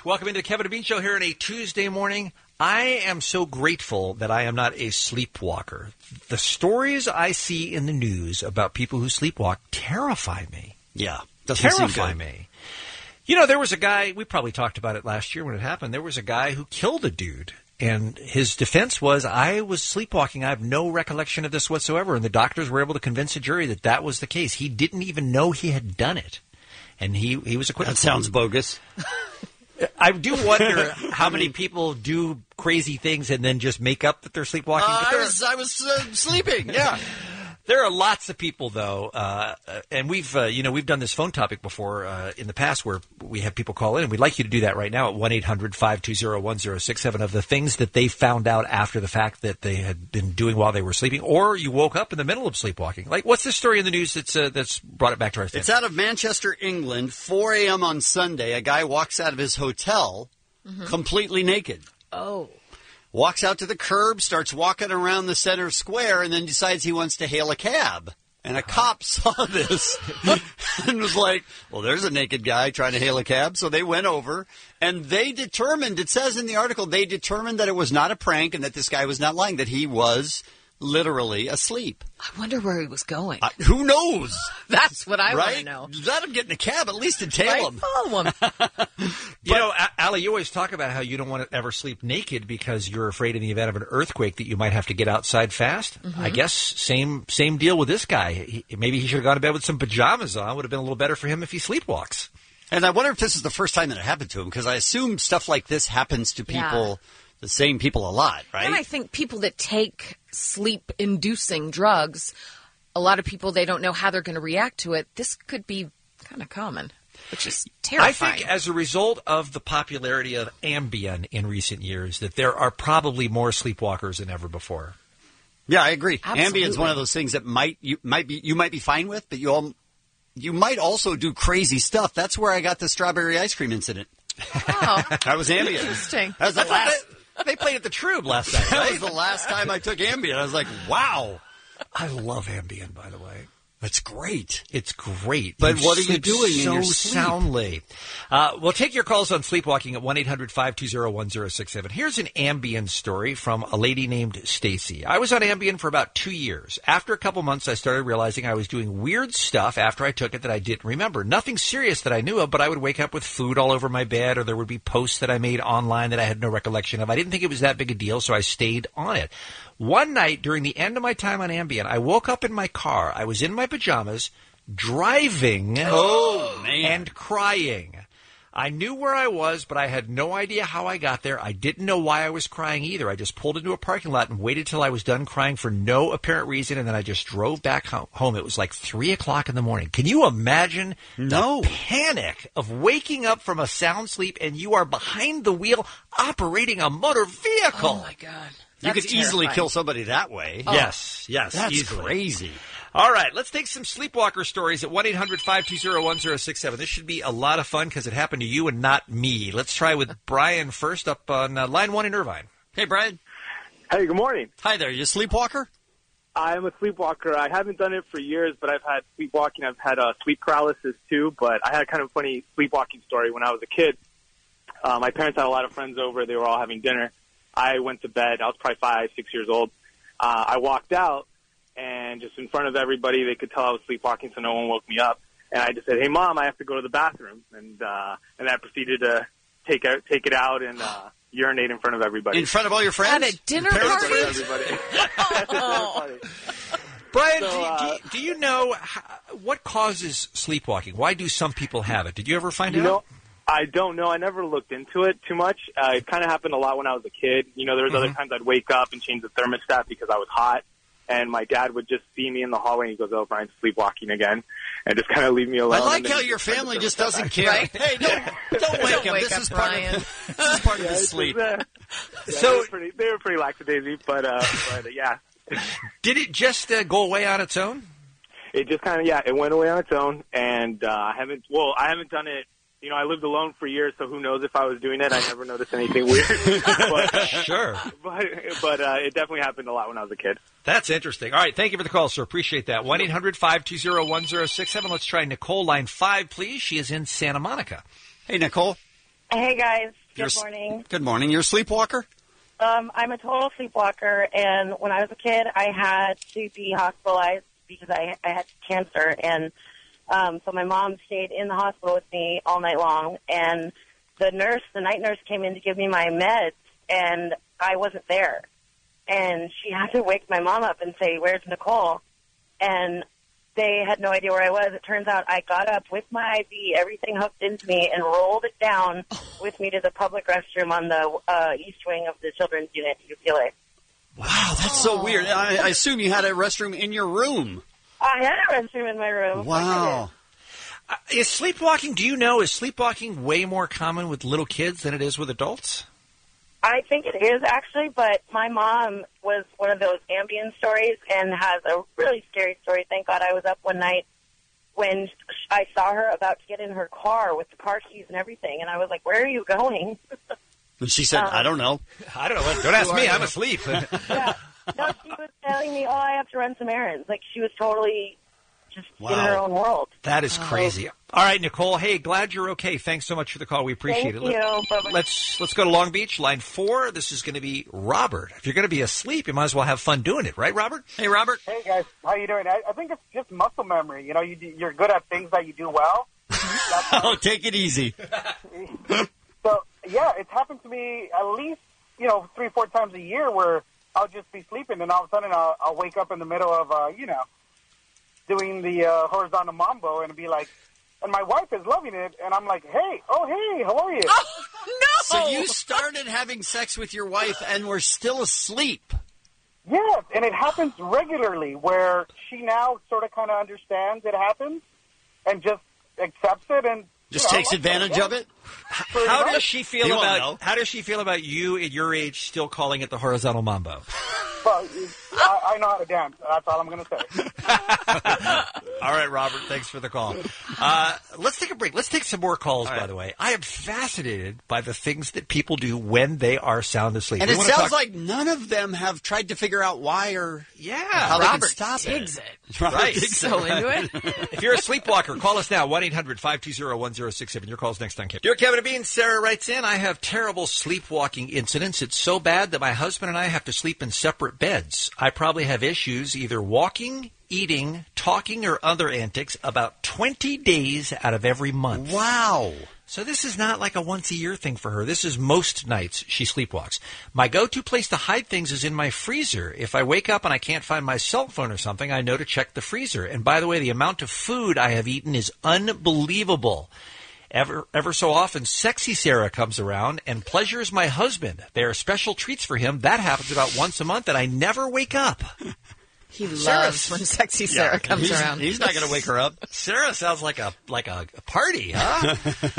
Welcome into the Kevin and Bean Show here on a Tuesday morning. I am so grateful that I am not a sleepwalker. The stories I see in the news about people who sleepwalk terrify me. Yeah. Terrify me. You know, there was a guy, we probably talked about it last year when it happened, there was a guy who killed a dude. And his defense was, I was sleepwalking. I have no recollection of this whatsoever. And the doctors were able to convince a jury that that was the case. He didn't even know he had done it. And he was acquitted. That sounds bogus. I do wonder how many people do crazy things and then just make up that they're sleepwalking. I was sleeping, yeah. There are lots of people, though, and we've done this phone topic before in the past where we have people call in, and we'd like you to do that right now at 1-800-520-1067 of the things that they found out after the fact that they had been doing while they were sleeping, or you woke up in the middle of sleepwalking. Like, what's this story in the news that's brought it back to our attention? It's out of Manchester, England, 4 a.m. on Sunday. A guy walks out of his hotel completely naked. Oh. Walks out to the curb, starts walking around the center square, and then decides he wants to hail a cab. And a cop saw this and was like, well, there's a naked guy trying to hail a cab. So they went over, and they determined, it says in the article, they determined that it was not a prank and that this guy was not lying, that he was literally asleep. I wonder where he was going. Who knows? That's what I want to Right? know. Let him get in a cab, at least to tail him. Follow him. You know, Allie, you always talk about how you don't want to ever sleep naked because you're afraid in the event of an earthquake that you might have to get outside fast. I guess same deal with this guy. Maybe he should have gone to bed with some pajamas on. Would have been a little better for him if he sleepwalks. And I wonder if this is the first time that it happened to him, because I assume stuff like this happens to people, the same people a lot, right? And I think people that take sleep-inducing drugs, a lot of people, they don't know how they're going to react to it. This could be kind of common, which is terrifying. I think as a result of the popularity of Ambien in recent years, that there are probably more sleepwalkers than ever before. Yeah, I agree. Absolutely. Ambien's one of those things that you might be fine with, but you might also do crazy stuff. That's where I got the strawberry ice cream incident. Oh, That was Ambien. interesting. That was the last. They played at the Trube last night, That right? was the last time I took Ambien. I was like, wow, I love Ambien, by the way. that's great. It's great. But what are you sleep doing in so your sleep? soundly? We'll take your calls on sleepwalking at 1-800-520-1067. Here's an Ambien story from a lady named Stacy. I was on Ambien for about 2 years. After a couple months, I started realizing I was doing weird stuff after I took it that I didn't remember. Nothing serious that I knew of, but I would wake up with food all over my bed, or there would be posts that I made online that I had no recollection of. I didn't think it was that big a deal, so I stayed on it. One night during the end of my time on Ambien, I woke up in my car. I was in my pajamas, driving and crying. I knew where I was, but I had no idea how I got there. I didn't know why I was crying either. I just pulled into a parking lot and waited till I was done crying for no apparent reason, and then I just drove back home. It was like 3 o'clock in the morning. Can you imagine the panic of waking up from a sound sleep and you are behind the wheel operating a motor vehicle? Oh, my God. You That's could easily terrifying. kill somebody that way. Yes, That's easily. crazy. All right, let's take some sleepwalker stories at 1-800-520-1067. This should be a lot of fun because it happened to you and not me. Let's try with Brian first up on line 1 in Irvine. Hey, Brian. Hey, good morning. Hi there. You a sleepwalker? I'm a sleepwalker. I haven't done it for years, but I've had sleepwalking. I've had sleep paralysis too, but I had kind of a funny sleepwalking story when I was a kid. My parents had a lot of friends over. They were all having dinner. I went to bed. I was probably 5, 6 years old. I walked out, and just in front of everybody, they could tell I was sleepwalking, so no one woke me up. And I just said, "Hey, Mom, I have to go to the bathroom." And I proceeded to take it out and urinate in front of everybody. In front of all your friends? At a dinner In party? front of everybody. At a dinner party. Brian, So, do you know what causes sleepwalking? Why do some people have it? Did you ever find out? know, I don't know. I never looked into it too much. It kind of happened a lot when I was a kid. You know, there was other times I'd wake up and change the thermostat because I was hot. And my dad would just see me in the hallway and he goes, "Oh, Brian's sleepwalking again," and just kind of leave me alone. I like how your family just doesn't care. Right? Hey, don't wake him. This is part of this is part of his sleep. So they were pretty lackadaisy, but yeah. did it just go away on its own? It just kind of, it went away on its own, and I haven't done it. You know, I lived alone for years, so who knows if I was doing it. I never noticed anything weird. But, Sure. But it definitely happened a lot when I was a kid. That's interesting. All right, thank you for the call, sir. Appreciate that. 1-800-520-1067. Let's try Nicole, line 5, please. She is in Santa Monica. Hey, Nicole. Hey, guys. You're Good morning. Good morning. You're a sleepwalker? I'm a total sleepwalker, and when I was a kid, I had to be hospitalized because I had cancer, and so my mom stayed in the hospital with me all night long, and the night nurse came in to give me my meds, and I wasn't there. And she had to wake my mom up and say, "Where's Nicole?" And they had no idea where I was. It turns out I got up with my IV, everything hooked into me, and rolled it down with me to the public restroom on the east wing of the children's unit at UCLA. Wow, that's so weird. I assume you had a restroom in your room. I had a restroom in my room. Wow. Is sleepwalking way more common with little kids than it is with adults? I think it is, actually, but my mom was one of those Ambien stories and has a really scary story. Thank God I was up one night when I saw her about to get in her car with the car keys and everything, and I was like, "Where are you going?" And she said, I don't know. I don't know. Don't ask me. I'm asleep. Yeah. No, she was telling me, I have to run some errands. Like, she was totally just in her own world. That is crazy. All right, Nicole. Hey, glad you're okay. Thanks so much for the call. We appreciate Thank it. you. Bye-bye. Let's go to Long Beach, line 4. This is going to be Robert. If you're going to be asleep, you might as well have fun doing it, right, Robert? Hey, Robert. Hey, guys. How you doing? I think it's just muscle memory. You know, you're good at things that you do well. Oh, take it easy. So, yeah, it's happened to me at least, 3-4 times a year where I'll just be sleeping and all of a sudden I'll wake up in the middle of, doing the horizontal mambo and be like, and my wife is loving it, and I'm like, hey, how are you? Oh, no! So you started having sex with your wife and were still asleep. Yes, and it happens regularly where she now sort of kind of understands it happens and just accepts it and just takes advantage of it. How does she feel about you at your age still calling it the horizontal mambo? Well, I know how to dance. That's all I'm going to say. All right, Robert. Thanks for the call. Let's take a break. Let's take some more calls, by the way. I am fascinated by the things that people do when they are sound asleep. And it sounds like none of them have tried to figure out why or how they can stop digs it. Right. So into it. If you're a sleepwalker, call us now, 1-800-520-1067. Your call's next on Kevin. Dear Kevin and Bean, Sarah writes in, I have terrible sleepwalking incidents. It's so bad that my husband and I have to sleep in separate beds. I probably have issues either walking, eating, talking, or other antics about 20 days out of every month. Wow. So this is not like a once-a-year thing for her. This is most nights she sleepwalks. My go-to place to hide things is in my freezer. If I wake up and I can't find my cell phone or something, I know to check the freezer. And by the way, the amount of food I have eaten is unbelievable. Ever so often, Sexy Sarah comes around and pleasures my husband. There are special treats for him. That happens about once a month, and I never wake up. He loves when Sexy Sarah comes around. He's not going to wake her up. Sarah sounds like a party, huh?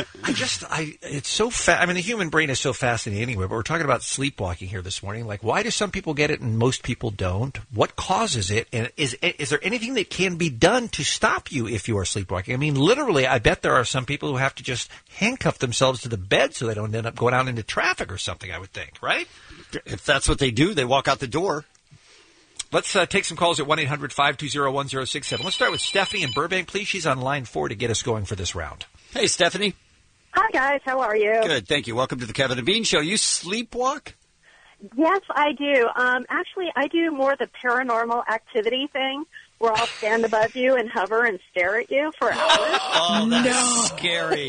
It's so I mean, the human brain is so fascinating anyway, but we're talking about sleepwalking here this morning. Like, why do some people get it and most people don't? What causes it? And is there anything that can be done to stop you if you are sleepwalking? I mean, literally, I bet there are some people who have to just handcuff themselves to the bed so they don't end up going out into traffic or something, I would think, right? If that's what they do, they walk out the door. Let's take some calls at 1-800-520-1067. Let's start with Stephanie in Burbank, please. She's on line 4 to get us going for this round. Hey, Stephanie. Hi, guys. How are you? Good, thank you. Welcome to the Kevin and Bean Show. You sleepwalk? Yes, I do. Actually, I do more the paranormal activity thing where I'll stand above you and hover and stare at you for hours. Oh, that's scary.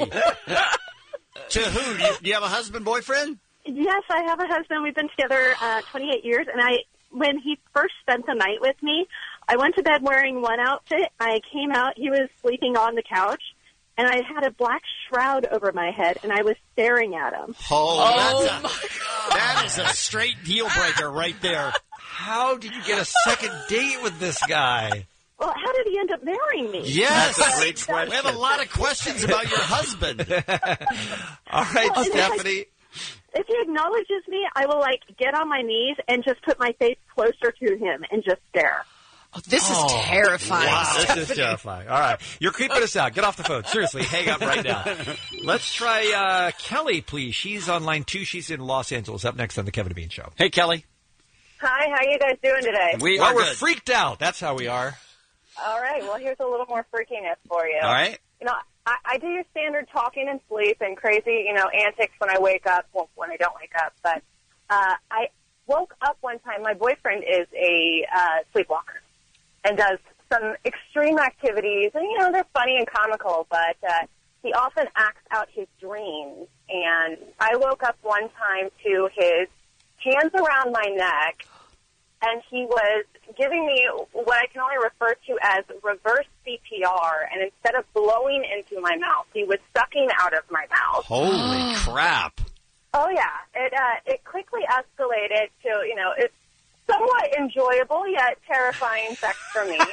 To who? Do you have a husband, boyfriend? Yes, I have a husband. We've been together 28 years, and when he first spent the night with me, I went to bed wearing one outfit. I came out, he was sleeping on the couch, and I had a black shroud over my head, and I was staring at him. Oh my God. That is a straight deal breaker right there. How did you get a second date with this guy? Well, how did he end up marrying me? Yes. That's a great question. We have a lot of questions about your husband. All right, Stephanie. If he acknowledges me, I will, get on my knees and just put my face closer to him and just stare. Oh, this is terrifying. Wow, Stephanie. this is terrifying. All right. You're creeping us out. Get off the phone. Seriously, hang up right now. Let's try Kelly, please. She's on line 2. She's in Los Angeles. Up next on the Kevin and Bean Show. Hey, Kelly. Hi, how you guys doing today? We're freaked out. That's how we are. All right, well, here's a little more freakiness for you. All right. I do your standard talking and sleep and crazy, antics when I wake up. Well, when I don't wake up. But I woke up one time. My boyfriend is a sleepwalker and does some extreme activities. And, they're funny and comical, but he often acts out his dreams. And I woke up one time to his hands around my neck, and he was giving me what I can only refer to as reverse CPR, and instead of blowing into my mouth, he was sucking out of my mouth. Holy crap. Oh, yeah. It quickly escalated to, it's somewhat enjoyable yet terrifying sex for me.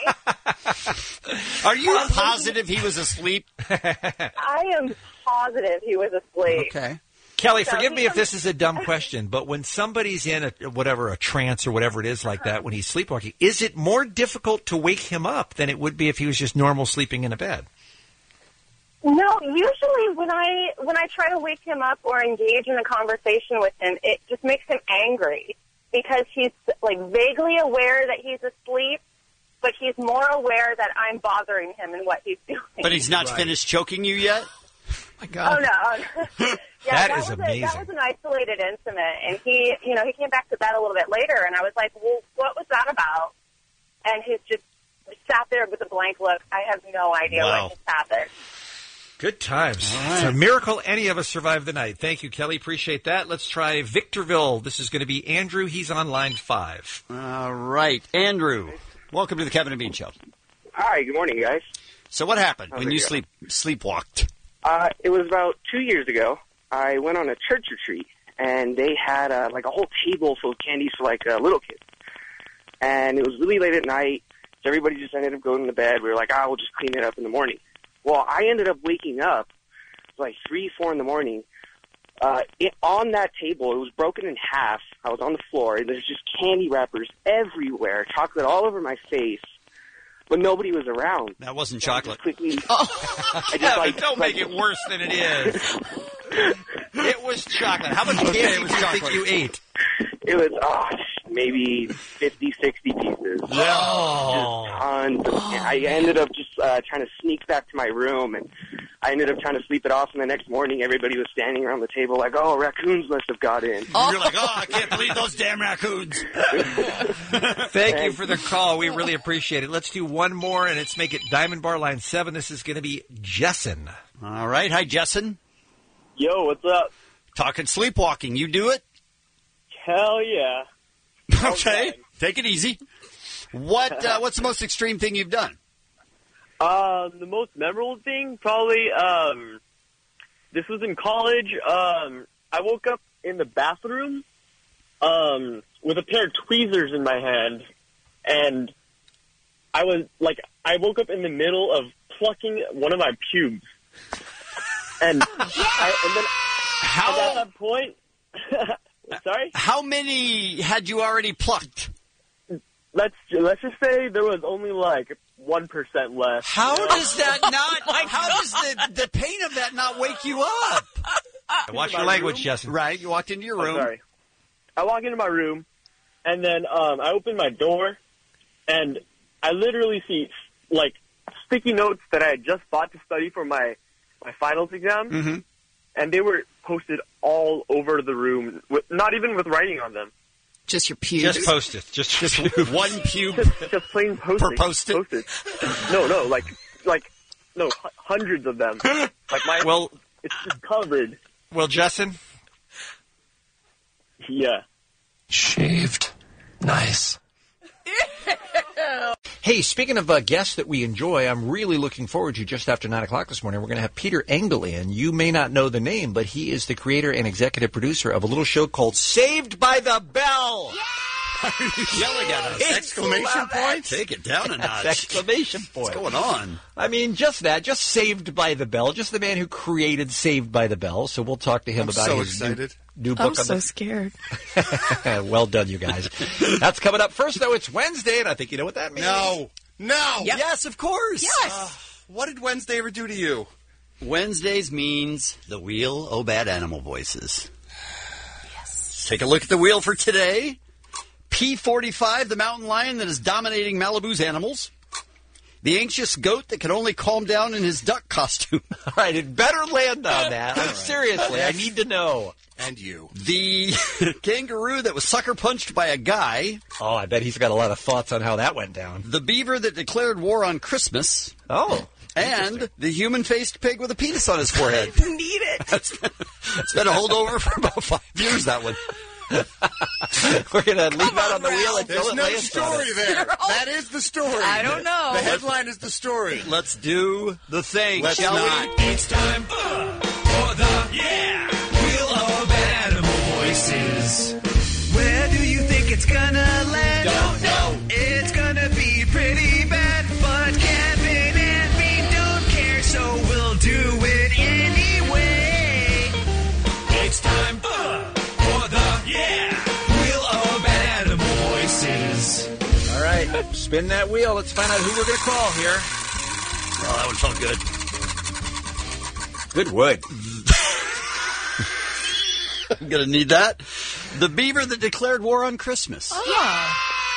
Are you positive he was asleep? I am positive he was asleep. Okay. Kelly, forgive me if this is a dumb question, but when somebody's in a trance or whatever it is like that, when he's sleepwalking, is it more difficult to wake him up than it would be if he was just normal sleeping in a bed? No, usually when I try to wake him up or engage in a conversation with him, it just makes him angry because he's vaguely aware that he's asleep, but he's more aware that I'm bothering him and what he's doing. But he's not finished choking you yet? My God. Oh, no. Yeah, that is amazing. That was an isolated incident, and he came back to bed a little bit later, and I was like, well, what was that about? And he's just sat there with a blank look. I have no idea what just happened. Good times. Right. It's a miracle any of us survived the night. Thank you, Kelly. Appreciate that. Let's try Victorville. This is going to be Andrew. He's on line 5. All right. Andrew, welcome to the Kevin and Bean Show. Hi, good morning, guys. So what happened when you sleepwalked? It was about 2 years ago. I went on a church retreat, and they had a whole table full of candies for little kids. And it was really late at night, so everybody just ended up going to bed. We were like, we'll just clean it up in the morning. Well, I ended up waking up 3, 4 in the morning. On that table, it was broken in half. I was on the floor, and there's just candy wrappers everywhere, chocolate all over my face. But nobody was around. That wasn't chocolate. Don't make it worse than it is. It was chocolate. How much candy do you think you ate? It was, maybe 50, 60 pieces. No. Just tons. I ended up just trying to sneak back to my room, and I ended up trying to sleep it off, and the next morning everybody was standing around the table like, raccoons must have got in. You're like, I can't believe those damn raccoons. Thank you for the call. We really appreciate it. Let's do one more, and let's make it Diamond Bar Line 7. This is going to be Jessen. All right. Hi, Jessen. Yo, what's up? Talking sleepwalking. You do it? Hell yeah. Okay. Take it easy. What's the most extreme thing you've done? The most memorable thing, probably, this was in college. I woke up in the bathroom, with a pair of tweezers in my hand, and I woke up in the middle of plucking one of my pubes. And then at that point, sorry? How many had you already plucked? Let's just say there was only 1% left. How does that not? How does the pain of that not wake you up? Watch your language, Justin. Right, you walked into your room. Sorry, I walk into my room, and then I open my door, and I literally see sticky notes that I had just bought to study for my finals exam, mm-hmm. and they were posted all over the room, not even with writing on them. Just your pubes. Just Post-it. Just one pube. Just plain Post-it. Per Post-it? No, hundreds of them. It's just covered. Well, Justin? Yeah. Shaved. Nice. Hey, speaking of guests that we enjoy, I'm really looking forward to just after 9 o'clock this morning. We're going to have Peter Engel in. You may not know the name, but he is the creator and executive producer of a little show called Saved by the Bell. Yeah! Are you yelling at us? Exclamation point? Take it down a notch. Exclamation point. What's going on? I mean, just Saved by the Bell. Just the man who created Saved by the Bell. So we'll talk to him about his new book. I'm so scared. Well done, you guys. That's coming up. First, though, it's Wednesday, and I think you know what that means. No. Yep. Yes, of course. Yes. What did Wednesday ever do to you? Wednesdays means the Wheel o' Bad Animal Voices. Yes. Take a look at the wheel for today. P45, the mountain lion that is dominating Malibu's animals. The anxious goat that can only calm down in his duck costume. All right, it better land on that. Seriously, I need to know. And you. The kangaroo that was sucker punched by a guy. Oh, I bet he's got a lot of thoughts on how that went down. The beaver that declared war on Christmas. Oh. And the human-faced pig with a penis on his forehead. I need it. It's been a holdover for about 5 years, that one. We're going to leave that on the wheel until There's it no lands on story it. there. That is the story. I don't know. The headline is the story. Let's do the thing, Let's shall not. we? It's time for the Wheel of Animal Voices. Where do you think it's gonna land? Don't know. It's gonna be pretty bad, but Kevin and me don't care, so we'll do it anyway. It's time for the Wheel of Animal Voices. All right, spin that wheel. Let's find out who we're going to call here. Oh, that one felt good. Good wood. I'm going to need that. The beaver that declared war on Christmas. Oh.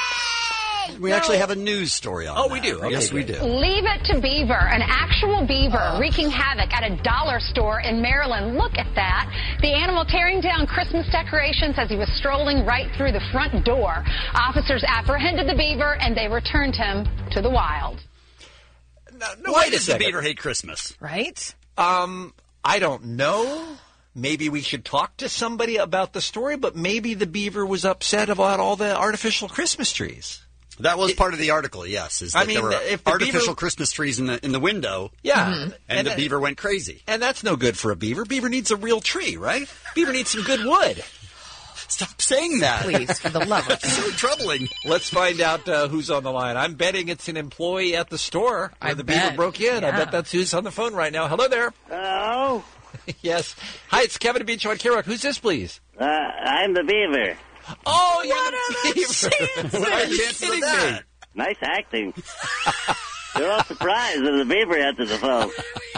We actually have a news story on that. Oh, we do? Okay, Yes, we good. do. Leave it to Beaver, an actual beaver wreaking havoc at a dollar store in Maryland. Look at that. The animal tearing down Christmas decorations as he was strolling right through the front door. Officers apprehended the beaver and they returned him to the wild. No, Why wait a does the second. beaver hate Christmas? Right? I don't know. Maybe we should talk to somebody about the story, but maybe the beaver was upset about all the artificial Christmas trees. That was part of the article, yes. Is that I mean, there were if the artificial beaver- Christmas trees in the window, Yeah. and the beaver went crazy. And that's no good for a beaver. Beaver needs a real tree, right? Beaver needs some good wood. Stop saying that. Please, for the love of It's so troubling. Let's find out who's on the line. I'm betting it's an employee at the store where I the beaver bet. broke in. I Yeah. bet that's who's on the phone right now. Hello there. Hello? Yes. Hi, it's Kevin and Beach on K-Rock. Who's this, please? I'm the beaver. Oh, you're What the are the beaver. chances? What are you Chances of kidding that? me? Nice acting. You're all surprised that the beaver answered the phone.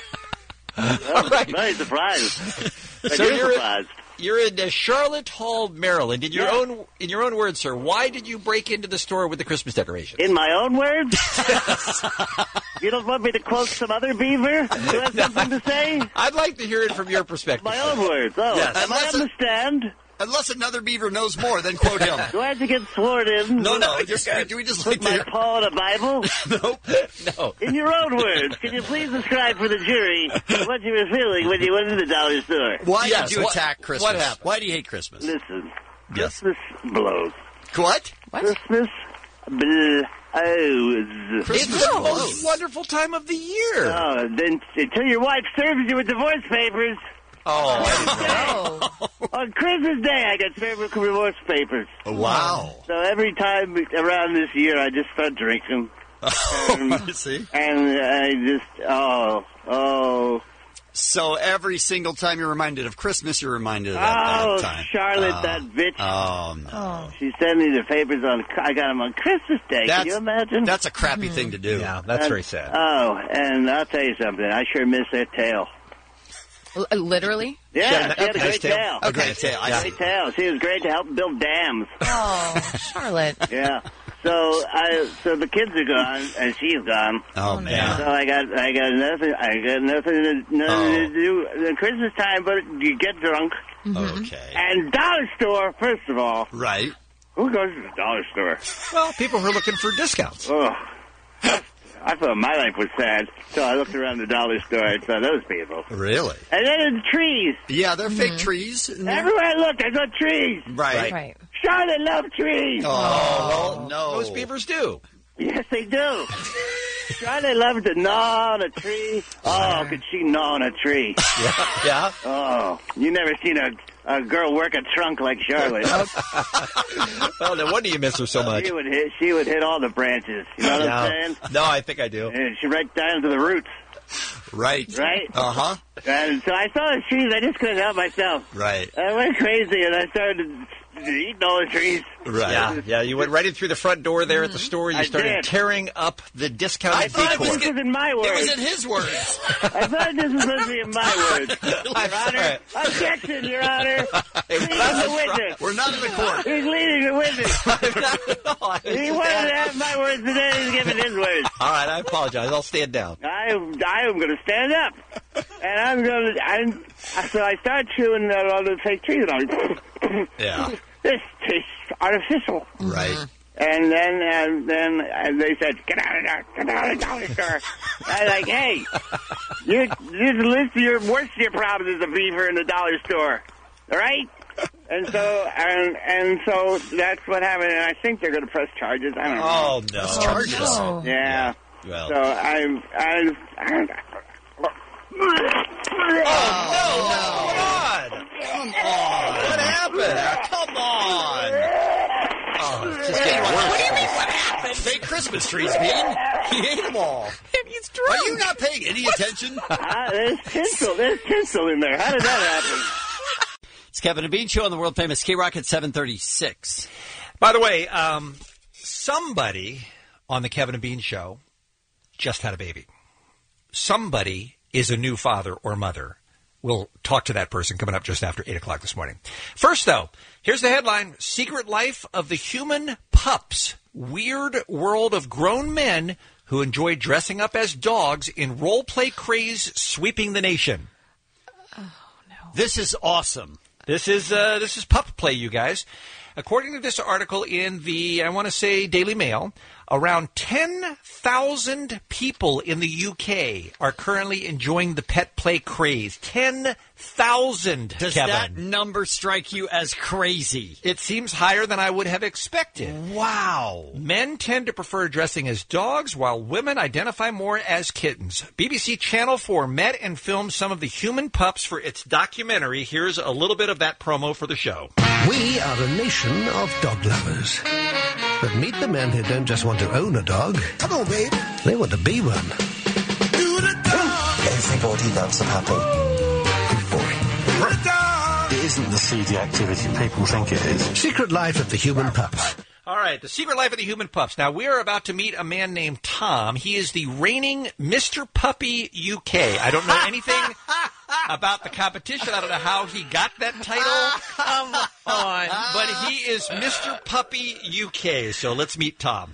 All right. Very surprised. So You're surprised. You're in Charlotte Hall, Maryland. In your Yeah. own words, sir, why did you break into the store with the Christmas decorations? In my own words? You don't want me to quote some other beaver who has something to say? I'd like to hear it from your perspective. My own words. Oh, Yes. am I on the stand? Unless another beaver knows more, then quote him. Do I have to get sworn in? No. Do we just like With my to... Paul and a Bible? Nope. No. In your own words, can you please describe for the jury what you were feeling when you went to the dollar store? Why Yes, did you what- attack Christmas? what happened? Why do you hate Christmas? Listen, Yes. Christmas blows. What? Christmas blows. It's the most wonderful time of the year. Oh, then until your wife serves you with divorce papers. Oh. On Christmas Day, I get served with divorce papers. Wow. So every time around this year, I just start drinking. See? And I just, oh. So every single time you're reminded of Christmas, you're reminded of that time. Charlotte, that bitch. Oh, no. She sent me the papers I got them on Christmas Day. Can you imagine? That's a crappy thing to do. Yeah, that's very sad. Oh, and I'll tell you something. I sure miss that tail. Literally? Yeah, she had a nice great tail. tail. A great tail. I see. Great tail. She was great to help build dams. Oh, Charlotte. Yeah. So the kids are gone and she's gone. Oh, man. So I got nothing to do at Christmas time, but you get drunk. Okay. And dollar store, first of all. Right. Who goes to the dollar store? Well, people who are looking for discounts. Oh, I thought my life was sad, so I looked around the dollar store and saw those people. Really? And then the trees. Yeah, they're fake trees. Everywhere I looked, I saw trees. Right. Right. Charlotte loved trees. Oh, no. Most beavers do. Yes, they do. Charlotte loved to gnaw on a tree. Oh, could she gnaw on a tree? Yeah. Oh, you never seen a girl work a trunk like Charlotte. Well, no wonder you miss her so much. She would hit all the branches. You know what I'm saying? No, I think I do. And she right down to the roots. Right. Right? Uh-huh. And so I saw the trees. I just couldn't help myself. Right. I went crazy, and I started eating all the trees. Right. Yeah, you went right in through the front door there at the store. You I started did. tearing up the discounted I thought it decor. This was in my words. It was in his words. I thought this was supposed to be in my words. Your Honor. Objection, Your Honor. Leading the witness. We're not in the court. He's leading the witness. He wanted to have my words today. He's giving his words. is. All right, I apologize. I'll stand down. I am going to stand up, and so I start chewing all the fake trees, and I'm Yeah. This tastes artificial. Right. And then they said, get out of the dollar store. I was like, hey, you list your worst of your problems is the beaver in the dollar store, all right? And so that's what happened. And I think they're going to press charges. I don't know. Oh no, charges. No. Yeah. Well. So I'm Oh no! Come on! What happened? Come on! Oh, it's just getting worse. What do you mean, what happened? Fake Christmas trees, Bean. He ate them all. He's drunk. Are you not paying any attention? there's tinsel in there. How did that happen? It's Kevin and Bean Show on the world famous K-Rock at 736. By the way, somebody on the Kevin and Bean Show just had a baby. Somebody is a new father or mother. We'll talk to that person coming up just after 8 o'clock this morning. First, though, here's the headline. Secret Life of the Human Pups. Weird world of grown men who enjoy dressing up as dogs in role-play craze sweeping the nation. Oh, no. This is awesome. This is pup play, you guys. According to this article in the, I want to say, Daily Mail, around 10,000 people in the UK are currently enjoying the pet play craze. 10,000, Does Kevin. that number strike you as crazy? It seems higher than I would have expected. Wow. Men tend to prefer dressing as dogs, while women identify more as kittens. BBC Channel 4 met and filmed some of the human pups for its documentary. Here's a little bit of that promo for the show. We are a nation of dog lovers. But meet the men who don't just want to own a dog. Come on, babe. They want to be one. Everybody loves a puppy. Good boy. It isn't the seedy activity people think it is. Secret Life of the Human Pups. All right, the secret life of the human pups. Now, we are about to meet a man named Tom. He is the reigning Mr. Puppy UK. I don't know anything about the competition. I don't know how he got that title. Come on. But he is Mr. Puppy UK. So let's meet Tom.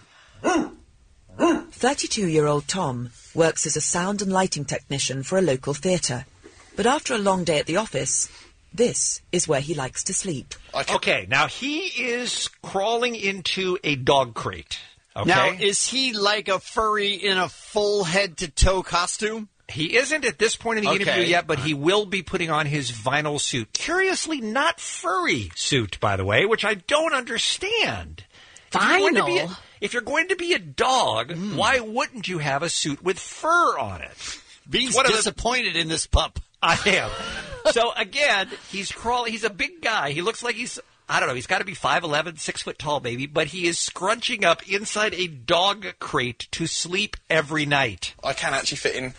32-year-old Tom works as a sound and lighting technician for a local theatre. But after a long day at the office, this is where he likes to sleep. Okay, now he is crawling into a dog crate. Okay? Now, is he like a furry in a full head-to-toe costume? He isn't at this point in the Okay. interview yet, but he will be putting on his vinyl suit. Curiously, not furry suit, by the way, which I don't understand. Vinyl? If you're going to be a dog, why wouldn't you have a suit with fur on it? Bean's What are the- disappointed in this pup. I am. So, again, he's crawling. He's a big guy. He looks like he's, I don't know, he's got to be 5'11", 6 foot tall maybe, but he is scrunching up inside a dog crate to sleep every night. I can actually fit in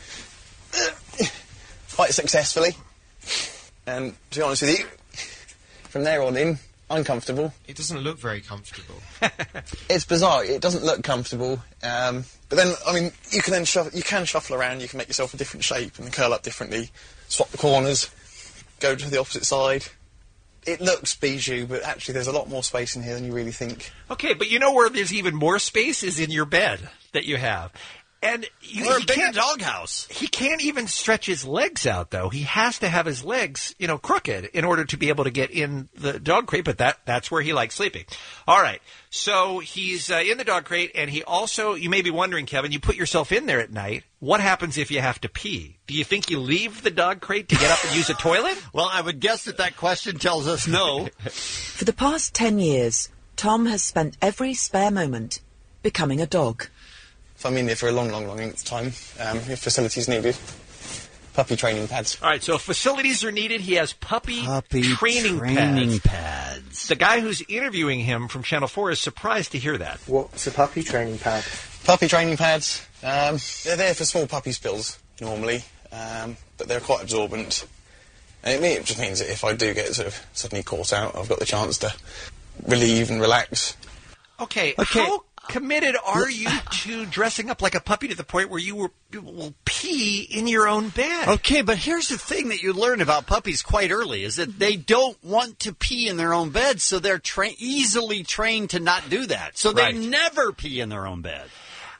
quite successfully. And to be honest with you, from there on in, uncomfortable. It doesn't look very comfortable. It's bizarre. It doesn't look comfortable. But then, I mean, you can shuffle around. You can make yourself a different shape and curl up differently. Swap the corners. Go to the opposite side. It looks bijou, but actually there's a lot more space in here than you really think. Okay, but you know where there's even more space is in your bed that you have. And We're a bigger doghouse. He can't even stretch his legs out, though. He has to have his legs, crooked in order to be able to get in the dog crate, but that's where he likes sleeping. All right, so he's in the dog crate, and he also, you may be wondering, Kevin, you put yourself in there at night. What happens if you have to pee? Do you think you leave the dog crate to get up and use a toilet? Well, I would guess that question tells us no. For the past 10 years, Tom has spent every spare moment becoming a dog. If I'm in here for a long, long, long length of time, if facilities needed, puppy training pads. All right, so if facilities are needed, he has puppy training pads. The guy who's interviewing him from Channel 4 is surprised to hear that. What's a puppy training pad? Puppy training pads. They're there for small puppy spills, normally, but they're quite absorbent. And it just means that if I do get sort of suddenly caught out, I've got the chance to relieve and relax. Okay. How committed are you to dressing up like a puppy to the point where you will pee in your own bed? Okay, but here's the thing that you learn about puppies quite early, is that they don't want to pee in their own bed, so they're easily trained to not do that. So they Right. never pee in their own bed.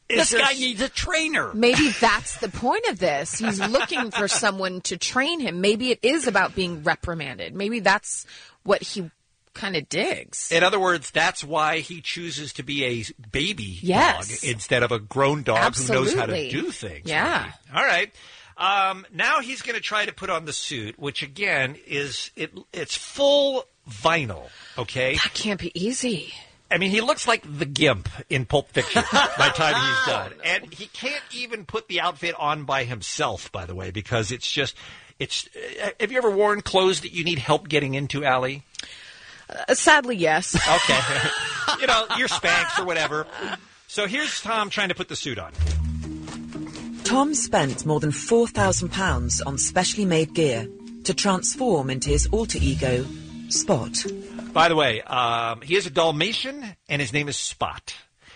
This guy needs a trainer. Maybe that's the point of this. He's looking for someone to train him. Maybe it is about being reprimanded. Maybe that's what he kind of digs. In other words, that's why he chooses to be a baby Yes. dog instead of a grown dog who knows how to Absolutely. do things. Yeah. maybe. All right. Now he's going to try to put on the suit, which again it's full vinyl. Okay, That can't be easy. I mean, he looks like the Gimp in Pulp Fiction by the time he's done. And he can't even put the outfit on by himself, by the way, because have you ever worn clothes that you need help getting into, Allie? Sadly, yes. Okay. Your Spanx or whatever. So here's Tom trying to put the suit on. Tom spent more than £4,000 on specially made gear to transform into his alter ego, Spot. By the way, he is a Dalmatian, and his name is Spot.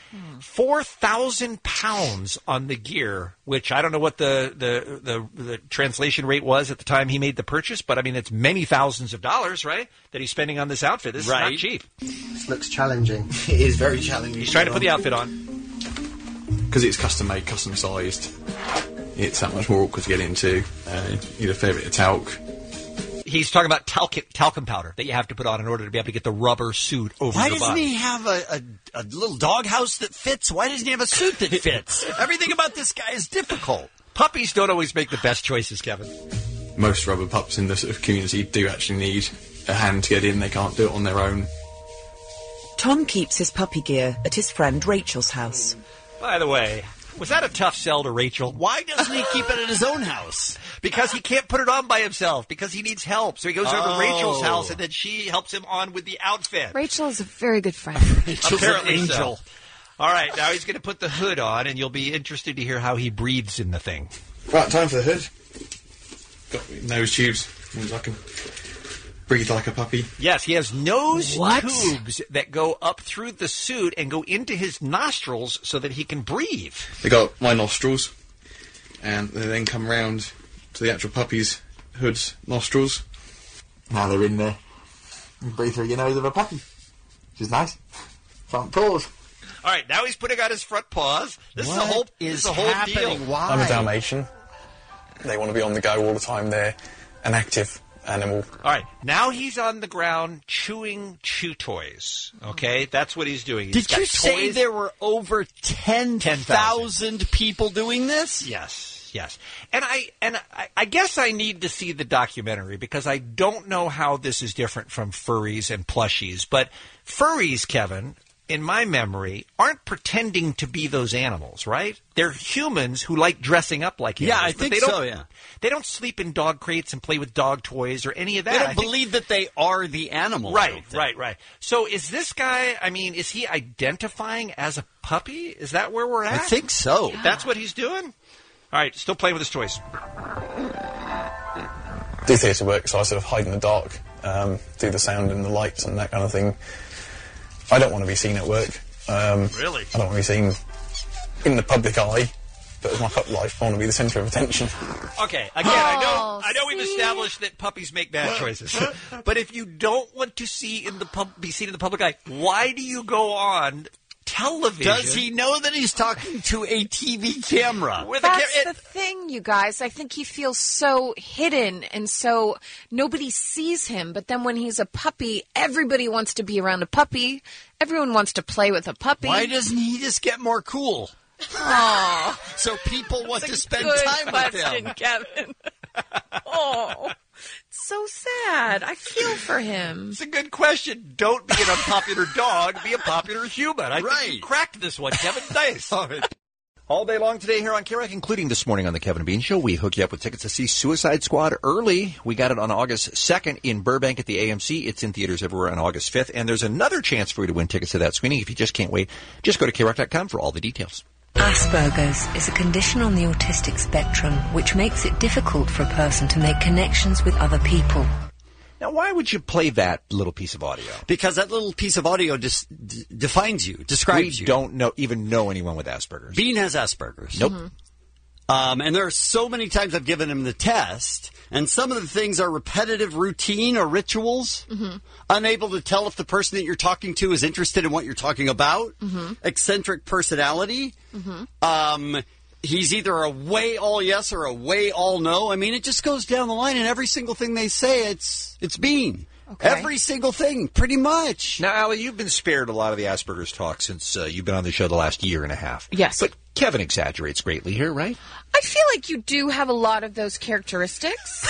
4,000 pounds on the gear, which I don't know what the translation rate was at the time he made the purchase, but I mean, it's many thousands of dollars, right, that he's spending on this outfit. This is not cheap. This looks challenging. It is very challenging. He's trying to put the outfit on. Because it's custom made, custom sized. It's that much more awkward to get into. You need a fair bit of talc. He's talking about talcum powder that you have to put on in order to be able to get the rubber suit over Why your doesn't body. he have a little doghouse that fits? Why doesn't he have a suit that fits? Everything about this guy is difficult. Puppies don't always make the best choices, Kevin. Most rubber pups in the sort of community do actually need a hand to get in. They can't do it on their own. Tom keeps his puppy gear at his friend Rachel's house. By the way, was that a tough sell to Rachel? Why doesn't he keep it at his own house? Because he can't put it on by himself, because he needs help. So he goes over to Rachel's house, and then she helps him on with the outfit. Rachel is a very good friend. Apparently an so. angel. All right, now he's going to put the hood on, and you'll be interested to hear how he breathes in the thing. Right, time for the hood. Got nose tubes. Means I can breathe like a puppy. Yes, he has nose tubes that go up through the suit and go into his nostrils so that he can breathe. They got my nostrils, and they then come round to the actual puppy's hood's nostrils. Now they're in there. You breathe through your nose of a puppy, which is nice. Front paws. All right, now he's putting on his front paws. This is a whole deal. Why? I'm a Dalmatian. They want to be on the go all the time. They're an active animal. All right, now he's on the ground chewing chew toys. Okay, that's what he's doing. He's Did you got say toys. there were over 10,000 people doing this? Yes. And I guess I need to see the documentary because I don't know how this is different from furries and plushies. But furries, Kevin, in my memory, aren't pretending to be those animals, right? They're humans who like dressing up like animals. Yeah, I but think they don't- so, yeah. They don't sleep in dog crates and play with dog toys or any of that. They I don't think- believe that they are the animal. I don't think. Right. So is this guy, I mean, is he identifying as a puppy? Is that where we're at? I think so. That's what he's doing? All right, still playing with his toys. Do theatre work, so I sort of hide in the dark, do the sound and the lights and that kind of thing. I don't want to be seen at work. Really? I don't want to be seen in the public eye, but as my pup life, I want to be the centre of attention. Okay, again, I know we've established that puppies make bad choices. But if you don't want to be seen in the public eye, why do you go on television? Does he know that he's talking to a TV camera? That's the thing, you guys. I think he feels so hidden and so nobody sees him. But then when he's a puppy, everybody wants to be around a puppy. Everyone wants to play with a puppy. Why doesn't he just get more cool? Oh, so people want to spend good time question, with him. Kevin. Oh, so sad. I feel for him. It's a good question. Don't be an unpopular dog. Be a popular human. I think you cracked this one, Kevin. Nice. All day long today here on KREC, including this morning on the Kevin and Bean Show, we hook you up with tickets to see Suicide Squad early. We got it on August 2nd in Burbank at the AMC. It's in theaters everywhere on August 5th. And there's another chance for you to win tickets to that screening. If you just can't wait, just go to KREC.com for all the details. Asperger's is a condition on the autistic spectrum which makes it difficult for a person to make connections with other people. Now, why would you play that little piece of audio? Because that little piece of audio defines you, describes we you. Don't even know anyone with Asperger's. Bean has Asperger's. Nope. And there are so many times I've given him the test, and some of the things are repetitive routine or rituals, unable to tell if the person that you're talking to is interested in what you're talking about, eccentric personality. He's either a way all yes or a way all no. I mean, it just goes down the line, and every single thing they say, it's Bean. Okay. Every single thing, pretty much. Now, Allie, you've been spared a lot of the Asperger's talk since you've been on the show the last year and a half. Yes. But Kevin exaggerates greatly here, right? I feel like you do have a lot of those characteristics.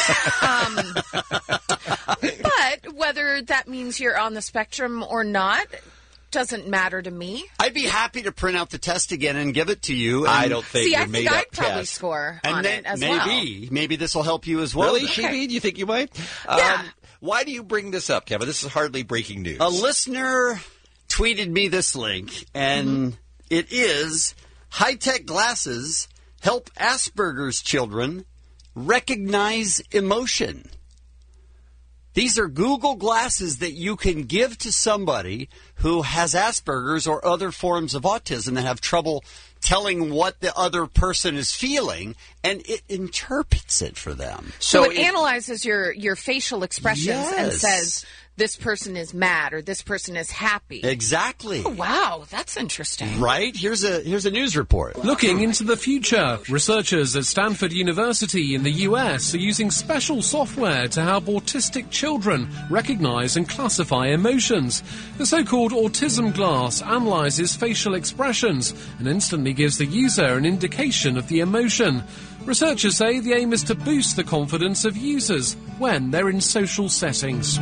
But whether that means you're on the spectrum or not doesn't matter to me. I'd be happy to print out the test again and give it to you. I don't think I think I'd probably score on it as well. Maybe this will help you as well. Really, Shibi? Do you think you might? Yeah. Why do you bring this up, Kevin? This is hardly breaking news. A listener tweeted me this link, and it is high-tech glasses help Asperger's children recognize emotion. These are Google glasses that you can give to somebody who has Asperger's or other forms of autism that have trouble telling what the other person is feeling, and it interprets it for them. So it analyzes your facial expressions and says, this person is mad or this person is happy. Exactly. Oh, wow, that's interesting. Right? Here's a news report. Looking into the future, researchers at Stanford University in the US are using special software to help autistic children recognize and classify emotions. The so-called autism glass analyzes facial expressions and instantly gives the user an indication of the emotion. Researchers say the aim is to boost the confidence of users when they're in social settings.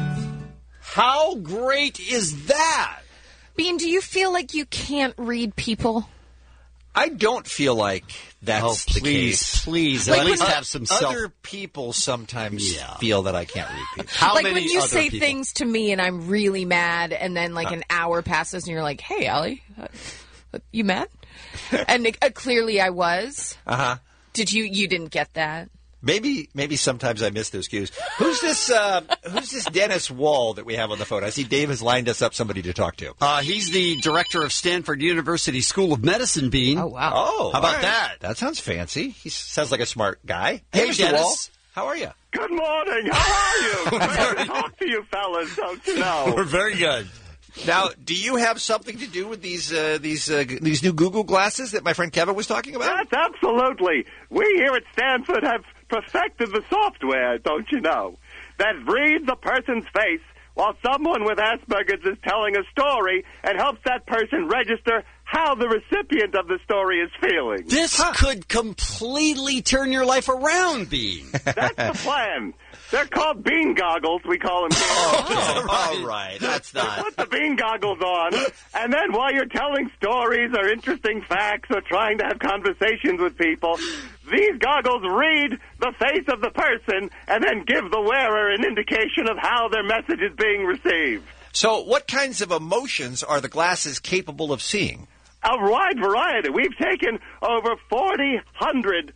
How great is that? Bean, do you feel like you can't read people? I don't feel like that's the case. Please, like at least have some self. Other people sometimes feel that I can't read people. How like many when you other say people? things to me and I'm really mad, and then like an hour passes and you're like, "Hey, Allie, you mad?" And clearly I was. Did you? You didn't get that? Maybe sometimes I miss those cues. Who's this Dennis Wall that we have on the phone? I see Dave has lined us up somebody to talk to. He's the director of Stanford University School of Medicine, Bean. Oh, wow. Oh, how about that? That sounds fancy. He sounds like a smart guy. Hey, Mr. Dennis. Wall, how are you? Good morning. How are you? Great to talk to you fellas, don't you know? We're very good. Now, do you have something to do with these new Google glasses that my friend Kevin was talking about? Yes, absolutely. We here at Stanford have perfected the software, don't you know, that reads a person's face while someone with Asperger's is telling a story and helps that person register how the recipient of the story is feeling. This could completely turn your life around, Bean. That's the plan. They're called bean goggles, we call them here. All right. That's not. Put the bean goggles on, and then while you're telling stories or interesting facts or trying to have conversations with people, these goggles read the face of the person and then give the wearer an indication of how their message is being received. So what kinds of emotions are the glasses capable of seeing? A wide variety. We've taken over 40,000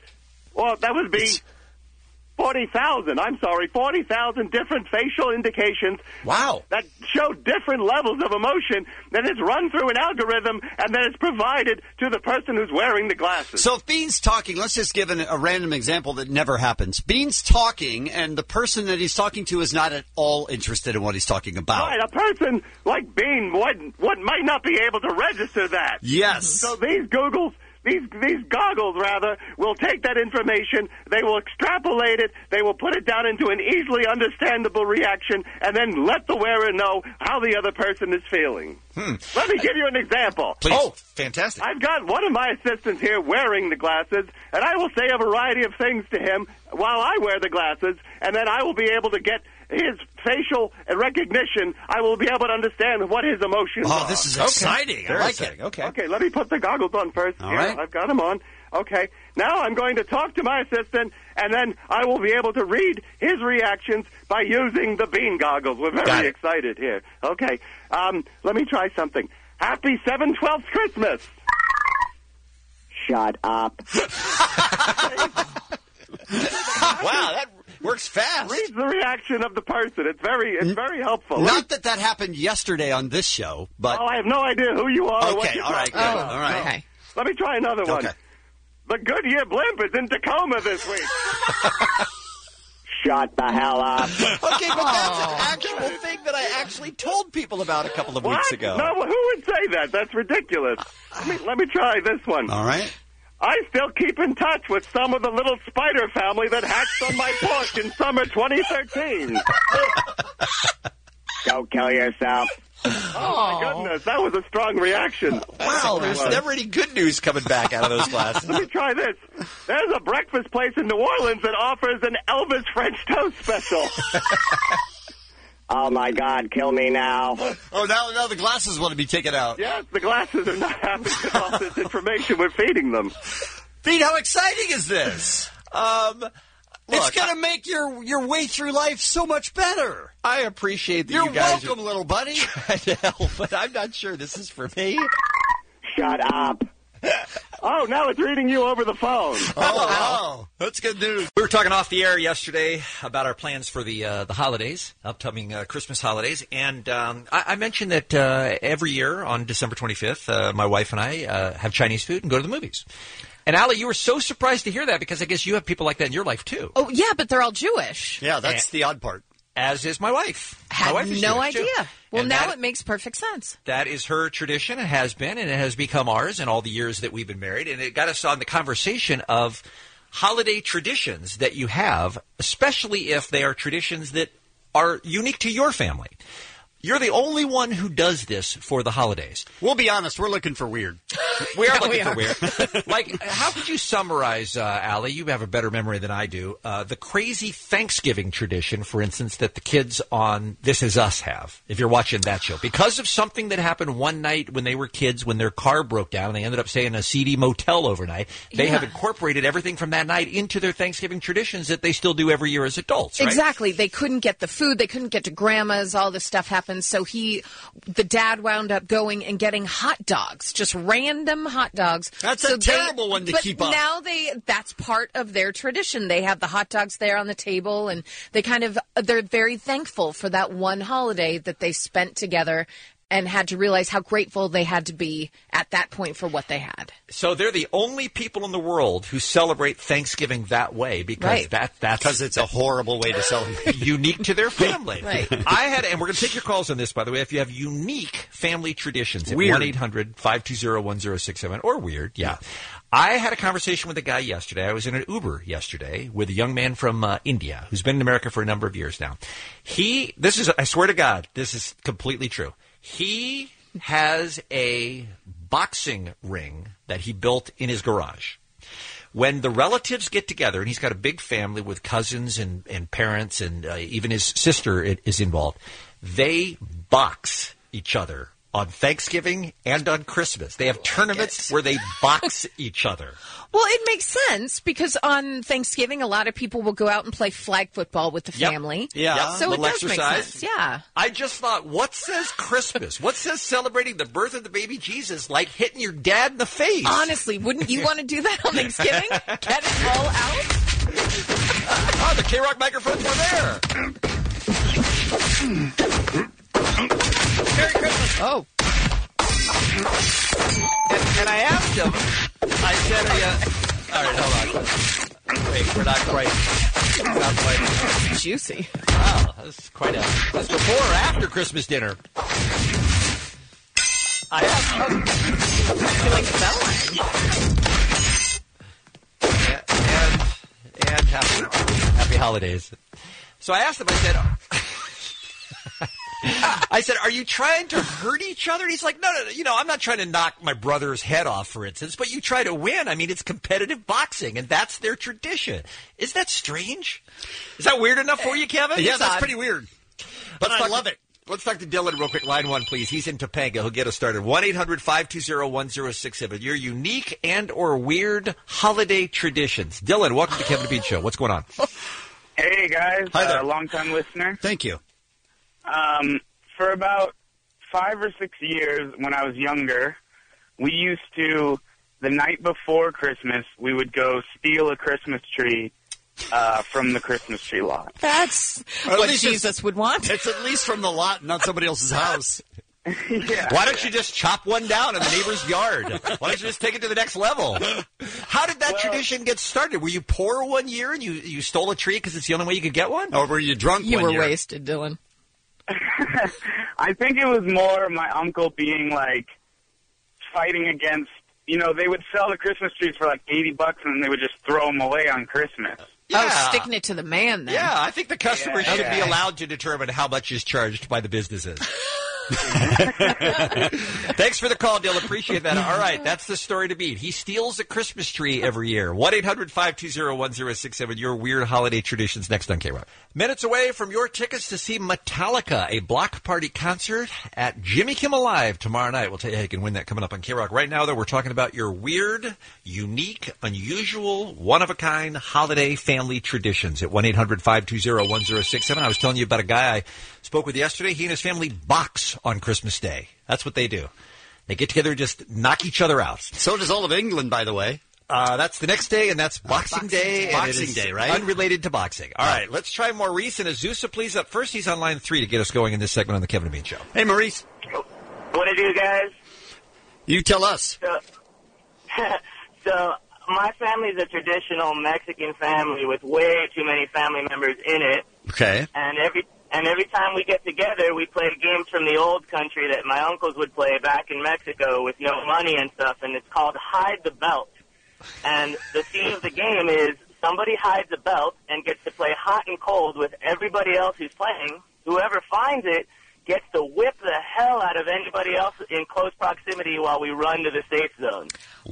different facial indications. Wow. That show different levels of emotion. Then it's run through an algorithm, and then it's provided to the person who's wearing the glasses. So if Bean's talking, let's just give a random example that never happens. Bean's talking, and the person that he's talking to is not at all interested in what he's talking about. Right, a person like Bean might not be able to register that. Yes. So these goggles, will take that information, they will extrapolate it, they will put it down into an easily understandable reaction, and then let the wearer know how the other person is feeling. Let me give you an example. Please. Oh, fantastic. I've got one of my assistants here wearing the glasses, and I will say a variety of things to him while I wear the glasses, and then I will be able to get his facial recognition. I will be able to understand what his emotions are. Oh, this is exciting. I like it. Okay, let me put the goggles on first. All right. I've got them on. Okay, now I'm going to talk to my assistant, and then I will be able to read his reactions by using the bean goggles. We're very excited here. Okay, let me try something. Happy 7/12th Christmas. Shut up. Wow, that works fast. Reads the reaction of the person. It's very helpful. Not that happened yesterday on this show, but... Oh, I have no idea who you are or what Okay, you're all right, talking good. about. All right. Okay. Let me try another one. Okay. The Goodyear blimp is in Tacoma this week. Shut the hell up. Okay, but that's an actual thing that I actually told people about a couple of weeks ago. No, well, who would say that? That's ridiculous. Let me try this one. All right. I still keep in touch with some of the little spider family that hatched on my porch in summer 2013. Go kill yourself. Oh, my goodness. That was a strong reaction. Wow, there's never any good news coming back out of those glasses. Let me try this. There's a breakfast place in New Orleans that offers an Elvis French toast special. Oh, my God, kill me now. Oh, now the glasses want to be taken out. Yes, the glasses are not happy with all this information we're feeding them. Pete, how exciting is this? It's going to make your way through life so much better. I appreciate that You're you guys welcome, little buddy. trying to help, but I'm not sure this is for me. Shut up. Oh, now it's reading you over the phone. Oh, that's good news. We were talking off the air yesterday about our plans for the holidays, upcoming Christmas holidays, and I mentioned that every year on December 25th, my wife and I have Chinese food and go to the movies. And Allie, you were so surprised to hear that because I guess you have people like that in your life too. Oh, yeah, but they're all Jewish. Yeah, that's the odd part. As is my wife. Had my wife is no Jewish, idea. too. Well, And now it makes perfect sense. That is her tradition. It has been, and it has become ours in all the years that we've been married. And it got us on the conversation of holiday traditions that you have, especially if they are traditions that are unique to your family. You're the only one who does this for the holidays. We'll be honest, we're looking for weird. We are looking for weird. Like, how could you summarize, Allie, you have a better memory than I do, the crazy Thanksgiving tradition, for instance, that the kids on This Is Us have, if you're watching that show? Because of something that happened one night when they were kids, when their car broke down, and they ended up staying in a seedy motel overnight, they have incorporated everything from that night into their Thanksgiving traditions that they still do every year as adults, right? Exactly. They couldn't get the food. They couldn't get to grandma's. All this stuff happened. So the dad wound up going and getting hot dogs, just random hot dogs. That's a terrible one to keep up. But now that's part of their tradition. They have the hot dogs there on the table, and they're very thankful for that one holiday that they spent together and had to realize how grateful they had to be at that point for what they had. So they're the only people in the world who celebrate Thanksgiving that way because because it's a horrible way to celebrate. Unique to their family. Right. And we're going to take your calls on this, by the way, if you have unique family traditions at Weird. 1-800-520-1067 or weird. Yeah. I had a conversation with a guy yesterday. I was in an Uber yesterday with a young man from India who's been in America for a number of years now. I swear to God, this is completely true. He has a boxing ring that he built in his garage. When the relatives get together, and he's got a big family with cousins and parents, and even his sister is involved, they box each other on Thanksgiving and on Christmas. They have tournaments where they box each other. Well, it makes sense because on Thanksgiving, a lot of people will go out and play flag football with the family. Yeah. So it Little does exercise. make sense. Yeah. I just thought, what says Christmas? What says celebrating the birth of the baby Jesus like hitting your dad in the face? Honestly, wouldn't you want to do that on Thanksgiving? Get it all out? Oh, the K-Rock microphones were there. Merry Christmas. Oh. And I asked him, I said, all right, hold on. Wait, we're not quite. Juicy. Wow, that's quite that's before or after Christmas dinner. I asked him. I feel like And happy holidays. So I asked him, I said, are you trying to hurt each other? And he's like, no, I'm not trying to knock my brother's head off, for instance, but you try to win. I mean, it's competitive boxing, and that's their tradition. Is that strange? Is that weird enough for you, Kevin? Yeah, that's pretty weird. But I love it. Let's talk to Dylan real quick. Line 1, please. He's in Topanga. He'll get us started. 1-800-520-1067. Your unique and or weird holiday traditions. Dylan, welcome to Kevin and Bean Show. What's going on? Hey, guys. Hi there. Long-time listener. Thank you. For about 5 or 6 years when I was younger, we used to, the night before Christmas, we would go steal a Christmas tree from the Christmas tree lot. That's what Jesus would want. It's at least from the lot, not somebody else's house. Why don't you just chop one down in the neighbor's yard? Why don't you just take it to the next level? How did that tradition get started? Were you poor one year and you stole a tree because it's the only way you could get one? Or were you drunk You one were year? wasted, Dylan. I think it was more my uncle being like fighting against, they would sell the Christmas trees for like $80 and they would just throw them away on Christmas. Yeah. Oh, sticking it to the man then. Yeah, I think the customer should Yeah. be allowed to determine how much is charged by the businesses. Thanks for the call, Dill. Appreciate that. All right, that's the story to beat. He steals a Christmas tree every year. 1-800-520-1067. Your weird holiday traditions next on K-Rock. Minutes away from your tickets to see Metallica, a block party concert at Jimmy Kimmel Live tomorrow night. We'll tell you how you can win that coming up on K-Rock. Right now, though, we're talking about your weird, unique, unusual, one-of-a-kind holiday family traditions at 1-800-520-1067. I was telling you about a guy I spoke with yesterday. He and his family box on Christmas Day. That's what they do. They get together and just knock each other out. So does all of England, by the way. That's the next day, and that's Boxing Day. And Boxing it is Day, right? Unrelated to boxing. All right, let's try Maurice in Azusa, please. Up first, he's on line 3 to get us going in this segment on the Kevin and Bean Show. Hey, Maurice. What to do, guys? You tell us. So my family's a traditional Mexican family with way too many family members in it. Okay. And every time we get together, we play games from the old country that my uncles would play back in Mexico with no money and stuff, and it's called Hide the Belt. And the theme of the game is somebody hides a belt and gets to play hot and cold with everybody else who's playing. Whoever finds it gets to whip the hell out of anybody else in close proximity while we run to the safe zone.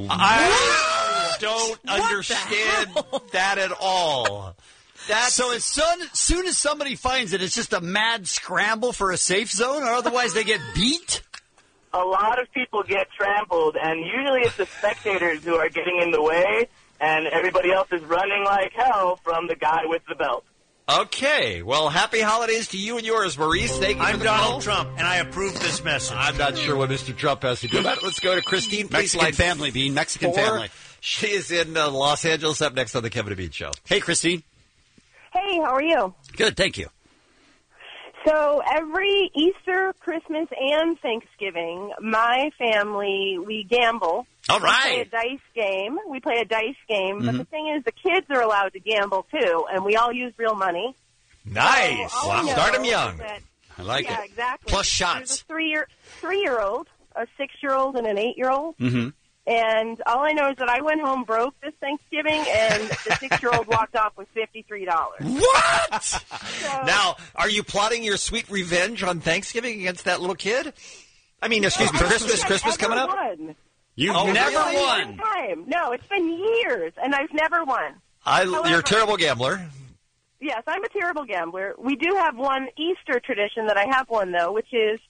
I don't understand that at all. So as soon as somebody finds it, it's just a mad scramble for a safe zone, or otherwise they get beat? A lot of people get trampled, and usually it's the spectators who are getting in the way, and everybody else is running like hell from the guy with the belt. Okay, well, happy holidays to you and yours, Maurice. Thank you. I'm for the Donald call. Trump, and I approve this message. I'm not sure what Mr. Trump has to do about it. Let's go to Christine, please. Mexican family, Bean. Mexican 4. family. She is in Los Angeles, up next on the Kevin and Bean Show. Hey, Christine. Hey, how are you? Good, thank you. So every Easter, Christmas, and Thanksgiving, my family, we gamble. All right. We play a dice game. But Mhm. the thing is, the kids are allowed to gamble, too, and we all use real money. Nice. So all I know Start them is young. that- I like yeah, it. exactly. Plus shots. There's a three-year-old, a 6-year-old, and an 8-year-old. Mm-hmm. And all I know is that I went home broke this Thanksgiving, and the 6-year-old walked off with $53. What? Now, are you plotting your sweet revenge on Thanksgiving against that little kid? I mean, excuse me, Christmas coming up? Won. You've Oh, never really? won. Time. No, it's been years, and I've never won. You're a terrible gambler. Yes, I'm a terrible gambler. We do have one Easter tradition that I have one, though, which is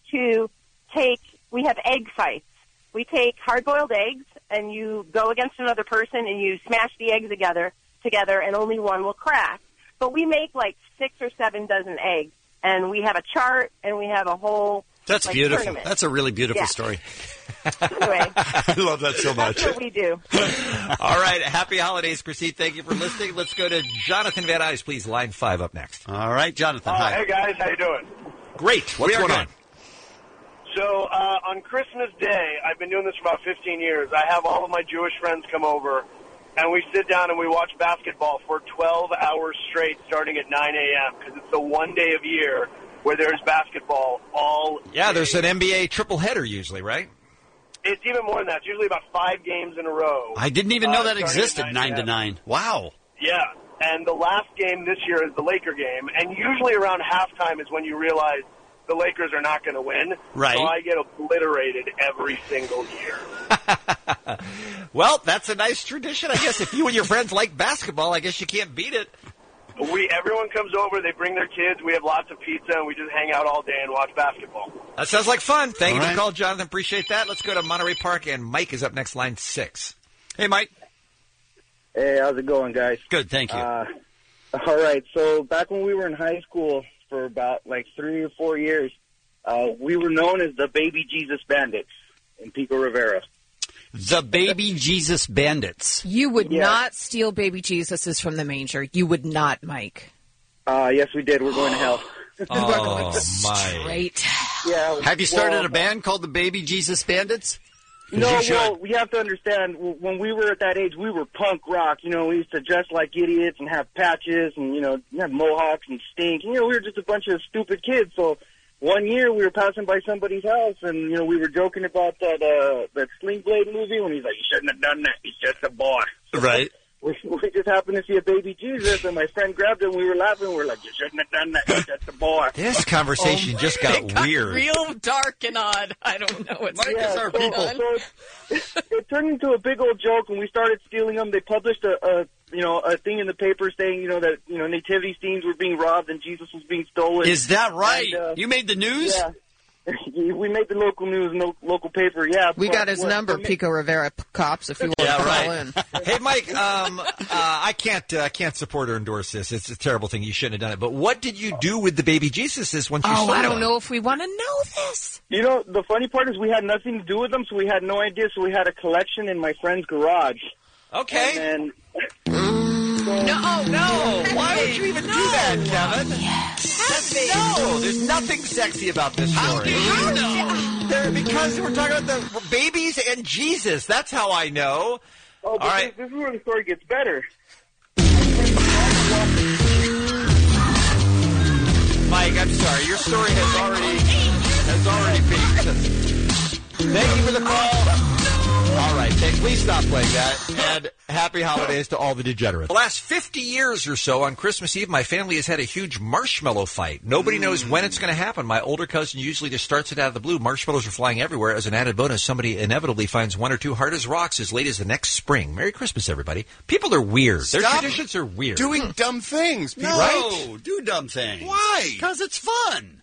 we have egg fights. We take hard-boiled eggs, and you go against another person, and you smash the eggs together, and only one will crack. But we make like 6 or 7 dozen eggs, and we have a chart, and we have a whole That's like, beautiful. tournament. That's a really beautiful Yeah. story. Anyway, I love that so much. that's what we do. All right, happy holidays, Christine. Thank you for listening. Let's go to Jonathan Van Nuys, please. Line 5 up next. All right, Jonathan. Hi. Hey, guys. How you doing? Great. What's going on? So on Christmas Day, I've been doing this for about 15 years. I have all of my Jewish friends come over, and we sit down and we watch basketball for 12 hours straight starting at 9 a.m. because it's the one day of year where there's basketball all Yeah, there's an NBA triple header usually, right? It's even more than that. It's usually about 5 games in a row. I didn't even know that starting at existed, 9 9 to a.m. 9. Wow. Yeah, and the last game this year is the Laker game, and usually around halftime is when you realize the Lakers are not going to win. Right. So I get obliterated every single year. Well, that's a nice tradition, I guess. If you and your friends like basketball, I guess you can't beat it. Everyone comes over, they bring their kids, we have lots of pizza, and we just hang out all day and watch basketball. That sounds like fun. Thank you All for right. the call, Jonathan. Appreciate that. Let's go to Monterey Park, and Mike is up next, line 6. Hey, Mike. Hey, how's it going, guys? Good, thank you. All right, so back when we were in high school for about like 3 or 4 years, we were known as the Baby Jesus Bandits in Pico Rivera. The Baby Jesus Bandits. You would not steal baby Jesuses from the manger. You would not, Mike. Yes, we did. We're going to hell. Oh, my. Great. Yeah. Have you started a band called the Baby Jesus Bandits? No, well, we have to understand, when we were at that age, we were punk rock. You know, we used to dress like idiots and have patches and, you know, have mohawks and stink. You know, we were just a bunch of stupid kids. So one year we were passing by somebody's house and, you know, we were joking about that Sling Blade movie when he's like, you shouldn't have done that. He's just a boy. Right. We just happened to see a baby Jesus, and my friend grabbed him. We were laughing. We were like, you shouldn't have done that. He's just a boy. This conversation just got weird. Real dark and odd. I don't know what's So on. it turned into a big old joke, and we started stealing them. They published a thing in the paper saying, you know, that, you know, nativity scenes were being robbed and Jesus was being stolen. Is that right? And, you made the news? Yeah. We made the local news, local paper, yeah. We got his number, Pico Rivera Cops, if you want to call in. Hey, Mike, I can't support or endorse this. It's a terrible thing. You shouldn't have done it. But what did you do with the baby Jesuses once you sold I them? don't know if we want to know this. You know, the funny part is we had nothing to do with them, so we had no idea. So we had a collection in my friend's garage. Okay. And No. Why would you even do that, Kevin? No, there's nothing sexy about this story. How do you know? Because we're talking about the babies and Jesus. That's how I know. Oh, but all right. this is where the story gets better. Mike, I'm sorry. Your story has already peaked. Thank you for the call. All right, please stop playing that. And happy holidays to all the degenerates. The last 50 years or so, on Christmas Eve, my family has had a huge marshmallow fight. Nobody knows when it's going to happen. My older cousin usually just starts it out of the blue. Marshmallows are flying everywhere. As an added bonus, somebody inevitably finds one or two hard as rocks as late as the next spring. Merry Christmas, everybody. People are weird. Their traditions are weird. Doing dumb things. No, right? do dumb things. Why? Because it's fun.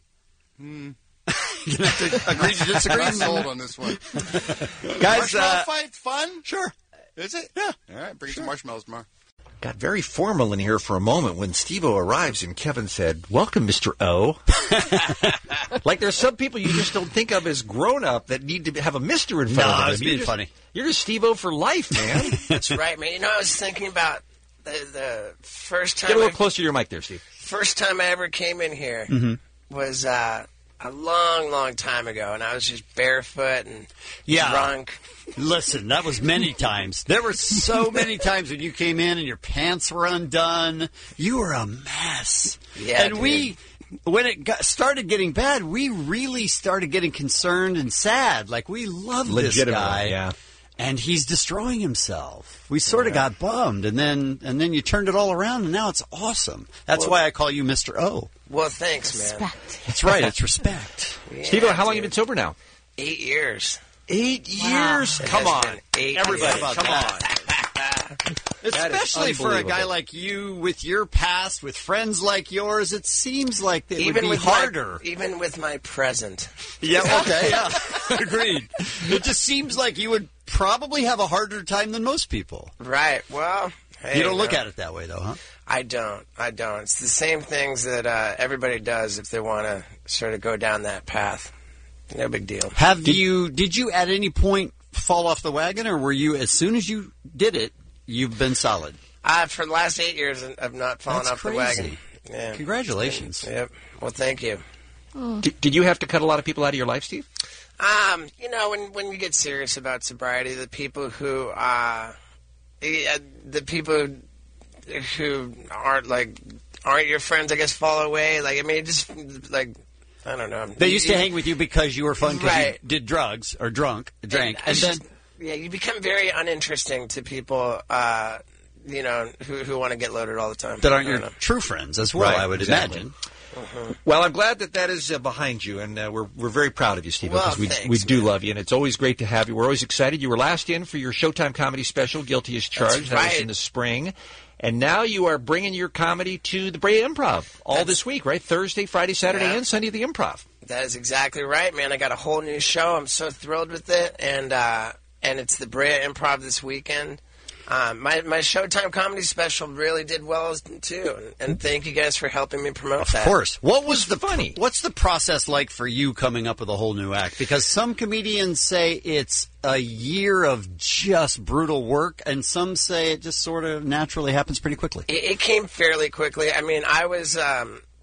You have to agree to disagree. I'm sold on this one. Guys, marshmallow fight fun? Sure. Is it? Yeah. All right, bring some marshmallows tomorrow. Got very formal in here for a moment when Steve-O arrives and Kevin said, "Welcome, Mr. O." Like there's some people you just don't think of as grown-up that need to have a Mr. in front of them. I was being funny. You're just Steve-O for life, man. That's right, man. You know, I was thinking about the first time... Get a little closer to your mic there, Steve. First time I ever came in here was a long time ago, and I was just barefoot and drunk. Listen, that was many times. There were so many times when you came in and your pants were undone. You were a mess. Yeah, and when it started getting bad, we really started getting concerned and sad. Like, we love this guy. Yeah. And he's destroying himself. We sort of got bummed, and then you turned it all around, and now it's awesome. That's why I call you Mr. O. Well, thanks, man. That's right, it's respect. Yeah, Steve-O, how long have you been sober now? 8 years. 8 years? It Come has on. been 8 Everybody, years. come on. Especially for a guy like you, with your past, with friends like yours, it seems like it would be harder. Even with my present. Yeah, okay, yeah. Agreed. It just seems like you would probably have a harder time than most people. Right. Well, hey, you don't look at it that way, though, huh? I don't. It's the same things that everybody does if they want to sort of go down that path. No big deal. Did you at any point fall off the wagon, or were you, as soon as you did it, you've been solid? For the last 8 years, I've not fallen off the wagon. Yeah. Congratulations. Yep. Well, thank you. Did you have to cut a lot of people out of your life, Steve? You know, when you get serious about sobriety, the people who aren't your friends, I guess, fall away. Like, I mean, just like, I don't know. They used to hang with you because you were fun, because you did drugs or drank, and then you become very uninteresting to people. You know, who want to get loaded all the time. That aren't your true friends as well, Right, I would exactly. imagine. Well, I'm glad that is behind you, and we're very proud of you, Steve, Well, because we do love you, and it's always great to have you. We're always excited. You were last in for your Showtime comedy special, Guilty as Charged. That's That was right. in the spring. And now you are bringing your comedy to the Brea Improv this week, right? Thursday, Friday, Saturday, and Sunday at the Improv. That is exactly right, man. I got a whole new show. I'm so thrilled with it, and it's the Brea Improv this weekend. My Showtime comedy special really did well too, and thank you guys for helping me promote that. Of course. What's the process like for you coming up with a whole new act? Because some comedians say it's a year of just brutal work, and some say it just sort of naturally happens pretty quickly. It came fairly quickly. I mean, I was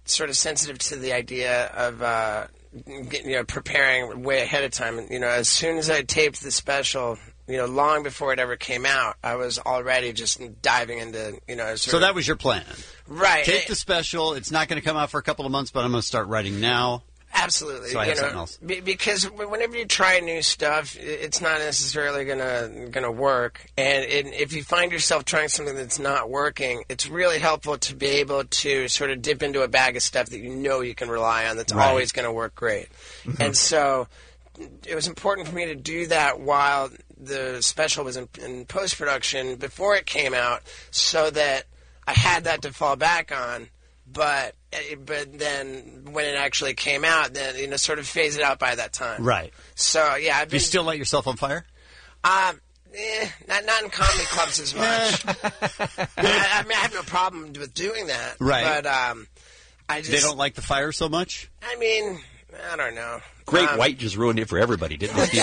sort of sensitive to the idea of preparing way ahead of time. And, as soon as I taped the special, long before it ever came out, I was already just diving into, So that was your plan. Right. Tape the special. It's not going to come out for a couple of months, but I'm going to start writing now. Absolutely. So I have something else. Because whenever you try new stuff, it's not necessarily gonna work. And if you find yourself trying something that's not working, it's really helpful to be able to sort of dip into a bag of stuff that you can rely on that's always going to work great. And so it was important for me to do that while the special was in post-production before it came out, so that I had that to fall back on. But then when it actually came out, then sort of phased it out by that time. Right. So yeah, Do you still light yourself on fire? Not in comedy clubs as much. I have no problem with doing that. Right. But they don't like the fire so much. I mean, I don't know. Great White just ruined it for everybody, didn't it,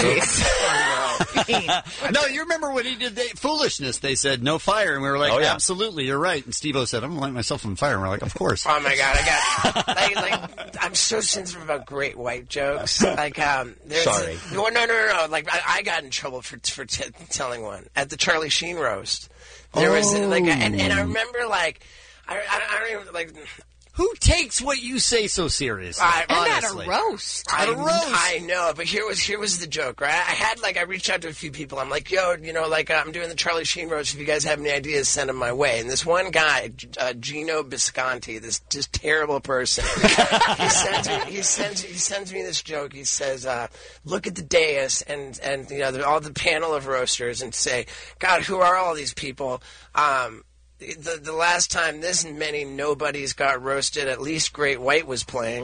Steve-O? No, you remember when he did Foolishness? They said no fire, and we were like, absolutely, you're right. And Steve-O said, I'm going to light myself on fire. And we're like, of course. Oh my God, I'm so sensitive about Great White jokes. Sorry. No. Like I got in trouble for telling one at the Charlie Sheen roast. There was and I remember I don't even like. Who takes what you say so seriously? Honestly. At a roast. I know, but here was the joke, right? I reached out to a few people. I'm like, yo, I'm doing the Charlie Sheen roast. If you guys have any ideas, send them my way. And this one guy, Gino Bisconti, this just terrible person, he sends me this joke. He says, look at the dais and all the panel of roasters and say, God, who are all these people? The last time this many nobodies got roasted, at least Great White was playing.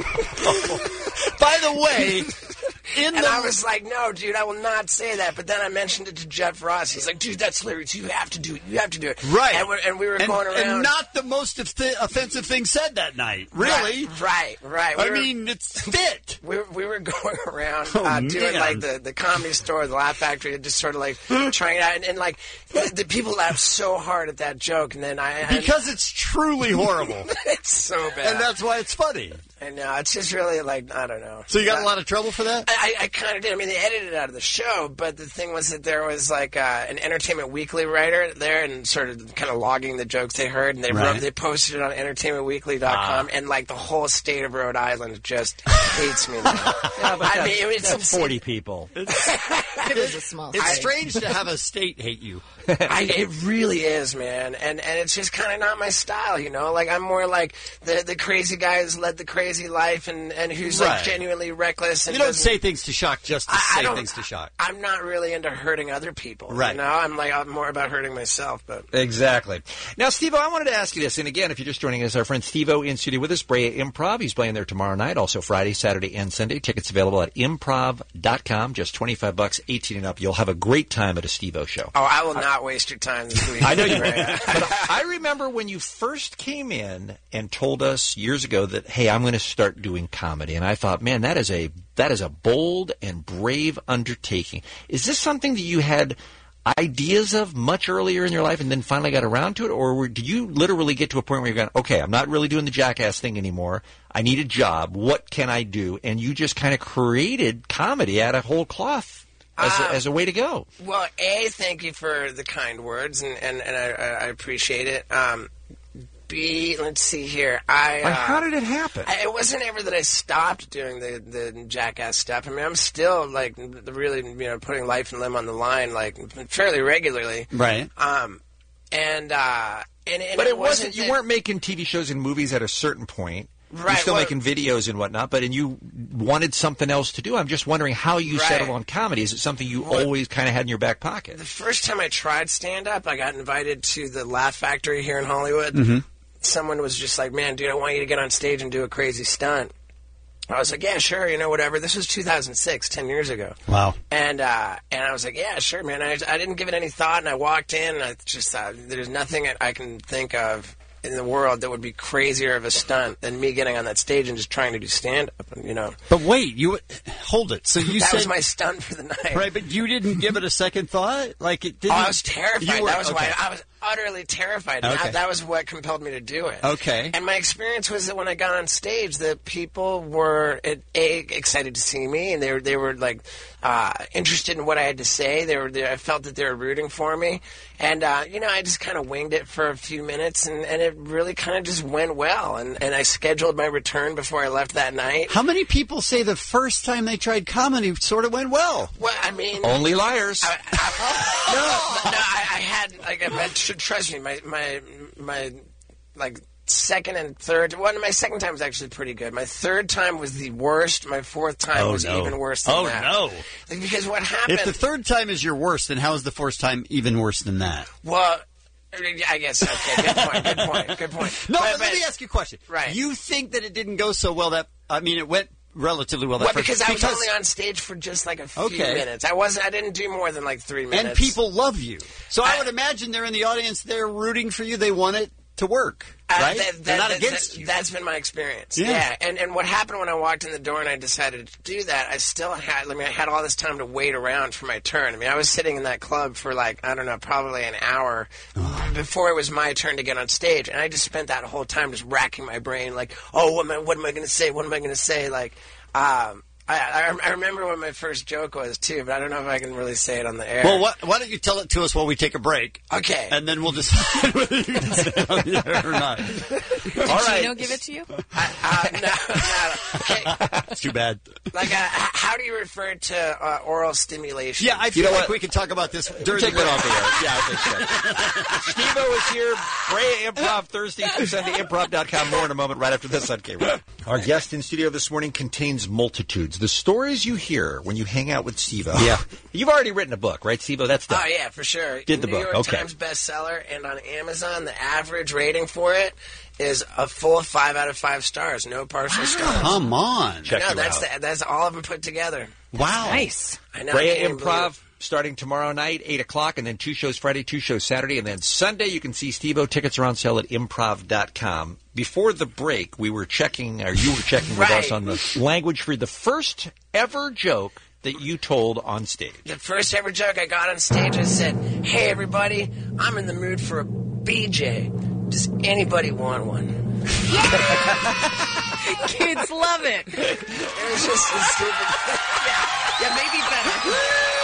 By the way, I was like, no, dude, I will not say that. But then I mentioned it to Jeff Ross. He's like, dude, that's hilarious. You have to do it. You have to do it. Right. And we were going around. And not the most offensive thing said that night. Really? Right. It's fit. We were going around doing like the Comedy Store, the Laugh Factory, just sort of like trying it out. And like the people laughed so hard at that joke. And then because it's truly horrible. It's so bad. And that's why it's funny. I know. It's just really like, I don't know. So you got a lot of trouble for that? I kind of did. I mean, they edited it out of the show, but the thing was that there was like an Entertainment Weekly writer there and sort of kind of logging the jokes they heard, and they posted it on entertainmentweekly.com, and like the whole state of Rhode Island just hates me now. It's 40 people. It is a small state. It's strange to have a state hate you. It really is, man, and it's just kind of not my style, Like I'm more like the crazy guy who's led the crazy life and who's like genuinely reckless. And you don't say things to shock just to say things to shock. I'm not really into hurting other people. Right. I'm more about hurting myself. But exactly. Now, Steve-O, I wanted to ask you this, and again, if you're just joining us, our friend Steve-O in studio with us, Brea Improv. He's playing there tomorrow night, also Friday, Saturday, and Sunday. Tickets available at improv.com. Just $25, 18 and up. You'll have a great time at a Steve-O show. Oh, I will not waste your time this week. I know you will. But I remember when you first came in and told us years ago that, hey, I'm going to start doing comedy, and I thought, man, that is a bold and brave undertaking. Is this something that you had ideas of much earlier in your life and then finally got around to it, or did you literally get to a point where you're going, okay, I'm not really doing the jackass thing anymore. I need a job. What can I do? And you just kind of created comedy out of whole cloth as a way to go. Well, thank you for the kind words, and I appreciate it. B, let's see here. How did it happen? It wasn't ever that I stopped doing the jackass stuff. I mean, I'm still like really, putting life and limb on the line, like fairly regularly. Right. But it wasn't. You weren't making TV shows and movies at a certain point. Right. You're still making videos and whatnot, and you wanted something else to do. I'm just wondering how you settled on comedy. Is it something you always kind of had in your back pocket? The first time I tried stand-up, I got invited to the Laugh Factory here in Hollywood. Mm-hmm. Someone was just like, man, dude, I want you to get on stage and do a crazy stunt. I was like, yeah, sure, whatever. This was 2006, 10 years ago. Wow. And I was like, yeah, sure, man. I didn't give it any thought, and I walked in, and I just thought, there's nothing I can think of in the world that would be crazier of a stunt than me getting on that stage and just trying to do stand-up, But wait, hold it. So you that was my stunt for the night. Right, but you didn't give it a second thought? Like it didn't... Oh, I was terrified. That was why utterly terrified. Okay. That was what compelled me to do it. Okay. And my experience was that when I got on stage, the people were excited to see me, and they were like interested in what I had to say. I felt that they were rooting for me, and I just kind of winged it for a few minutes, and it really kind of just went well. And I scheduled my return before I left that night. How many people say the first time they tried comedy sort of went well? Well, I mean, only liars. I had trust me, my second and third. Well, my second time was actually pretty good. My third time was the worst. My fourth time was even worse than that. Oh, no. Because what happened... If the third time is your worst, then how is the first time even worse than that? Well, I guess, okay, good point. No, but let me ask you a question. Right. You think that it didn't go so well it went relatively well. Because I was only on stage for just like a few minutes. I didn't do more than like 3 minutes. And people love you. So I would imagine they're in the audience, they're rooting for you, they want it to work, right? They're not against you. That's been my experience. Yeah. And what happened when I walked in the door and I decided to do that, I still had, I had all this time to wait around for my turn. I was sitting in that club for probably an hour before it was my turn to get on stage. And I just spent that whole time just racking my brain what am I going to say? What am I going to say? I remember what my first joke was, too, but I don't know if I can really say it on the air. Well, why don't you tell it to us while we take a break? Okay. And then we'll decide whether you can say it on the air or not. Did Gino give it to you? No. Okay. It's too bad. How do you refer to oral stimulation? Yeah, I feel like we can talk about this during Take the it off the air. Yeah, I think so. Steve-O is here. Brea Improv Thursday through Sunday. Improv.com. More in a moment right after this on K-Rock. Our guest in studio this morning contains multitudes. The stories you hear when you hang out with Steve-O. Yeah. You've already written a book, right, Steve-O? That's done. Oh, yeah, for sure. Did the New book. York Okay. Times bestseller, and on Amazon, the average rating for it is a full 5 out of 5 stars. No partial stars. Come on. Check you that's all of them put together. Wow. Nice. I know. Brea Improv starting tomorrow night, 8 o'clock, and then 2 shows Friday, 2 shows Saturday, and then Sunday you can see Steve-O. Tickets are on sale at improv.com. Before the break, we were checking, or you were checking with us on the language for the first ever joke that you told on stage. The first ever joke I got on stage, I said, "Hey, everybody, I'm in the mood for a BJ. Does anybody want one?" Kids love it. It was just a stupid thing. Yeah, maybe better.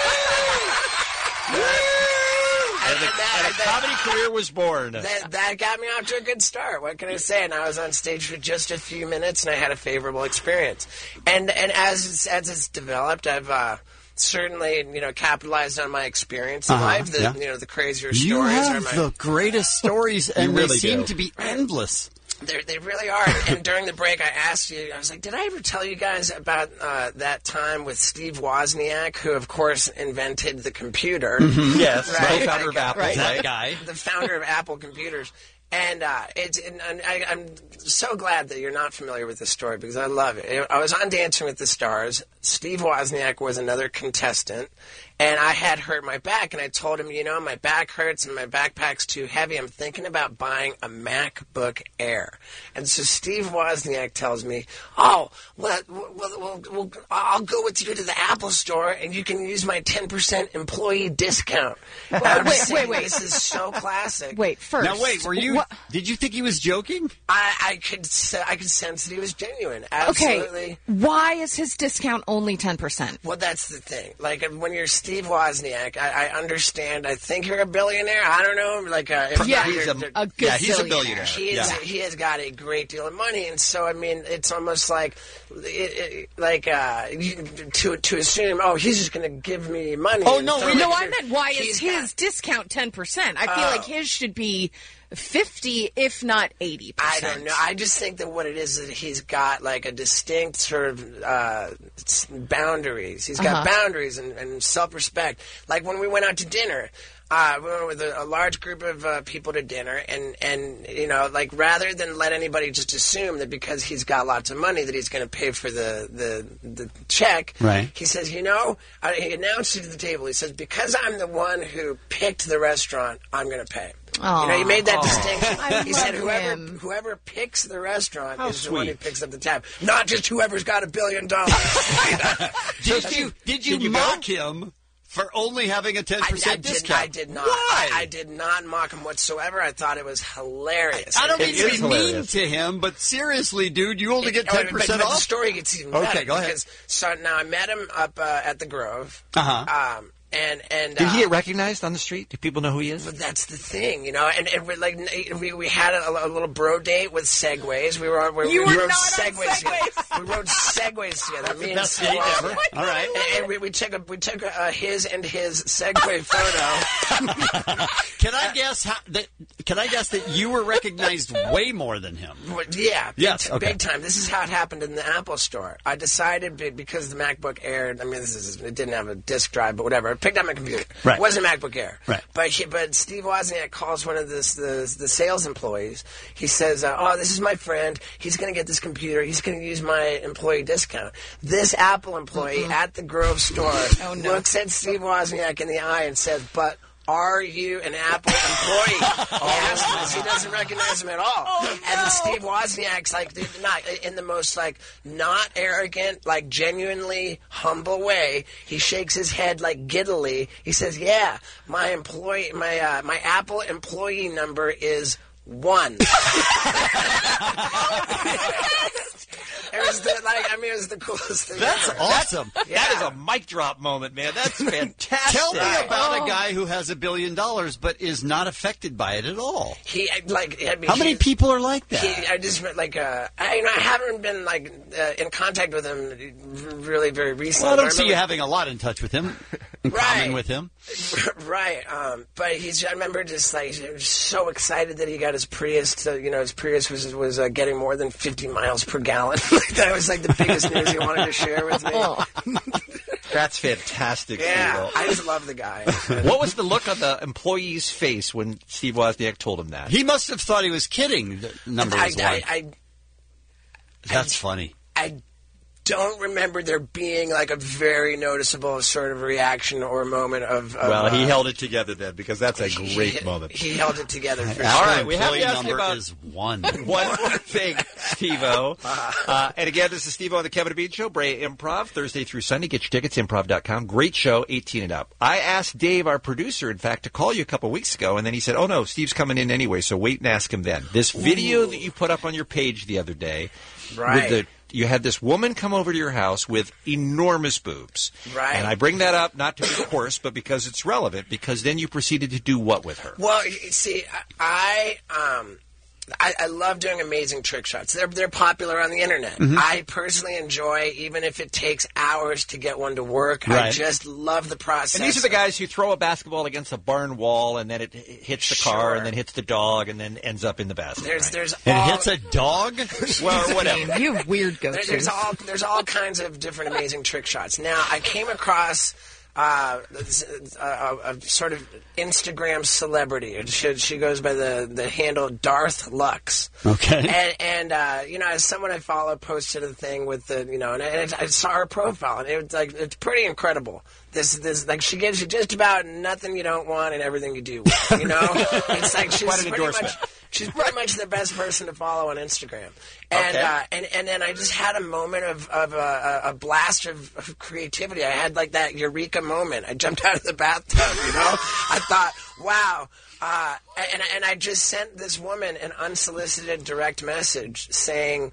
And a comedy career was born. That got me off to a good start. What can I say? And I was on stage for just a few minutes, and I had a favorable experience. And as it's developed, I've certainly capitalized on my experience in life. The crazier stories You are have my the greatest stories, and really they seem do. to be endless. They really are. And during the break, I asked you, I was like, did I ever tell you guys about that time with Steve Wozniak, who, of course, invented the computer? Mm-hmm. Yes, Right. the founder of Apple. Right. That guy. The founder of Apple Computers. And I'm so glad that you're not familiar with this story because I love it. I was on Dancing with the Stars. Steve Wozniak was another contestant, and I had hurt my back. And I told him, my back hurts and my backpack's too heavy. I'm thinking about buying a MacBook Air. And so Steve Wozniak tells me, "Oh, well, I'll go with you to the Apple store, and you can use my 10% employee discount." Wait. This is so classic. Wait, first. Now, wait, did you think he was joking? I could sense that he was genuine. Absolutely. Okay, why is his discount only 10%? Well, that's the thing. When you're Steve Wozniak, I understand. I think you're a billionaire. I don't know. He's a billionaire. He has got a great deal of money, and so it's almost like to assume, he's just going to give me money. Oh no, I meant why is his discount 10%? I feel like his should be 50, if not 80%. I don't know. I just think that what it is that he's got a distinct sort of boundaries. He's got boundaries and self-respect. Like when we went out to dinner, we went with a large group of people to dinner, and rather than let anybody just assume that because he's got lots of money that he's going to pay for the check, right. He says, he announced it to the table. He says, because I'm the one who picked the restaurant, I'm going to pay. He made that distinction. He said, whoever picks the restaurant is the one who picks up the tab, not just whoever's got $1 billion. Did you mock him For only having a 10% discount. I did not. Why? I did not mock him whatsoever. I thought it was hilarious. I don't mean to be hilarious. mean to him, but seriously, dude, you only get 10% but off? the story gets even better. Okay, go ahead. Because, so now I met him up at the Grove. Uh-huh. And Did he get recognized on the street? Do people know who he is? But that's the thing, you know. And we're like, we had a little bro date with Segways. We rode Segways together. We rode Segways together. Me and best date ever. All right. And we took a his and his Segway photo. Can I guess that you were recognized way more than him? Yeah. Yes. Okay. Big time. This is how it happened in the Apple Store. I decided because the MacBook Air. I mean, it didn't have a disk drive, but whatever. I picked up my computer. Right. It wasn't a MacBook Air. Right. But Steve Wozniak calls one of the sales employees. He says, "Oh, this is my friend. He's going to get this computer. He's going to use my employee discount." This Apple employee at the Grove store looks at Steve Wozniak in the eye and says, "But are you an Apple employee?" He doesn't recognize him at all. And Steve Wozniak's like, not in the most like not arrogant, like genuinely humble way. He shakes his head like giddily. He says, "Yeah, my Apple employee number is 1." It was the coolest thing. That's ever. awesome. That is a mic drop moment, man. That's fantastic. Tell me about a guy who has $1 billion but is not affected by it at all. How many people are like that? I haven't been in contact with him really very recently. Well, I don't see you having a lot in touch with him, in common with him. Right, but I remember just so excited that he got his Prius. His Prius was getting more than 50 miles per gallon. That was like the biggest news he wanted to share with me. That's fantastic. Yeah, Steve. I just love the guy. What was the look on the employee's face when Steve Wozniak told him that? He must have thought he was kidding. The number was 1. That's funny. I don't remember there being like a very noticeable sort of reaction or moment of well, he held it together then, because that's a great moment. He held it together for All sure. right, we have to ask you about is 1. one more thing, Steve-O. And again, this is Steve-O on the Kevin and Bean Show, Brea Improv, Thursday through Sunday. Get your tickets, improv.com. Great show, 18 and up. I asked Dave, our producer, in fact, to call you a couple weeks ago, and then he said, "Oh, no, Steve's coming in anyway, so wait and ask him then." This video that you put up on your page the other day, right? You had this woman come over to your house with enormous boobs. Right. And I bring that up not to be coarse, but because it's relevant, because then you proceeded to do what with her? Well, you see, I love doing amazing trick shots. They're popular on the internet. Mm-hmm. I personally enjoy, even if it takes hours to get one to work. Right. I just love the process. And these are the guys who throw a basketball against a barn wall, and then it hits the car, and then hits the dog, and then ends up in the basket. There's and it hits a dog? Well, whatever. You have weird go-tos. There's all kinds of different amazing trick shots. Now, I came across a sort of Instagram celebrity. She goes by the handle Darth Lux. Okay. And as someone I follow posted a thing with and I saw her profile, and it's pretty incredible. This she gives you just about nothing you don't want and everything you do want, It's like she's pretty much the best person to follow on Instagram. And and then I just had a moment of a blast of creativity. I had like that eureka moment. I jumped out of the bathtub, I thought, wow. And I just sent this woman an unsolicited direct message saying,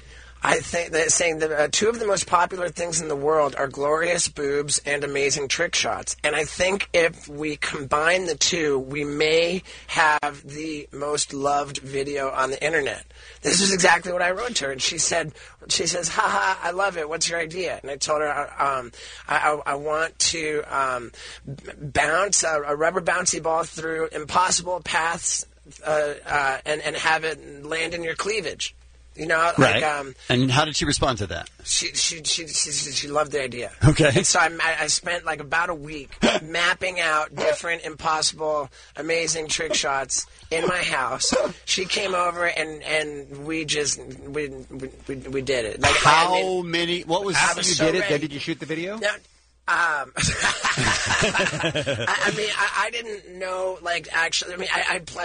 two of the most popular things in the world are glorious boobs and amazing trick shots. And I think if we combine the two, we may have the most loved video on the internet. This is exactly what I wrote to her, and she says, "Haha, I love it. What's your idea?" And I told her, I want to bounce a rubber bouncy ball through impossible paths and have it land in your cleavage. Right. And how did she respond to that? She loved the idea. Okay. And so I spent like about a week mapping out different impossible, amazing trick shots in my house. She came over and we did it. Like, how many? What was? After you did it, then did you shoot the video? No, I didn't know. Like, actually, I played.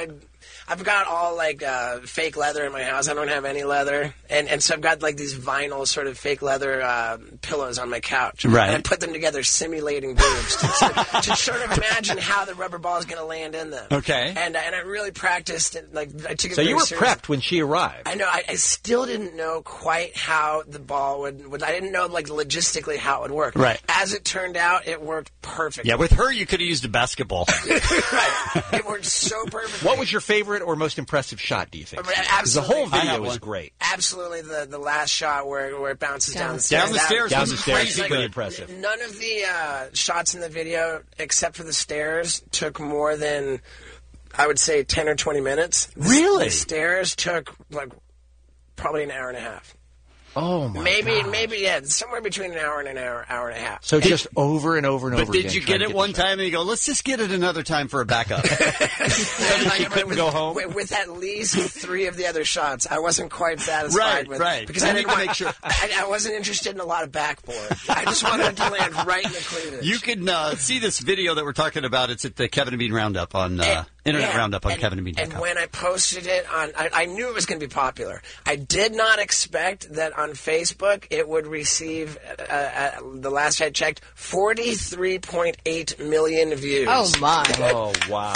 I've got all like fake leather in my house. I don't have any leather, and so I've got like these vinyl sort of fake leather pillows on my couch. Right. And I put them together, simulating boobs to sort of imagine how the rubber ball is going to land in them. Okay. And I really practiced it. Like I took it. So very you were seriously. prepped when she arrived. I know. I still didn't know quite how the ball would. I didn't know like logistically how it would work. Right. As it turned out, it worked perfectly. Yeah, with her, you could have used a basketball. Right. It worked so perfectly. What was your favorite or most impressive shot, do you think? Because the Absolutely. whole I video have was one. great. Absolutely, the last shot where it bounces down the stairs. Down the stairs Down was the stairs, crazy pretty good. impressive. None of the shots in the video, except for the stairs, took more than, I would say, 10 or 20 minutes. Really? The stairs took, like, probably an hour and a half. Oh, my Maybe, yeah, somewhere between an hour and an hour and a half. So just over and over and over But again. did you trying get to it one time and you go, let's just get it another time for a backup? She couldn't go home? With at least 3 of the other shots, I wasn't quite satisfied with Right. because You I need didn't to want, make sure. I wasn't interested in a lot of backboard. I just wanted it to land right in the cleavage. You can see this video that we're talking about. It's at the Kevin and Bean Roundup on Internet Roundup on KevinandBean.com. And when I posted it on, I knew it was going to be popular. I did not expect that on Facebook it would receive, the last I checked, 43.8 million views. Oh, my. Oh, wow.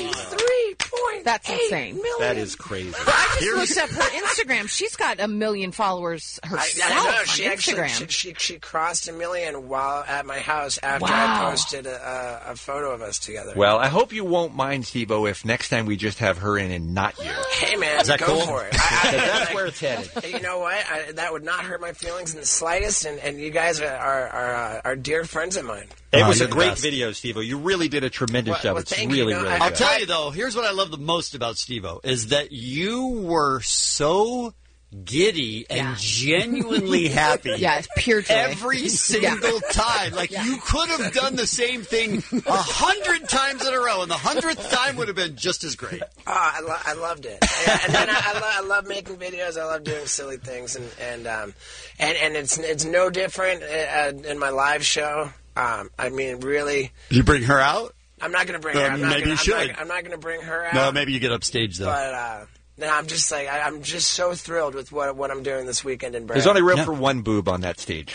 43.8 That's insane. million. That is crazy. I just looked up her Instagram. She's got 1 million followers herself I know. on She Instagram. actually she crossed 1 million while at my house after Wow. I posted a photo of us together. Well, I hope you won't mind, Steve-O, if next time we just have her in and not you. Hey, man, Is that go cool? for it. That's where it's headed. You know what? That would not hurt my feelings in the slightest, and you guys are dear friends of mine. It was a you're the great best. video, Steve-O. You really did a tremendous Well, job. well, It's thank you. really, No, really I- good. I'll tell you, though, here's what I love the most about Steve-O, is that you were so giddy and genuinely happy. Yeah, it's pure joy. Every single time. Like, you could have done the same thing 100 times in a row, and the 100th time would have been just as great. Oh, I loved it. Yeah, and then I love making videos. I love doing silly things, and it's no different in my live show. I mean, really. Did you bring her out? I'm not going to bring her. Maybe you should. I'm not going to bring her out. No, maybe you get upstage, though. But no, I'm just like I'm just so thrilled with what I'm doing this weekend in Brad. There's only room for one boob on that stage.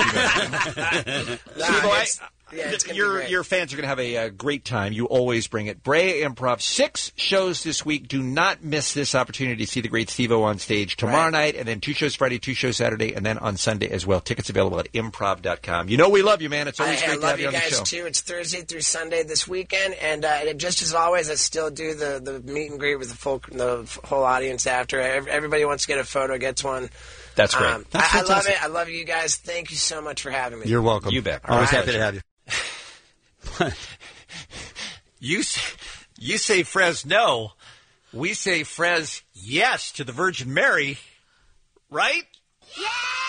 Your fans are going to have a great time. You always bring it. Brea Improv, 6 shows this week. Do not miss this opportunity to see the great Steve-O on stage tomorrow night, and then 2 shows Friday, 2 shows Saturday, and then on Sunday as well. Tickets available at improv.com. You know we love you, man. It's always great to have you on the show. I love you guys, too. It's Thursday through Sunday this weekend, and just as always, I still do the meet and greet with the whole audience after. Everybody wants to get a photo, gets one. That's great. I love it. I love you guys. Thank you so much for having me. You're welcome. You bet. Always happy to have you. You say Fresno. We say Fres yes to the Virgin Mary, right? Yay!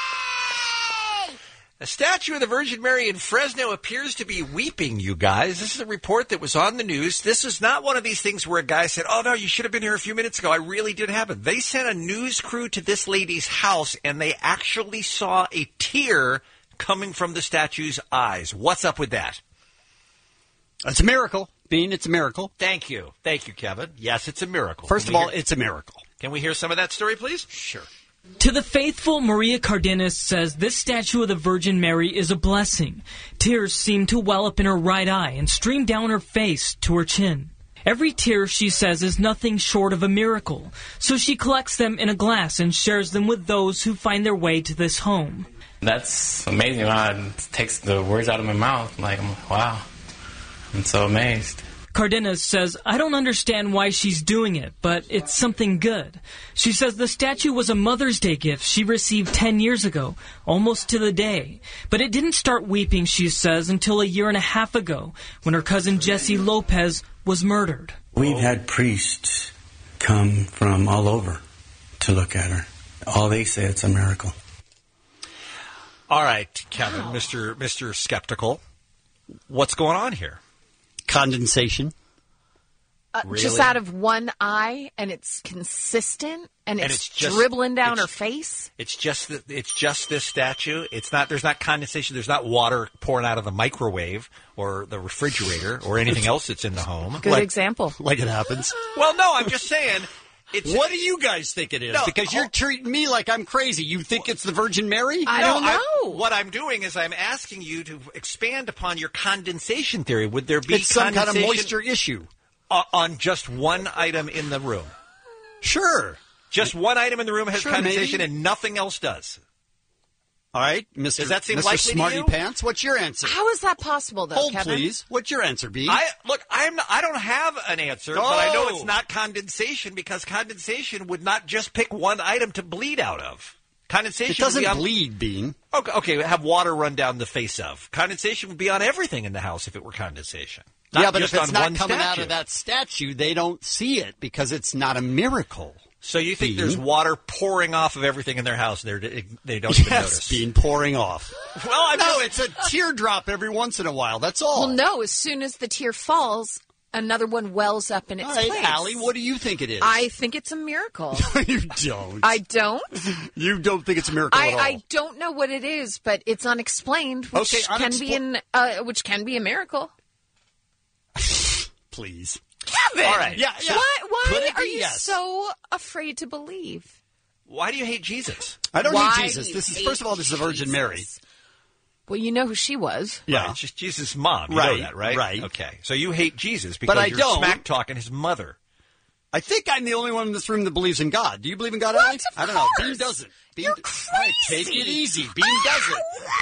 A statue of the Virgin Mary in Fresno appears to be weeping, you guys. This is a report that was on the news. This is not one of these things where a guy said, oh, no, you should have been here a few minutes ago. I really did happen. They sent a news crew to this lady's house, and they actually saw a tear coming from the statue's eyes. What's up with that? It's a miracle. Bean, it's a miracle. Thank you. Thank you, Kevin. Yes, it's a miracle. First of all, it's a miracle. Can we hear some of that story, please? Sure. To the faithful, Maria Cardenas says this statue of the Virgin Mary is a blessing. Tears seem to well up in her right eye and stream down her face to her chin. Every tear, she says, is nothing short of a miracle, so she collects them in a glass and shares them with those who find their way to this home. That's amazing. It takes the words out of my mouth. Like, wow, I'm so amazed. Cardenas says, I don't understand why she's doing it, but it's something good. She says the statue was a Mother's Day gift she received 10 years ago, almost to the day. But it didn't start weeping, she says, until a year and a half ago, when her cousin Jesse Lopez was murdered. We've had priests come from all over to look at her. All they say it's a miracle. All right, Kevin, Mr. Skeptical. What's going on here? Condensation. Just out of one eye, and it's consistent, and it's just dribbling down her face. It's just this statue. It's not. There's not condensation. There's not water pouring out of the microwave or the refrigerator or anything else that's in the home. Good example. Like it happens. Well, no, I'm just saying. What do you guys think it is? No, because you're treating me like I'm crazy. You think it's the Virgin Mary? I don't know. What I'm doing is I'm asking you to expand upon your condensation theory. Would there be it's some kind of moisture issue on just one item in the room? Sure. Just one item in the room has condensation maybe. and nothing else does. All right, Mr. Does that seem Mr. likely Smarty to you? Pants, what's your answer? How is that possible, though, Hold, Kevin? please. What's your answer, B? I don't have an answer, but I know it's not condensation because condensation would not just pick one item to bleed out of. Condensation It doesn't would be bleed, Bean. Okay, have water run down the face of. Condensation would be on everything in the house if it were condensation. Yeah, but just if it's on not one coming out statue. of that statue, they don't see it because it's not a miracle. So you think Bean? there's water pouring off of everything in their house and they don't even notice? Bean pouring off. Well, it's a teardrop every once in a while. That's all. Well, no. As soon as the tear falls, another one wells up in its All right, place. Allie, what do you think it is? I think it's a miracle. You don't. I don't. You don't think it's a miracle at all? I don't know what it is, but it's unexplained, which which can be a miracle. Please. Kevin! All right. Yeah. Why are you so afraid to believe? Why do you hate Jesus? I don't Why hate Jesus. do you This is hate first of all, this is the Virgin Mary. Well, you know who she was. Yeah. Right, it's just Jesus' mom. You Right, know that, right? right. Okay. So you hate Jesus because But I you're don't. smack-talking his mother. I think I'm the only one in this room that believes in God. Do you believe in God, What? Allie? Of I don't know. course. Bean doesn't. You're Right, take it easy. Bean doesn't.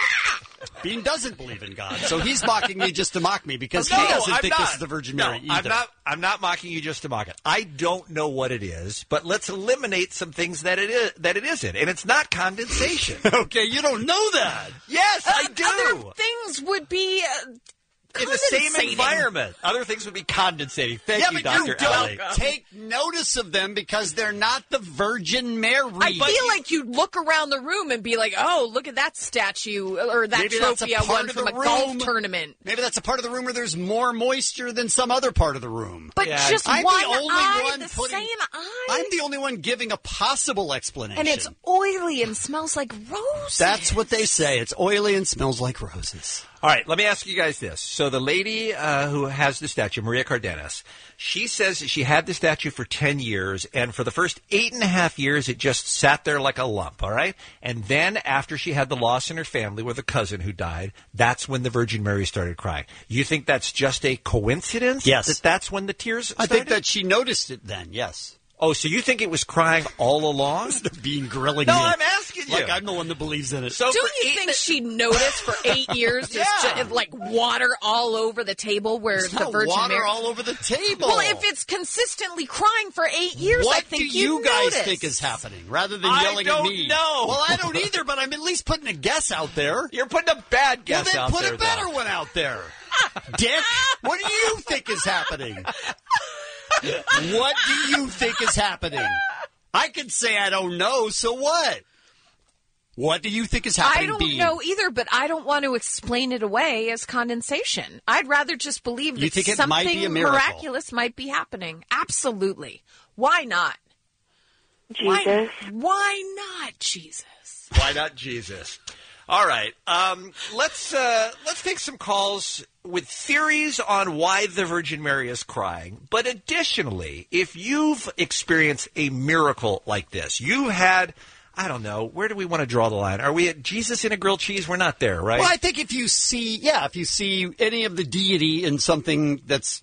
Bean doesn't believe in God, so he's mocking me just to mock me because he doesn't think this is the Virgin Mary either. I'm not mocking you just to mock it. I don't know what it is, but let's eliminate some things that it isn't, and it's not condensation. Okay, you don't know that. Yes, I do. Other things would be in the same condensating. environment. Other things would be condensating. Thank Yeah, you, but you Dr. Alley. don't take notice of them because they're not the Virgin Mary. I feel like you'd look around the room and be like, "Oh, look at that statue or that Maybe that's trophy a I part won of from the a golf room. tournament." Maybe that's a part of the room where there's more moisture than some other part of the room. But just I'm one the only eye, one the putting, same eye, I'm the only one giving a possible explanation. and it's oily and smells like roses. That's what they say. It's oily and smells like roses. All right, let me ask you guys this. So the lady who has the statue, Maria Cardenas, she says that she had the statue for 10 years, and for the first 8.5 years, it just sat there like a lump, all right? And then after she had the loss in her family with a cousin who died, that's when the Virgin Mary started crying. You think that's just a coincidence? Yes. That's when the tears started? I think that she noticed it then, yes. Oh, so you think it was crying all along? Being grilling No, me. I'm asking you. Like I'm the one that believes in it. So Don't for you think she noticed for 8 years just like water all over the table where It's the not Virgin water Mary? all over the table. Well, if it's consistently crying for 8 years, what I think do you guys notice. think is happening? Rather than I yelling don't at me. know. Well, I don't either, but I'm at least putting a guess out there. You're putting a bad guess well, out then there. put a better one out there. Dick, what do you think is happening? What do you think is happening? I can say I don't know, so what? What do you think is happening, I don't Bean? know either, but I don't want to explain it away as condensation. I'd rather just believe You that think it something might be a miracle? miraculous might be happening. Absolutely. Why not? Jesus. Why not Jesus? Why not Jesus? All right. Let's take some calls with theories on why the Virgin Mary is crying. But additionally, if you've experienced a miracle like this, you had, I don't know, where do we want to draw the line? Are we at Jesus in a grilled cheese? We're not there, right? Well, I think if you see any of the deity in something that's,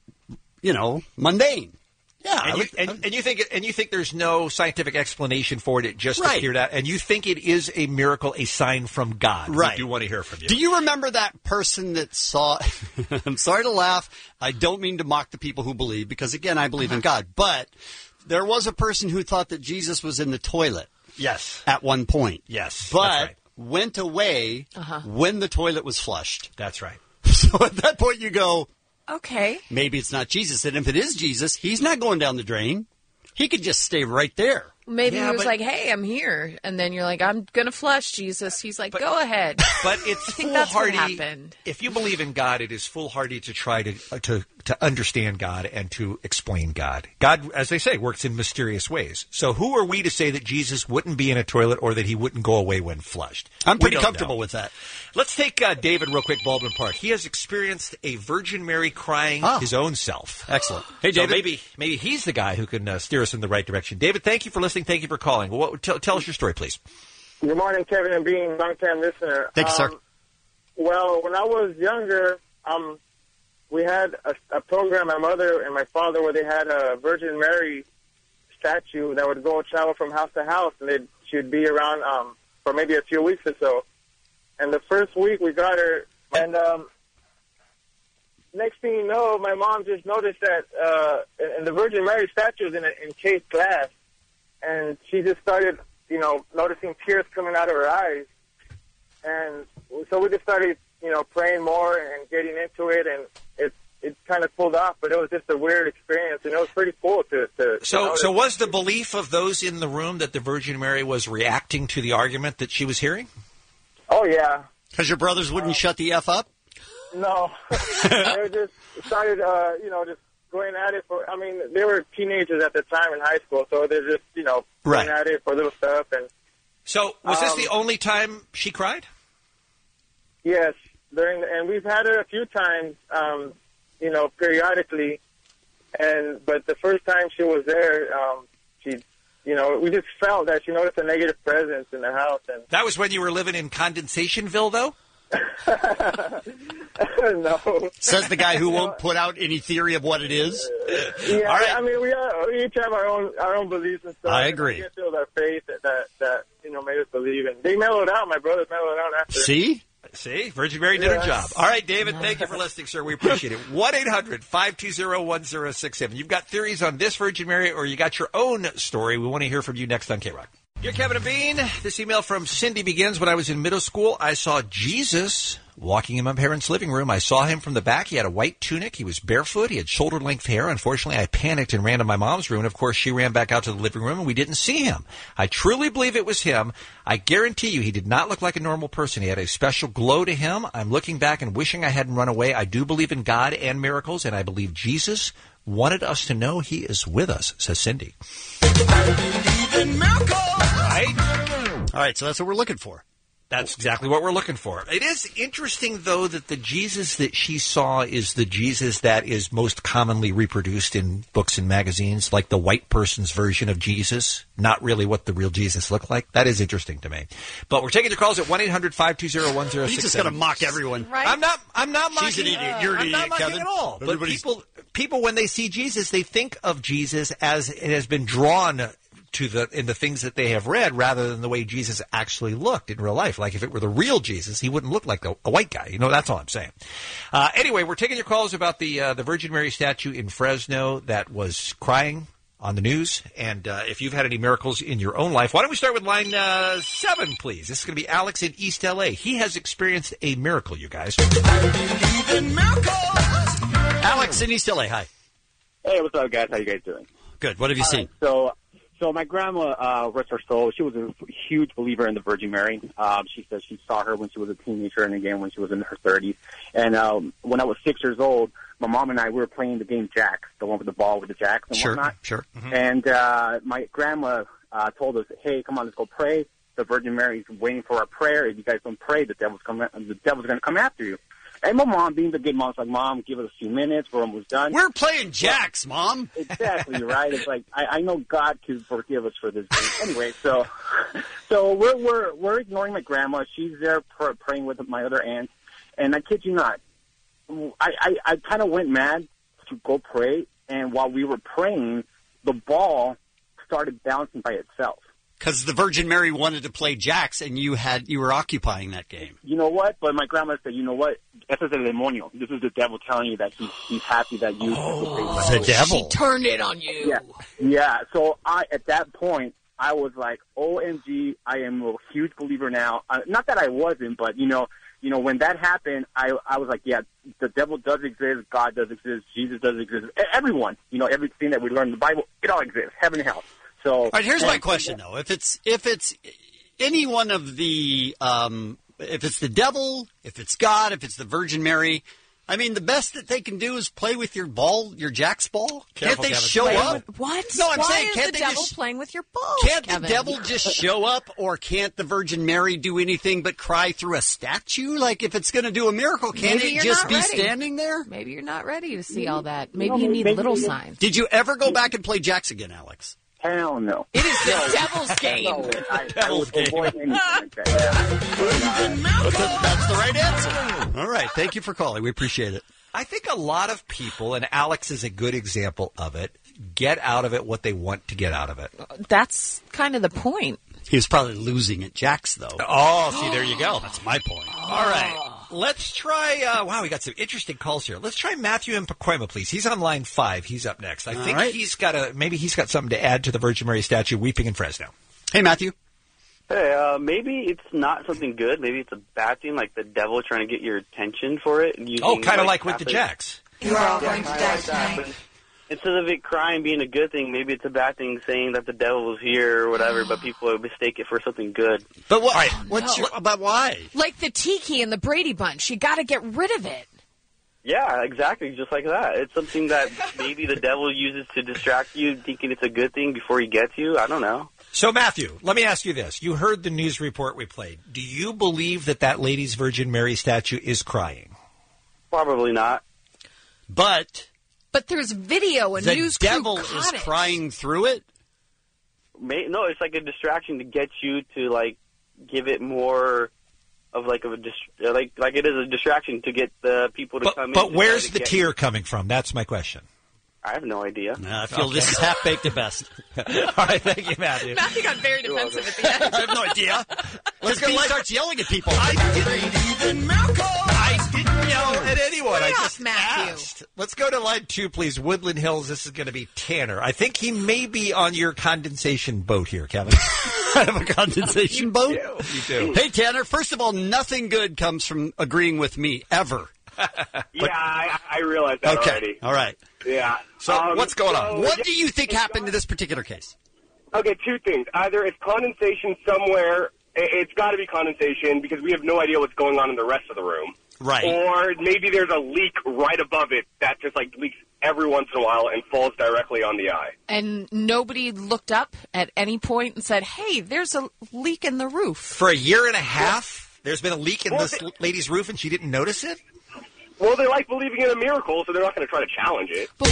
mundane. Yeah, and you think there's no scientific explanation for it? It just Right. appeared out, and you think it is a miracle, a sign from God. Right. We do want to hear from you. Do you remember that person that saw? I'm sorry to laugh. I don't mean to mock the people who believe, because again, I believe in God. But there was a person who thought that Jesus was in the toilet. Yes. At one point. Yes. But that's right. went away when the toilet was flushed. That's right. So at that point, you go, Okay. maybe it's not Jesus. And if it is Jesus, he's not going down the drain. He could just stay right there. Maybe Yeah, he was but- like, hey, I'm here. And then you're like, I'm going to flush, Jesus. He's like, go ahead. But it's I think that's what foolhardy. happened. If you believe in God, it is foolhardy to try to understand God and to explain God. God, as they say, works in mysterious ways. So who are we to say that Jesus wouldn't be in a toilet or that he wouldn't go away when flushed? I'm We pretty don't comfortable know. with that. Let's take David real quick, Baldwin Park. He has experienced a Virgin Mary crying his own self. Excellent. Hey, So David. maybe he's the guy who can steer us in the right direction. David, thank you for listening. Thank you for calling. Well, tell us your story, please. Good morning, Kevin and Bean, long-time listener. Thank you, sir. Well, when I was younger, we had a program, my mother and my father, where they had a Virgin Mary statue that would go travel from house to house, and she would be around for maybe a few weeks or so. And the first week we got her, and next thing you know, my mom just noticed that and the Virgin Mary statue is in encased glass, and she just started, noticing tears coming out of her eyes. And so we just started, praying more and getting into it, and it kind of pulled off, but it was just a weird experience, and it was pretty cool to So was the belief of those in the room that the Virgin Mary was reacting to the argument that she was hearing? Oh, yeah. Because your brothers wouldn't shut the F up? No. They just started, just going at it for, they were teenagers at the time in high school, so they're just, Right. going at it for little stuff. And So was this the only time she cried? yes, and we've had her a few times, periodically, but the first time she was there, we just felt that she noticed a negative presence in the house. And That was when you were living in Condensationville, though? no. Says the guy who won't put out any theory of what it is. Yeah, All right. we each have our own beliefs and stuff. I agree. And it was our faith that made us believe in. They mellowed out. My brothers mellowed out after. See? Virgin Mary did her Yeah. job. All right, David, thank you for listening, sir. We appreciate it. 1-800-520-1067. You've got theories on this Virgin Mary, or you got your own story. We want to hear from you next on K-Rock. You're Kevin and Bean. This email from Cindy begins, when I was in middle school, I saw Jesus walking in my parents' living room. I saw him from the back. He had a white tunic. He was barefoot. He had shoulder-length hair. Unfortunately, I panicked and ran to my mom's room. Of course, she ran back out to the living room, and we didn't see him. I truly believe it was him. I guarantee you he did not look like a normal person. He had a special glow to him. I'm looking back and wishing I hadn't run away. I do believe in God and miracles, and I believe Jesus wanted us to know he is with us, says Cindy. Right? All right, so that's what we're looking for. That's exactly what we're looking for. It is interesting, though, that the Jesus that she saw is the Jesus that is most commonly reproduced in books and magazines, like the white person's version of Jesus, not really what the real Jesus looked like. That is interesting to me. But we're taking your calls at 1-800-520-1067. He's just going to mock everyone. Right? I'm not mocking. She's an idiot. You're an I'm idiot, not mocking Kevin. at all. But Everybody's- people, when they see Jesus, they think of Jesus as it has been drawn in the things that they have read, rather than the way Jesus actually looked in real life. Like if it were the real Jesus, he wouldn't look like a white guy. That's all I'm saying. Anyway, we're taking your calls about the Virgin Mary statue in Fresno that was crying on the news. And if you've had any miracles in your own life, why don't we start with line 7, please? This is going to be Alex in East L.A. He has experienced a miracle, you guys. Alex in East LA, hi. Hey, what's up, guys? How you guys doing? Good. What have you seen? So my grandma, rest her soul, she was a huge believer in the Virgin Mary. She says she saw her when she was a teenager and again when she was in her 30s. And when I was 6 years old, my mom and I, we were playing the game Jacks, the one with the ball with the Jacks and whatnot. Sure. Mm-hmm. And my grandma told us, hey, come on, let's go pray. The Virgin Mary's waiting for our prayer. If you guys don't pray, the devil's going to come after you. And my mom, being the good mom, was like, Mom, give us a few minutes. We're almost done. We're playing Jacks, Mom. Exactly, right? It's like, I know God could forgive us for this game. Anyway, so we're ignoring my grandma. She's there praying with my other aunt. And I kid you not, I kind of went mad to go pray. And while we were praying, the ball started bouncing by itself. Because the Virgin Mary wanted to play Jacks, and you were occupying that game. You know what? But my grandma said, you know what? Eso es el demonio. This is the devil telling you that he's happy that you... The devil. She turned it on you. Yeah. So at that point, I was like, OMG, I am a huge believer now. Not that I wasn't, but, when that happened, I was like, yeah, the devil does exist, God does exist, Jesus does exist. Everyone, everything that we learn in the Bible, it all exists, heaven and hell. So, all right, here's my question though: if it's any one of the, if it's the devil, if it's God, if it's the Virgin Mary. I mean, the best that they can do is play with your ball, your Jack's ball. Careful, can't they Kevin. show up? What? No, I'm Why saying, is can't the they devil just playing with your balls, Can't Kevin? the devil just show up, or can't the Virgin Mary do anything but cry through a statue? Like, if it's going to do a miracle, can't Maybe it you're just not be ready. standing there? Maybe you're not ready to see all that. Maybe you need little signs. Did you ever go back and play Jacks again, Alex? Hell no. It is the devil's game. No, I would game. avoid anything like that. That's the right answer. All right, thank you for calling. We appreciate it. I think a lot of people, and Alex is a good example of it, get out of it what they want to get out of it. That's kind of the point. He was probably losing at Jacks, though. Oh, see, there you go. That's my point. All right. Let's try, wow, we got some interesting calls here. Let's try Matthew in Pacoima, please. He's on line 5. He's up next. I think maybe he's got something to add to the Virgin Mary statue weeping in Fresno. Hey, Matthew. Hey, maybe it's not something good. Maybe it's a bad thing, like the devil trying to get your attention for it. Using, Kind of like with the Jacks. You are all going to die tonight. Instead of it crying being a good thing, maybe it's a bad thing saying that the devil is here or whatever, but people mistake it for something good. But what? But why? Like the tiki and the Brady Bunch. You got to get rid of it. Yeah, exactly, just like that. It's something that maybe the devil uses to distract you, thinking it's a good thing before he gets you. I don't know. So, Matthew, let me ask you this. You heard the news report we played. Do you believe that lady's Virgin Mary statue is crying? Probably not. But there's video and the news crew devil caught is it. crying through it? No, it's like a distraction to get you to, like, give it more of, like, like it is a distraction to get the people to come in. But to where's try to the get- tear coming from? That's my question. I have no idea. I feel this is half-baked at best. All right, thank you, Matthew. Matthew got very defensive at the end. I have no idea. Let's go. Starts yelling at people. I didn't yell at anyone. Lay I off, just Matthew. asked. Let's go to line 2, please. Woodland Hills. This is going to be Tanner. I think he may be on your condensation boat here, Kevin. I have a condensation boat? You do. Hey, Tanner, first of all, nothing good comes from agreeing with me, ever. Yeah, I realize that already. All right. Yeah. So what's going on? so- What do you think happened in this particular case? Okay, two things. Either it's condensation somewhere. It's got to be condensation because we have no idea what's going on in the rest of the room. Right. Or maybe there's a leak right above it that just like leaks every once in a while and falls directly on the eye. And nobody looked up at any point and said, hey, there's a leak in the roof. For a year and a half, there's been a leak in this lady's roof and she didn't notice it? Well, they like believing in a miracle, so they're not going to try to challenge it. But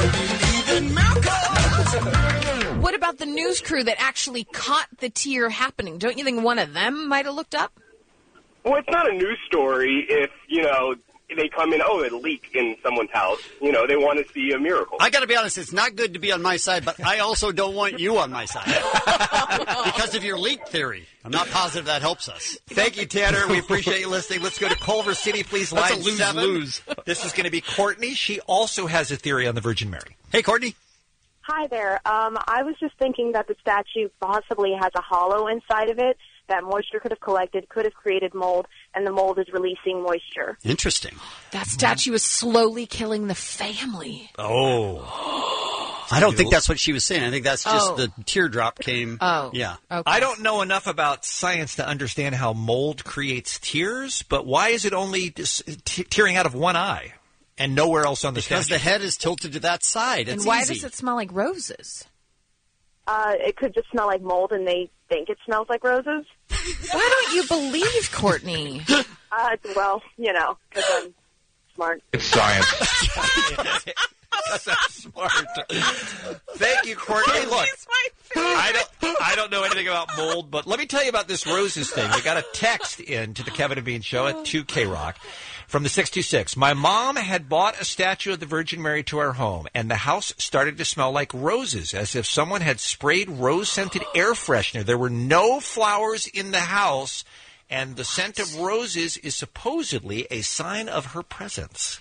what about the news crew that actually caught the tear happening? Don't you think one of them might have looked up? Well, it's not a news story if, they come in, it leaked in someone's house. They want to see a miracle. I got to be honest, it's not good to be on my side, but I also don't want you on my side. Because of your leak theory. I'm not positive that helps us. Thank you, Tanner. We appreciate you listening. Let's go to Culver City, please. That's line a lose-lose. 7. This is going to be Courtney. She also has a theory on the Virgin Mary. Hey, Courtney. Hi there. I was just thinking that the statue possibly has a hollow inside of it that moisture could have collected, could have created mold, and the mold is releasing moisture. Interesting. That statue is slowly killing the family. Oh. I don't think that's what she was saying. I think that's just Oh. the teardrop came. Oh. Yeah. Okay. I don't know enough about science to understand how mold creates tears, but why is it only tearing out of one eye and nowhere else on the Because statue? the head is tilted to that side. And It's why easy. does it smell like roses? It could just smell like mold, and they think it smells like roses. Why don't you believe Courtney? Well, because I'm smart. It's science. That's not smart. Thank you, Courtney. Look, I don't know anything about mold, but let me tell you about this roses thing. We got a text in to the Kevin and Bean Show at 2K Rock from the 626. My mom had bought a statue of the Virgin Mary to our home, and the house started to smell like roses, as if someone had sprayed rose-scented air freshener. There were no flowers in the house, and the scent of roses is supposedly a sign of her presence.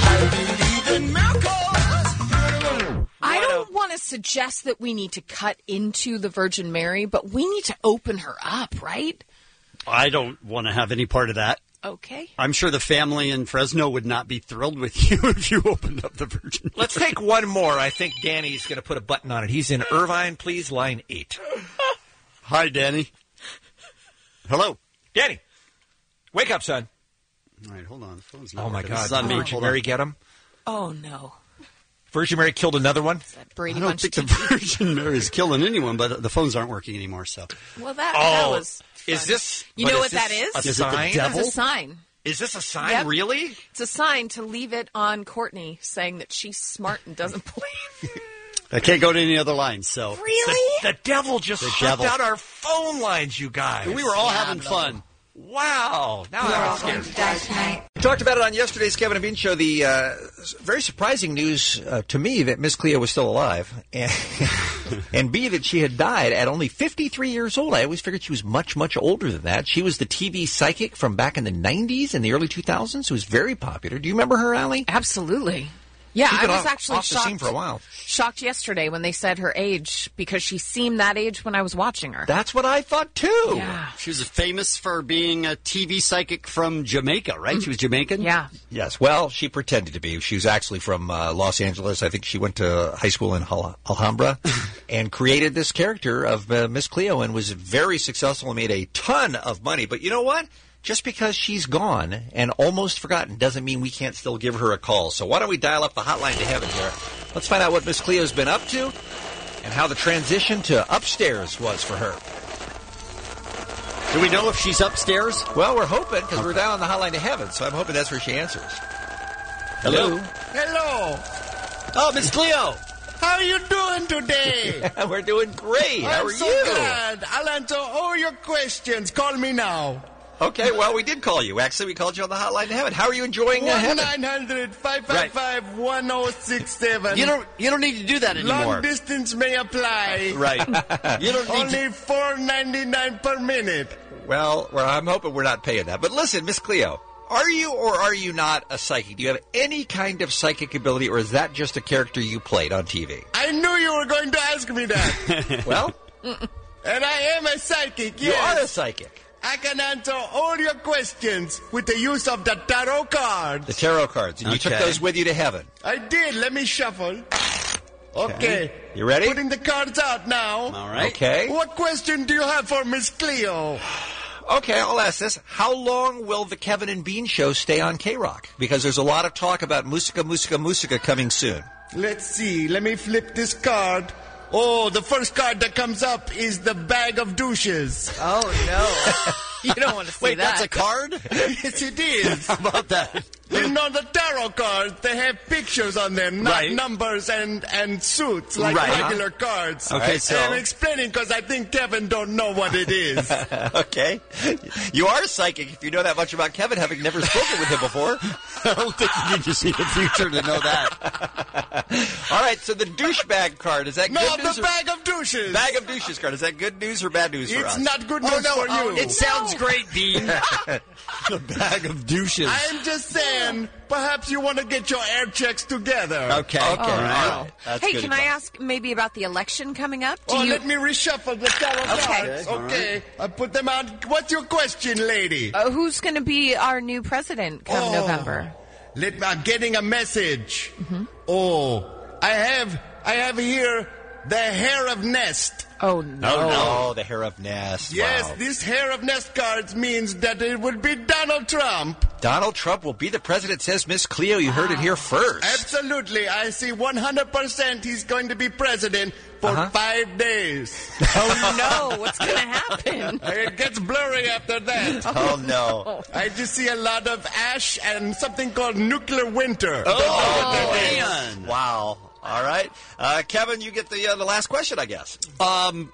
I don't want to suggest that we need to cut into the Virgin Mary, but we need to open her up, right? I don't want to have any part of that. Okay. I'm sure the family in Fresno would not be thrilled with you if you opened up the Virgin. Let's take one more. I think Danny's going to put a button on it. He's in Irvine, please, line 8. Hi, Danny. Hello. Danny, wake up, son. All right, hold on. The phone's not Oh, my working. God. This is on me. Virgin Hold Mary on. get him? Oh, no. Virgin Mary killed another one? Brady I don't Bunch think the TV. Virgin Mary is killing anyone, but the phones aren't working anymore, so. Well, that was fun. Is this... You know what that is? A Is it the sign? devil? It's a sign. Is this a sign, Yep. really? It's a sign to leave it on Courtney, saying that she's smart and doesn't believe. I can't go to any other lines, so. Really? The devil just The shut devil. down our phone lines, you guys. We were all having fun. Wow. Now I'm scared. We talked about it on yesterday's Kevin and Bean show. The very surprising news to me that Miss Cleo was still alive, and B, that she had died at only 53 years old. I always figured she was much, much older than that. She was the TV psychic from back in the 90s and the early 2000s who was very popular. Do you remember her, Allie? Absolutely. Yeah, She's I been was off actually the shocked. scene for a while. Shocked yesterday when they said her age because she seemed that age when I was watching her. That's what I thought too. Yeah. She was famous for being a TV psychic from Jamaica, right? She was Jamaican? Yeah. Yes. Well, she pretended to be. She was actually from Los Angeles. I think she went to high school in Alhambra and created this character of Miss Cleo and was very successful and made a ton of money. But you know what? Just because she's gone and almost forgotten doesn't mean we can't still give her a call. So why don't we dial up the hotline to heaven here? Let's find out what Miss Cleo's been up to and how the transition to upstairs was for her. Do we know if she's upstairs? Well, we're hoping because we're dialing the hotline to heaven, so I'm hoping that's where she answers. Hello? Hello. Oh, Miss Cleo. How are you doing today? We're doing great. How I'm are so you? glad. I'll answer all your questions. Call me now. Okay, well, we did call you. Actually, we called you on the hotline to heaven. How are you enjoying heaven? 1-900-555-1067. You don't need to do that anymore. Long distance may apply. Right. You don't need Only $4.99 per minute. Well, I'm hoping we're not paying that. But listen, Miss Cleo, are you or are you not a psychic? Do you have any kind of psychic ability, or is that just a character you played on TV? I knew you were going to ask me that. Well? And I am a psychic, yes. You are a psychic. I can answer all your questions with the use of the tarot cards. The tarot cards. And you took those with you to heaven. I did. Let me shuffle. Okay. You ready? Putting the cards out now. All right. Okay. What question do you have for Miss Cleo? Okay, I'll ask this. How long will the Kevin and Bean show stay on K-Rock? Because there's a lot of talk about Musica coming soon. Let's see. Let me flip this card. Oh, the first card that comes up is the bag of douches. Oh, no. You don't want to see Wait, that. that's a card? Yes, it is. How about that? You know, the tarot cards, they have pictures on them, not Right. numbers and suits like Right. regular cards. Okay, so- I'm explaining because I think Kevin don't know what it is. Okay. You are psychic if you know that much about Kevin, having never spoken with him before. I don't think you need to see the future to know that. All right, so the douchebag card, is that No, good news? the bag of douches. Bag of douches card, is that good news or bad news for us? It's not good news for you. It sounds great, Dean. The bag of douches. I'm just saying, perhaps you want to get your air checks together. Okay. Okay. All right. That's Hey, good can I advice. ask maybe about the election coming up? Do Oh, you... let me reshuffle the tarot cards. Okay, I put them out. What's your question, lady? who's going to be our new president come November? I'm getting a message. Oh, I have here the hair of Nest. Oh, no. Oh, the hair of Nest. Yes, Wow. this hair of Nest cards means that it would be Donald Trump. Donald Trump will be the president, says Miss Cleo. You heard it here first. Absolutely. I see 100% he's going to be president for 5 days. Oh, no. What's going to happen? It gets blurry after that. Oh, no. I just see a lot of ash and something called nuclear winter. Oh, man. Wow. All right. Kevin, you get the last question, I guess. All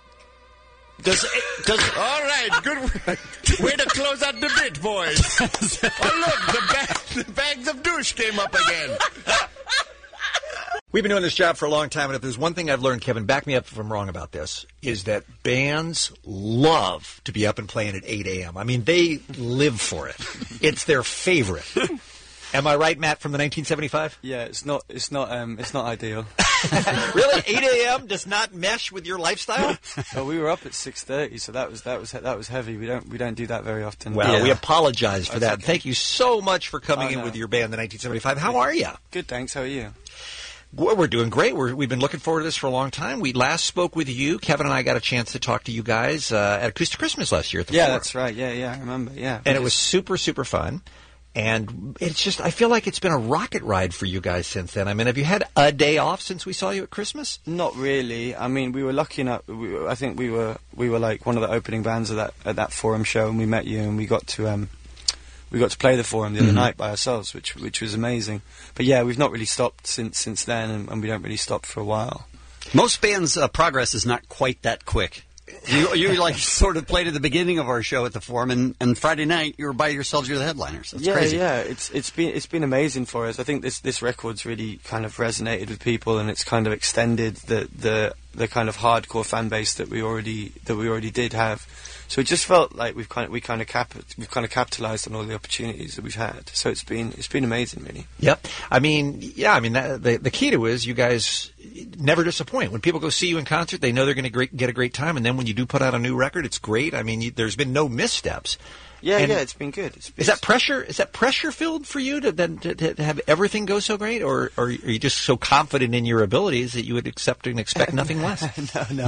right, good way to close out the bit, boys. Oh, look, the bags of douche came up again. We've been doing this job for a long time, and if there's one thing I've learned, Kevin, back me up if I'm wrong about this, is that bands love to be up and playing at 8 a.m. I mean, they live for it. It's their favorite. Am I right, Matt, from the 1975? Yeah, it's not ideal. Really? 8 a.m. does not mesh with your lifestyle? Well, we were up at 6:30, so that was heavy. We don't do that very often. Well, we apologize for that. Okay. Thank you so much for coming in with your band, the 1975. How are you? Good, thanks. How are you? We're doing great. We've been looking forward to this for a long time. We last spoke with you. Kevin and I got a chance to talk to you guys at Acoustic Christmas last year at the Forum. That's right. Yeah, I remember. Yeah, and it was super, super fun. And it's just, I feel like it's been a rocket ride for you guys since then. I mean, have you had a day off since we saw you at Christmas? Not really. I mean, we were lucky enough. I think we were like one of the opening bands at that Forum show, and we met you, and we got to play the Forum the other night by ourselves, which was amazing. But yeah, we've not really stopped since then, and we don't really stop for a while. Most bands' progress is not quite that quick. You like sort of played at the beginning of our show at the Forum, and Friday night you were by yourselves. You're the headliners. That's crazy. Yeah. It's been amazing for us. I think this record's really kind of resonated with people, and it's kind of extended the kind of hardcore fan base that we already did have. So it just felt like we've kind of capitalized on all the opportunities that we've had. So it's been amazing, really. Yep. I mean, the key to it is you guys never disappoint. When people go see you in concert, they know they're going to get a great time, and then when you do put out a new record, it's great. I mean, there's been no missteps. Yeah, it's been good. Is that pressure filled for you to have everything go so great, or are you just so confident in your abilities that you would accept and expect nothing less? No.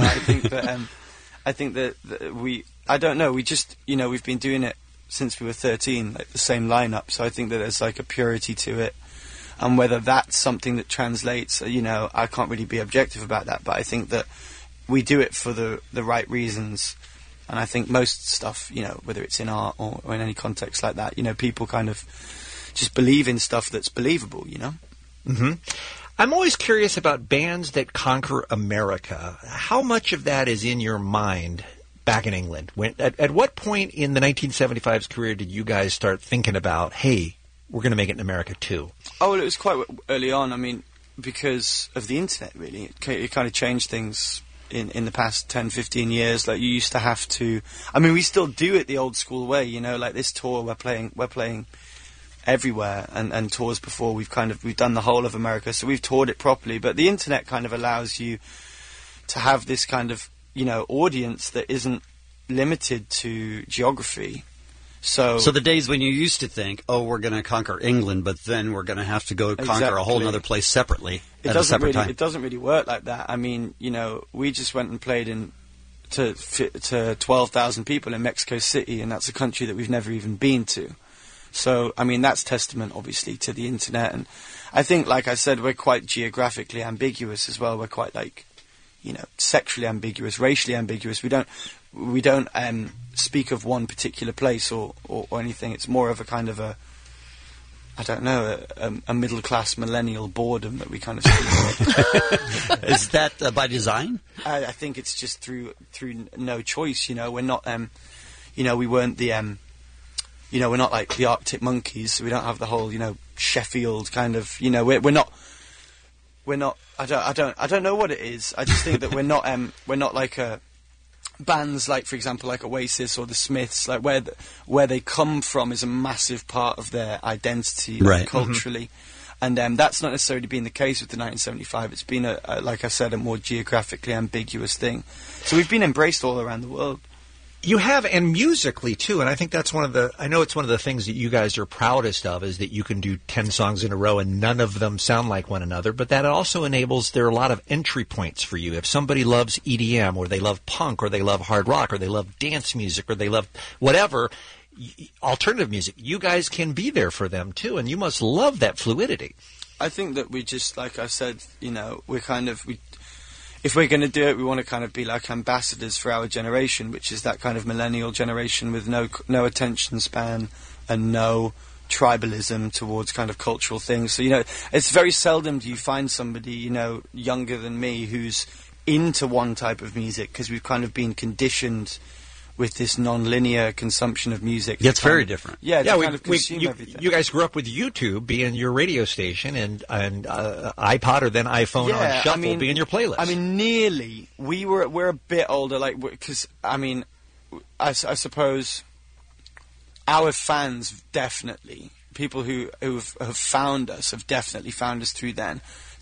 I think that I don't know. We just, we've been doing it since we were 13, like the same lineup. So I think that there's like a purity to it, and whether that's something that translates, I can't really be objective about that. But I think that we do it for the right reasons. And I think most stuff, whether it's in art or in any context like that, people kind of just believe in stuff that's believable, Mm-hmm. I'm always curious about bands that conquer America. How much of that is in your mind back in England? At what point in the 1975's career did you guys start thinking about, hey, we're going to make it in America too? Oh, well, it was quite early on. I mean, because of the internet, really. It kind of changed things in the past 10, 15 years. Like, you used to have to... I mean, we still do it the old school way, like this tour, we're playing everywhere, and tours before we've done the whole of America, so we've toured it properly. But the internet kind of allows you to have this kind of audience that isn't limited to geography. So the days when you used to think, we're going to conquer England, but then we're going to have to go conquer a whole other place separately at a separate time. It doesn't really work like that. I mean, we just went and played to 12,000 people in Mexico City, and that's a country that we've never even been to. So, I mean, that's testament, obviously, to the internet. And I think, like I said, we're quite geographically ambiguous as well. We're quite, sexually ambiguous, racially ambiguous. We don't speak of one particular place or anything. It's more of a kind of a middle-class millennial boredom that we kind of speak of. Is that by design? I think it's just through no choice, We're not, we weren't the... we're not like the Arctic Monkeys, so we don't have the whole, Sheffield kind of, we're not, I don't know what it is. I just think that we're not like bands like, for example, like Oasis or the Smiths, like where they come from is a massive part of their identity, right, culturally. Mm-hmm. And that's not necessarily been the case with the 1975. It's been, like I said, a more geographically ambiguous thing. So we've been embraced all around the world. You have, and musically too, and I think that's I know it's one of the things that you guys are proudest of, is that you can do 10 songs in a row and none of them sound like one another, but that also enables, there are a lot of entry points for you. If somebody loves EDM, or they love punk, or they love hard rock, or they love dance music, or they love whatever, alternative music, you guys can be there for them too, and you must love that fluidity. I think that we just, like I said, we're kind of... If we're going to do it, we want to kind of be like ambassadors for our generation, which is that kind of millennial generation with no attention span and no tribalism towards kind of cultural things. So, it's very seldom do you find somebody, younger than me who's into one type of music, because we've kind of been conditioned with this non-linear consumption of music. It's very different. Yeah, kind of consume everything. You guys grew up with YouTube being your radio station, and iPod or then iPhone on shuffle being your playlist. I mean, nearly. We're a bit older, because I suppose our fans definitely, people who have found us have definitely found us through then.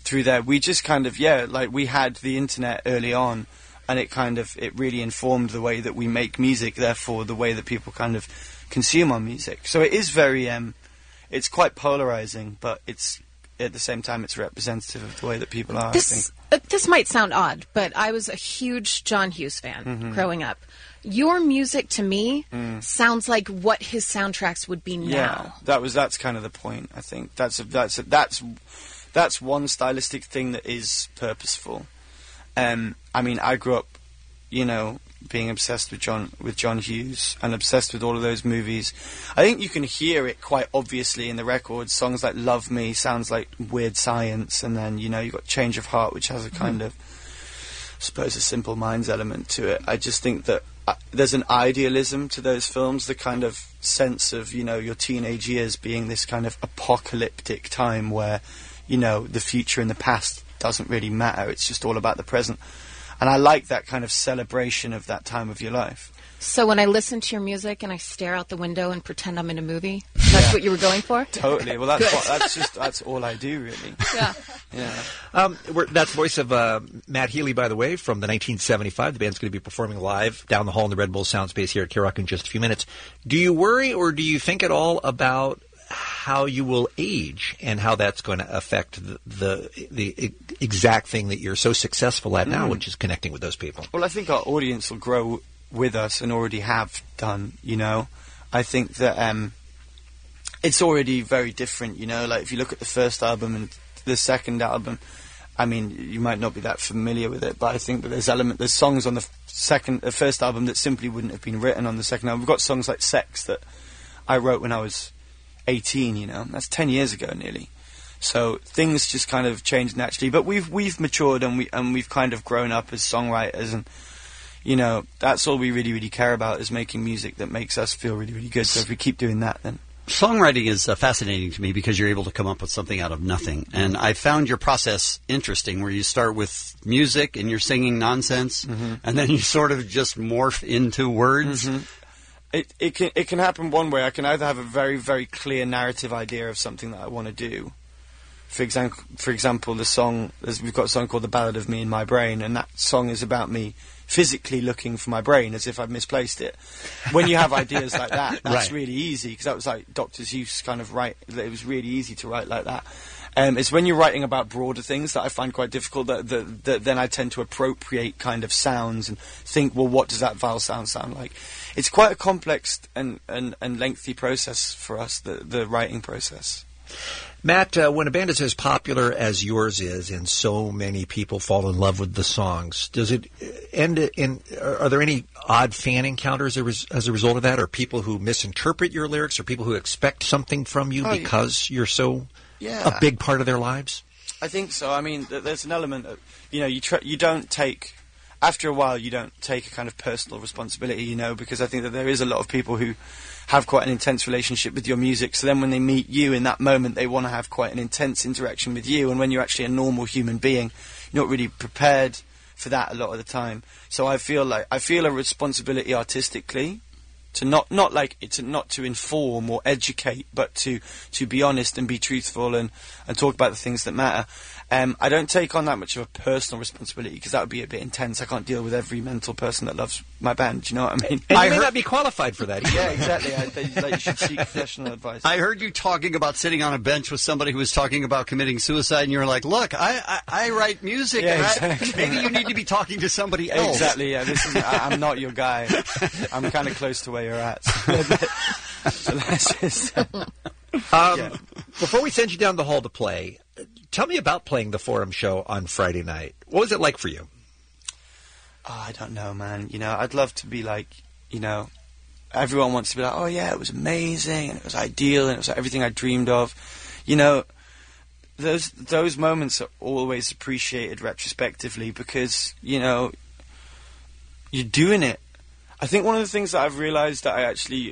through there. We just kind of, like we had the internet early on, and it really informed the way that we make music, therefore the way that people kind of consume our music. So it is very, it's quite polarizing, but it's, at the same time, it's representative of the way that people are, I think. This might sound odd, but I was a huge John Hughes fan growing up. Your music, to me, sounds like what his soundtracks would be now. Yeah, that's kind of the point, I think. That's one stylistic thing that is purposeful. I mean, I grew up, being obsessed with John Hughes and obsessed with all of those movies. I think you can hear it quite obviously in the records. Songs like Love Me sounds like Weird Science, and then, you've got Change of Heart, which has a kind of, I suppose, a Simple Minds element to it. I just think that there's an idealism to those films, the kind of sense of, your teenage years being this kind of apocalyptic time where, the future and the past doesn't really matter. It's just all about the present. And I like that kind of celebration of that time of your life. So when I listen to your music and I stare out the window and pretend I'm in a movie, that's what you were going for? Totally. Well, that's all I do, really. Yeah. Yeah. That's the voice of Matt Healy, by the way, from the 1975. The band's going to be performing live down the hall in the Red Bull Sound Space here at K-Rock in just a few minutes. Do you worry or do you think at all about how you will age and how that's going to affect the exact thing that you're so successful at now, which is connecting with those people? Well, I think our audience will grow with us and already have done, I think that it's already very different, like if you look at the first album and the second album, I mean, you might not be that familiar with it, but I think that there's songs on the first album that simply wouldn't have been written on the second album. We've got songs like Sex that I wrote when I was 18, that's 10 years ago nearly. So things just kind of changed naturally, but we've matured and we've kind of grown up as songwriters, and that's all we really, really care about, is making music that makes us feel really, really good. So if we keep doing that, then songwriting is fascinating to me because you're able to come up with something out of nothing. And I found your process interesting, where you start with music and you're singing nonsense, and then you sort of just morph into words. It can happen one way. I can either have a very, very clear narrative idea of something that I want to do. For example, we've got a song called The Ballad of Me in My Brain, and that song is about me physically looking for my brain as if I've misplaced it. When you have ideas like that, that's really easy, because that was like Dr. Seuss kind of write. It was really easy to write like that. It's when you're writing about broader things that I find quite difficult, that then I tend to appropriate kind of sounds and think, well, what does that vowel sound like? It's quite a complex and lengthy process for us, the writing process. Matt, when a band is as popular as yours is, and so many people fall in love with the songs, does it end in? Are there any odd fan encounters as a result of that, or people who misinterpret your lyrics, or people who expect something from you because you're so a big part of their lives? I think so. I mean, there's an element of you don't take. After a while, you don't take a kind of personal responsibility, because I think that there is a lot of people who have quite an intense relationship with your music. So then when they meet you in that moment, they want to have quite an intense interaction with you. And when you're actually a normal human being, you're not really prepared for that a lot of the time. So I feel a responsibility artistically to not to inform or educate, but to be honest and be truthful and talk about the things that matter. I don't take on that much of a personal responsibility, because that would be a bit intense. I can't deal with every mental person that loves my band. Do you know what I mean? And you may not be qualified for that. Yeah, exactly. You should seek professional advice. I heard you talking about sitting on a bench with somebody who was talking about committing suicide, and you were like, "Look, I write music. Yeah, exactly. Maybe you need to be talking to somebody else." Exactly. Yeah. I'm not your guy. I'm kind of close to where you're at. So that's just. Before we send you down the hall to play, tell me about playing the Forum show on Friday night. What was it like for you? Oh, I don't know, man. I'd love to be like, everyone wants to be like, oh yeah, it was amazing, and it was ideal, and it was like everything I dreamed of. Those moments are always appreciated retrospectively, because, you're doing it. I think one of the things that I've realized that I actually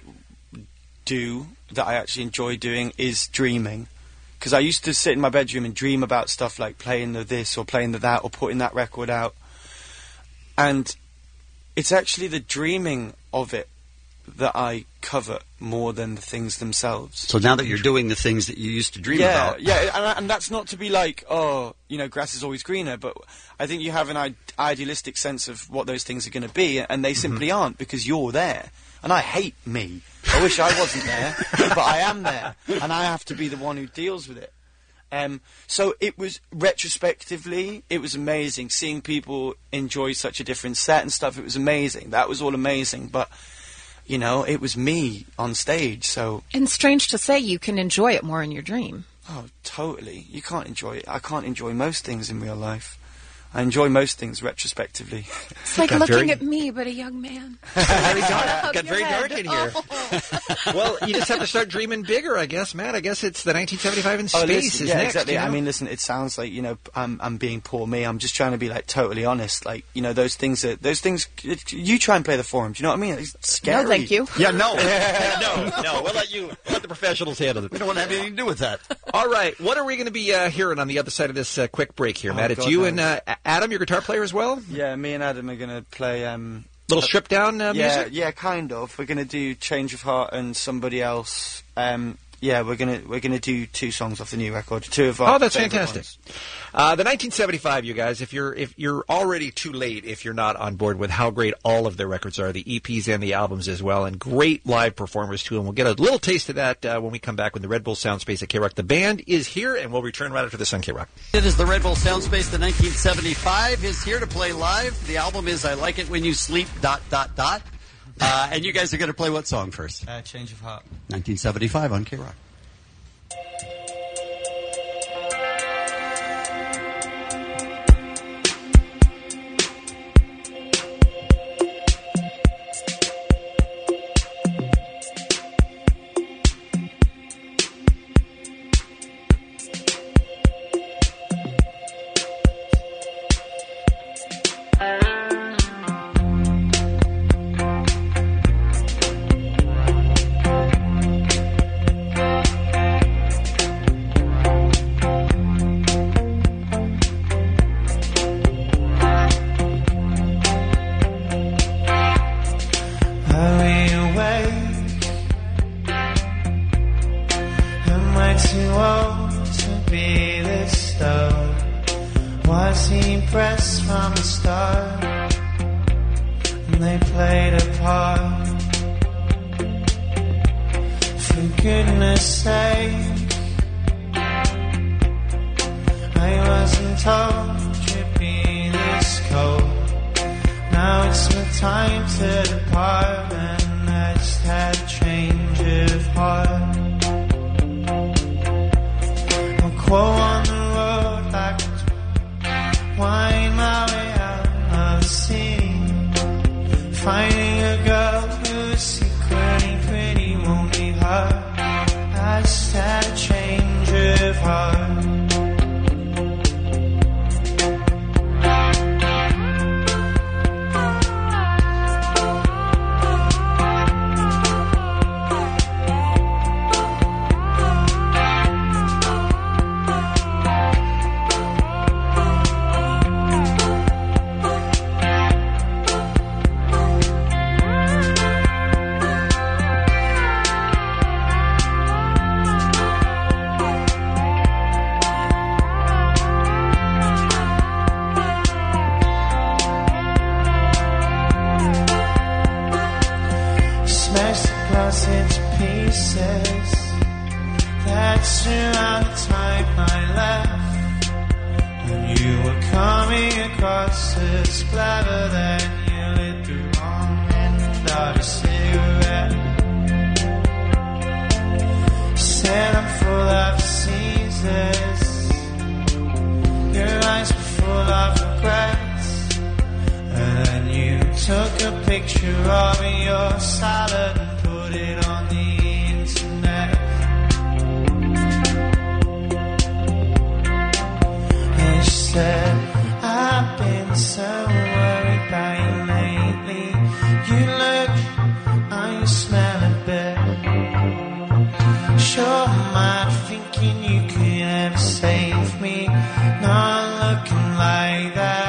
enjoy doing is dreaming. Because I used to sit in my bedroom and dream about stuff like playing the this or playing the that or putting that record out. And it's actually the dreaming of it that I covet more than the things themselves. So now that you're doing the things that you used to dream yeah, about. Yeah, and that's not to be like, oh, you know, grass is always greener, but I think you have an idealistic sense of what those things are going to be, and they simply aren't, because you're there. And I hate me. I wish I wasn't there, but I am there, and I have to be the one who deals with it. So it was, retrospectively, it was amazing. Seeing people enjoy such a different set and stuff, it was amazing. That was all amazing, but, you know, it was me on stage, so... And strange to say, you can enjoy it more in your dream. Oh, totally. You can't enjoy it. I can't enjoy most things in real life. I enjoy most things retrospectively. It's like looking at me, but a young man. Very dark. Got very dark in here. Well, you just have to start dreaming bigger, I guess, Matt. I guess it's the 1975 in space is next. Exactly. You know? I mean, listen, it sounds like, you know, I'm being poor me. I'm just trying to be, like, totally honest. Like, you know, those things, you try and play the forum. Do you know what I mean? It's scary. No, thank you. Yeah, no. No, we'll let the professionals handle it. We don't want to have anything to do with that. All right, what are we going to be hearing on the other side of this quick break here, Matt? It's God, you no. and Adam, your guitar player as well? Yeah, me and Adam are going to play... little stripped down music? Yeah, kind of. We're going to do Change of Heart and Somebody Else. Yeah, we're gonna do 2 songs off the new record. 2 of our that's favourite fantastic. ones. The 1975, you guys. If you're already too late, if you're not on board with how great all of their records are, the EPs and the albums as well, and great live performers too. And we'll get a little taste of that when we come back with the Red Bull Soundspace at K-Rock. The band is here, and we'll return right after this on K-Rock. It is the Red Bull Soundspace. The 1975 is here to play live. The album is I Like It When You Sleep... and you guys are going to play what song first? Change of Heart. 1975 on K-Rock.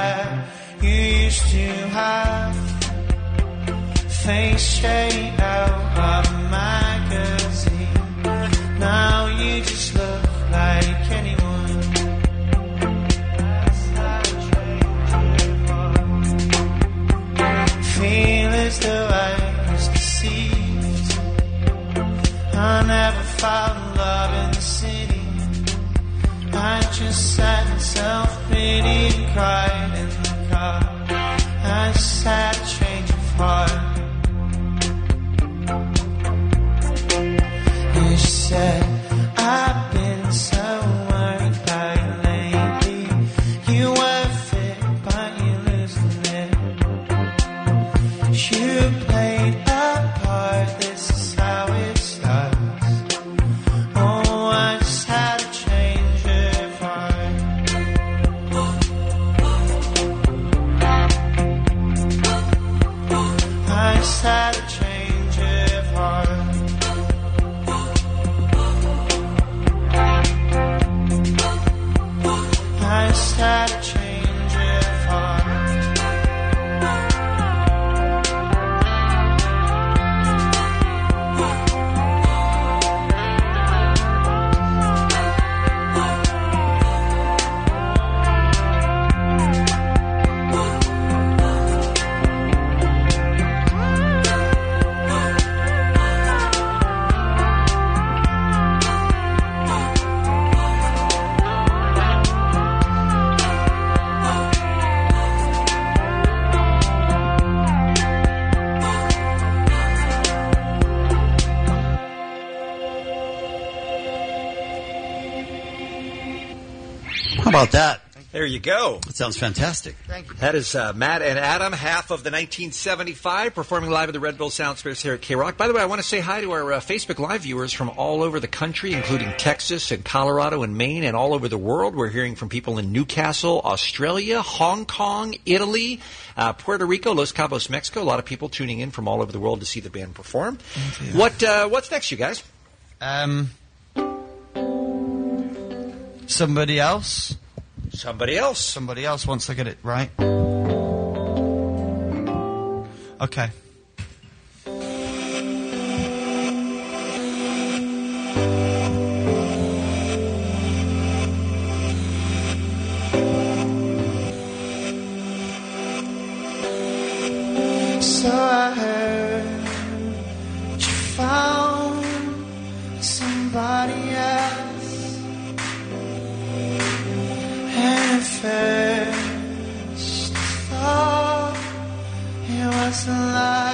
Face straight out I just sat in self-pity and cried in the car. I just had a change of heart. And she said, I've been so worried about you lately. You were fit, but you're losing it. You played a part, this is how it starts. Oh, I just had a change of heart. I just had a change of heart. I just had a change of heart. How about that? There you go. That sounds fantastic. Thank you. That is Matt and Adam, half of the 1975, performing live at the Red Bull Sound Space here at K-Rock. By the way, I want to say hi to our Facebook Live viewers from all over the country, including Texas and Colorado and Maine and all over the world. We're hearing from people in Newcastle, Australia, Hong Kong, Italy, Puerto Rico, Los Cabos, Mexico. A lot of people tuning in from all over the world to see the band perform. What's next, you guys? Somebody else. Somebody else. Somebody else once I get it right. Okay. So I heard that you found somebody else. And at first I thought it was a lie.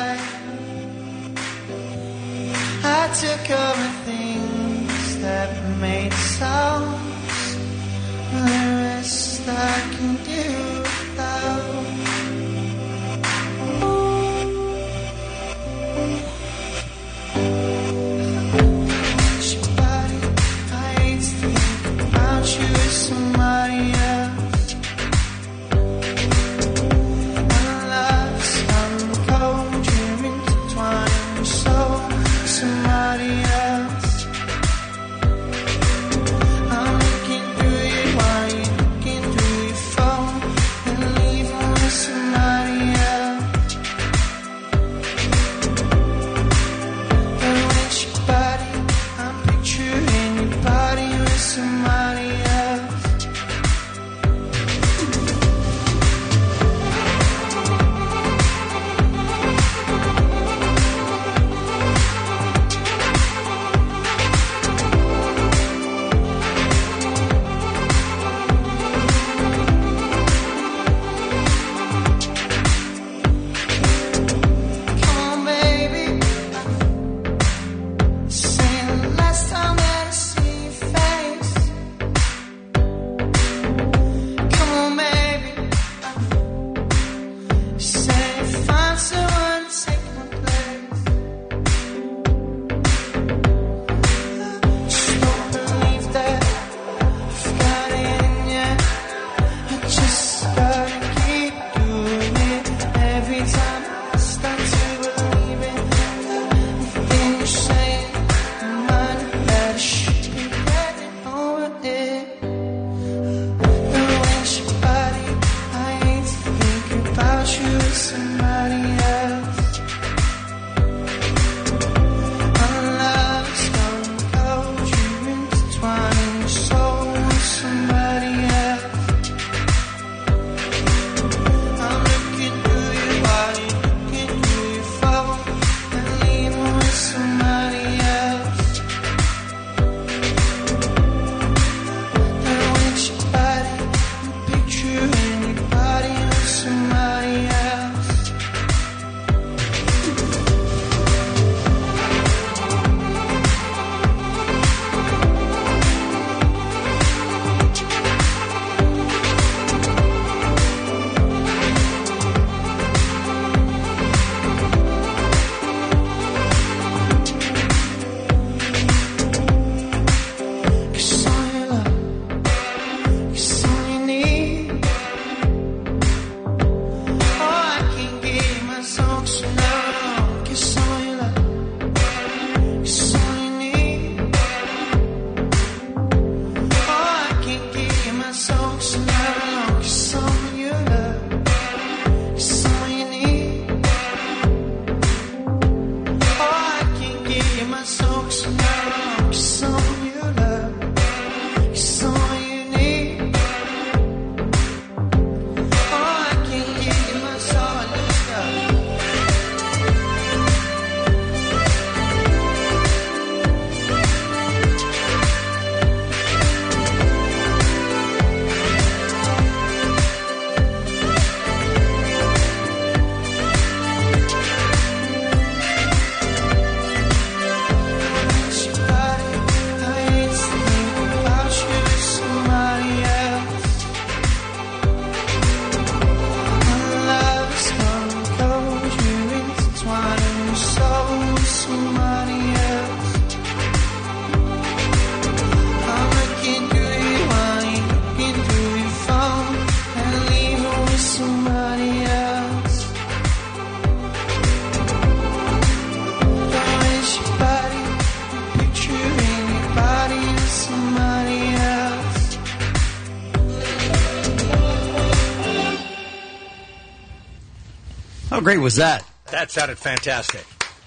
How great was that? That sounded fantastic.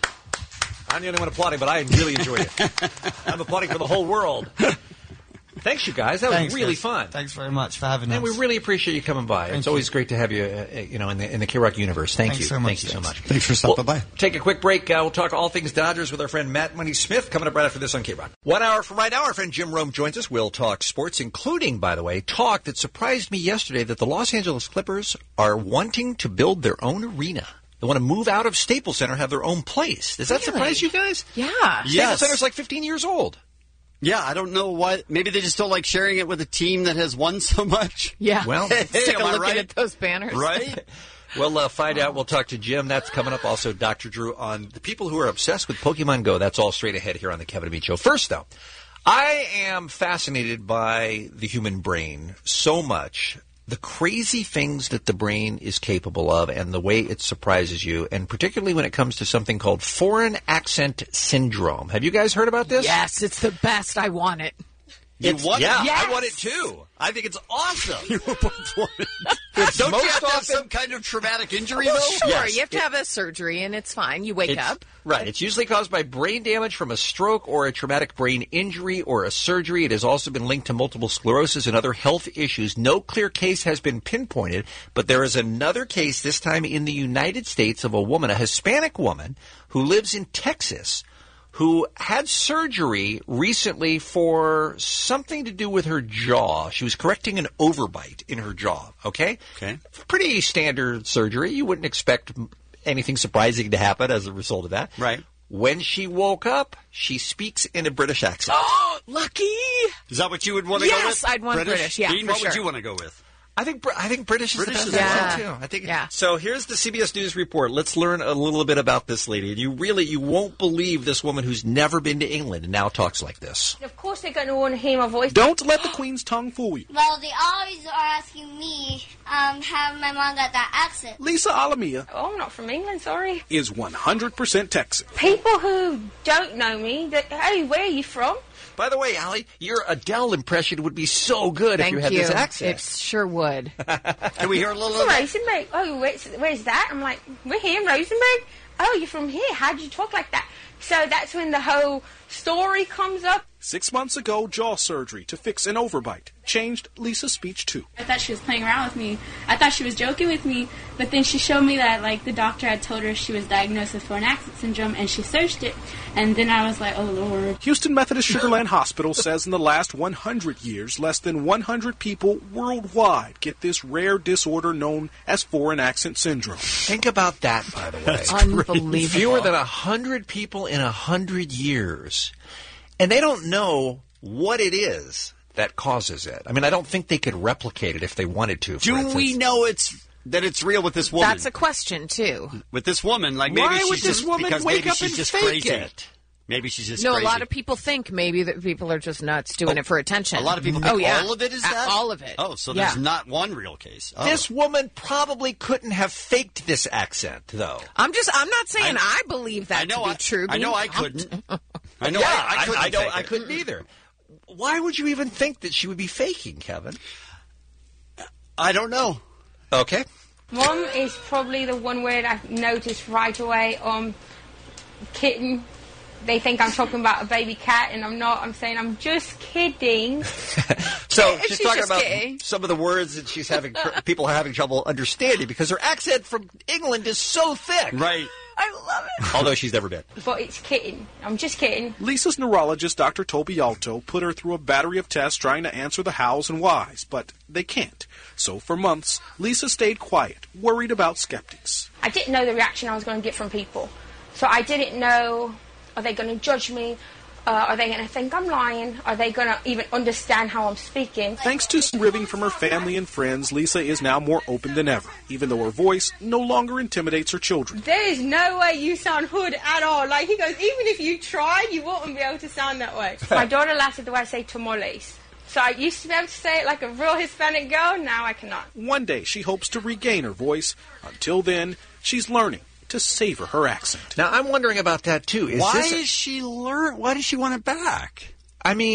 I'm the only one applauding, but I really enjoyed it. I'm applauding for the whole world. Thanks, you guys. That was really fun. Thanks very much for having us. And we really appreciate you coming by. It's always great to have you, in the K-Rock universe. Thank you. Thanks so much. Thanks for stopping by. Take a quick break. We'll talk all things Dodgers with our friend Matt Money Smith coming up right after this on K-Rock. 1 hour from right now, our friend Jim Rome joins us. We'll talk sports, including, by the way, talk that surprised me yesterday that the Los Angeles Clippers are wanting to build their own arena. They want to move out of Staples Center, have their own place. Does that surprise you guys? Yeah. Staples Center's like 15 years old. Yeah, I don't know why. Maybe they just don't like sharing it with a team that has won so much. Yeah. Well, Sick of looking at those banners. Right? We'll find out. We'll talk to Jim. That's coming up. Also, Dr. Drew on the people who are obsessed with Pokemon Go. That's all straight ahead here on the Kevin and Bean Show. First, though, I am fascinated by the human brain so much. The crazy things that the brain is capable of and the way it surprises you, and particularly when it comes to something called foreign accent syndrome. Have you guys heard about this? Yes, it's the best. I want it. You want it? Yeah, Yes. I want it too. I think it's awesome. Don't Don't you have to have some kind of traumatic injury, though? Sure, Yes. you have to have a surgery, and it's fine. You wake up. Right. It's usually caused by brain damage from a stroke or a traumatic brain injury or a surgery. It has also been linked to multiple sclerosis and other health issues. No clear case has been pinpointed, but there is another case, this time in the United States, of a woman, a Hispanic woman, who lives in Texas, who had surgery recently for something to do with her jaw. She was correcting an overbite in her jaw, okay? Okay. Pretty standard surgery. You wouldn't expect anything surprising to happen as a result of that. Right. When she woke up, she speaks in a British accent. Oh, lucky! Is that what you would want to go with? Yes, I'd want British, yeah, Dean, for what would sure. you want to go with? I think British is the best is accent, yeah. too. I think Yeah. So here's the CBS News report. Let's learn a little bit about this lady. And you won't believe this woman who's never been to England and now talks like this. Of course they're going to want to hear my voice. Don't let the Queen's tongue fool you. Well, they always are asking me how my mom got that accent. Lisa Alamia Oh, I'm not from England, sorry. is 100% Texan. People who don't know me, hey, where are you from? By the way, Allie, your Adele impression would be so good Thank if you had this accent. It sure would. Can we hear a little of that? Rosenberg. Oh, where's that? I'm like, we're here in Rosenberg. Oh, you're from here. How'd you talk like that? So that's when the whole story comes up. 6 months ago, jaw surgery to fix an overbite changed Lisa's speech too. I thought she was playing around with me. I thought she was joking with me, but then she showed me that, like, the doctor had told her she was diagnosed with foreign accent syndrome, and she searched it, and then I was like, oh, Lord. Houston Methodist Sugarland Hospital says in the last 100 years, less than 100 people worldwide get this rare disorder known as foreign accent syndrome. Think about that, by the way. Unbelievable. Fewer than 100 people in 100 years. And they don't know what it is that causes it. I mean, I don't think they could replicate it if they wanted to. Do we know that it's real with this woman? That's a question, too. With this woman, like maybe Why she's would this just woman because wake maybe up she's and just fake crazy. it? Maybe she's just No, crazy. a lot of people think maybe that people are just nuts doing it for attention. A lot of people think oh, yeah. all of it is that? All of it. Oh, so Yeah. there's not one real case. Oh. This woman probably couldn't have faked this accent, though. I'm not saying I believe that to be true. I know I couldn't. I know Yeah, I couldn't. I couldn't either. Why would you even think that she would be faking, Kevin? I don't know. Okay. Mom is probably the one word I noticed right away. Kitten. They think I'm talking about a baby cat, and I'm not. I'm saying I'm just kidding. So she's talking just about kidding. some of the words that she's having people are having trouble understanding because her accent from England is so thick. Right. I love it. Although she's never been. But it's kitten. I'm just kidding. Lisa's neurologist, Dr. Toby Alto, put her through a battery of tests trying to answer the hows and whys, but they can't. So for months, Lisa stayed quiet, worried about skeptics. I didn't know the reaction I was going to get from people. So I didn't know, are they going to judge me? Are they going to think I'm lying? Are they going to even understand how I'm speaking? Thanks to some ribbing from her family and friends, Lisa is now more open than ever, even though her voice no longer intimidates her children. There is no way you sound hood at all. Like, he goes, even if you tried, you wouldn't be able to sound that way. My daughter laughs at the way I say tamales. So I used to be able to say it like a real Hispanic girl. Now I cannot. One day she hopes to regain her voice. Until then, she's learning to savor her accent. Now I'm wondering about that too. Why does she want it back? I mean,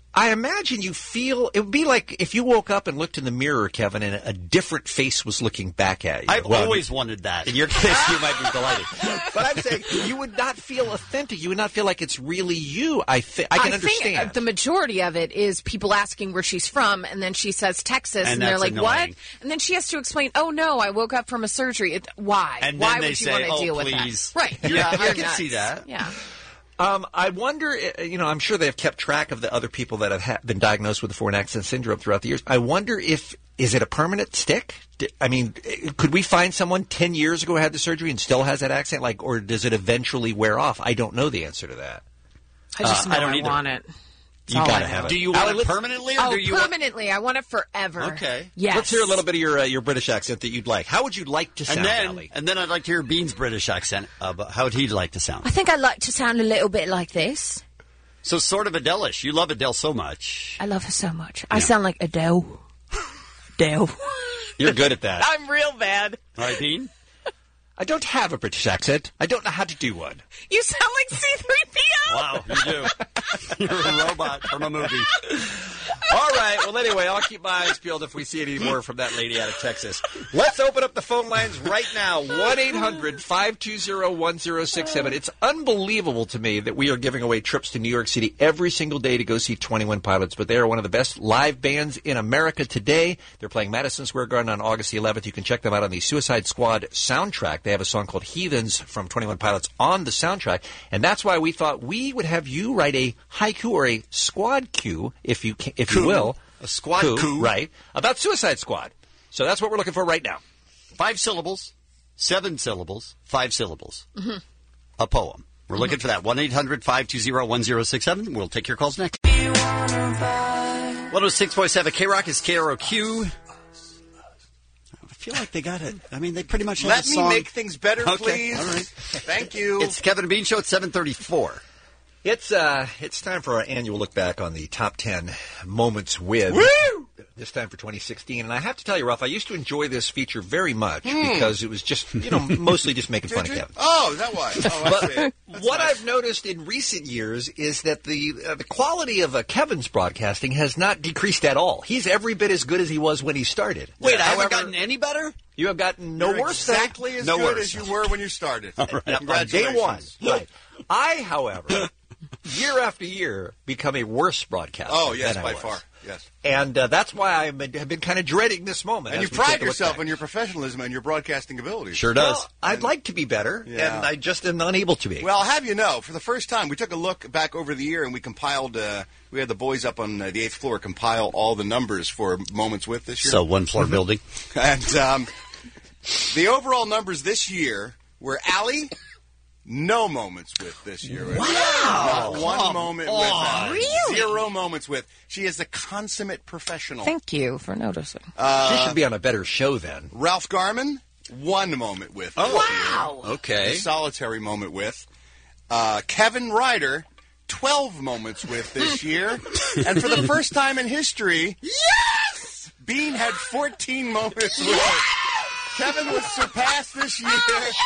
I imagine you feel it would be like if you woke up and looked in the mirror, Kevin, and a different face was looking back at you. I've always wanted that. In your case, you might be delighted. But I'm saying you would not feel authentic. You would not feel like it's really you. I can understand. Think the majority of it is people asking where she's from, and then she says Texas, and they're like, annoying. "What?" And then she has to explain, "Oh no, I woke up from a surgery." Why? And Why then they would you say, want to "Oh, deal please." with that? Right? Yeah, I You're can nuts. see that. Yeah. I wonder, I'm sure they've kept track of the other people that have been diagnosed with the foreign accent syndrome throughout the years. I wonder is it a permanent stick? I mean, could we find someone 10 years ago who had the surgery and still has that accent? Or does it eventually wear off? I don't know the answer to that. I just know I don't either. want it. You got to have it. Do you want it permanently, or Oh, do you permanently. I want it forever. Okay. Yes. Let's hear a little bit of your British accent that you'd like. How would you like to sound, Allie? And then I'd like to hear Bean's British accent. How would he like to sound? I think I'd like to sound a little bit like this. So sort of Adele-ish. You love Adele so much. I love her so much. I sound like Adele. Adele. You're good at that. I'm real bad. All right, Bean? I don't have a British accent. I don't know how to do one. You sound like C-3PO. Wow, you do. You're a robot from a movie. All right. Well, anyway, I'll keep my eyes peeled if we see any more from that lady out of Texas. Let's open up the phone lines right now. 1-800-520-1067. It's unbelievable to me that we are giving away trips to New York City every single day to go see 21 Pilots, but they are one of the best live bands in America today. They're playing Madison Square Garden on August the 11th. You can check them out on the Suicide Squad soundtrack. They have a song called Heathens from 21 Pilots on the soundtrack, and that's why we thought we would have you write a haiku or a squad cue, if you will. A squad coup. Right, about Suicide Squad. So that's what we're looking for right now. 5 syllables, 7 syllables, 5 syllables. Mm-hmm. A poem. We're looking for that. 1-800-520-1067. We'll take your calls next. 106.7 K-Rock is KROQ. I feel like they got it. I mean, they pretty much have Let a me song. make things better, Okay, please. all right. Thank you. It's Kevin and Bean Show at 7:34. It's time for our annual look back on the top 10 moments with. Woo! This time for 2016, and I have to tell you, Ralph, I used to enjoy this feature very much because it was just, mostly just making fun of Kevin. Oh, is that why? Oh, I see. What I've noticed in recent years is that the quality of Kevin's broadcasting has not decreased at all. He's every bit as good as he was when he started. Wait, I haven't gotten any better? You have gotten no You're worse. exactly as no good worse. as you were when you started. All right. Congratulations. On day one. Right. I, however, year after year, become a worse broadcaster. Oh, yes, than I by was. far. Yes. And that's why I have been kind of dreading this moment. And as you we take pride a look yourself back. on your professionalism and your broadcasting abilities. Sure does. Well, I'd like to be better, Yeah. and I just am unable to be. Well, I'll have you know, for the first time, we took a look back over the year and we compiled, we had the boys up on the 8th floor compile all the numbers for Moments With this year. So, one-floor building. And the overall numbers this year were Allie, no moments with this year. Wow. Not one moment with her. Really? 0 moments with. She is a consummate professional. Thank you for noticing. She should be on a better show then. Ralph Garman, 1 moment with. Oh, this wow. year. Okay. A solitary moment with. Kevin Ryder, 12 moments with this year. And for the first time in history, yes! Bean had 14 moments with. Kevin was surpassed this year.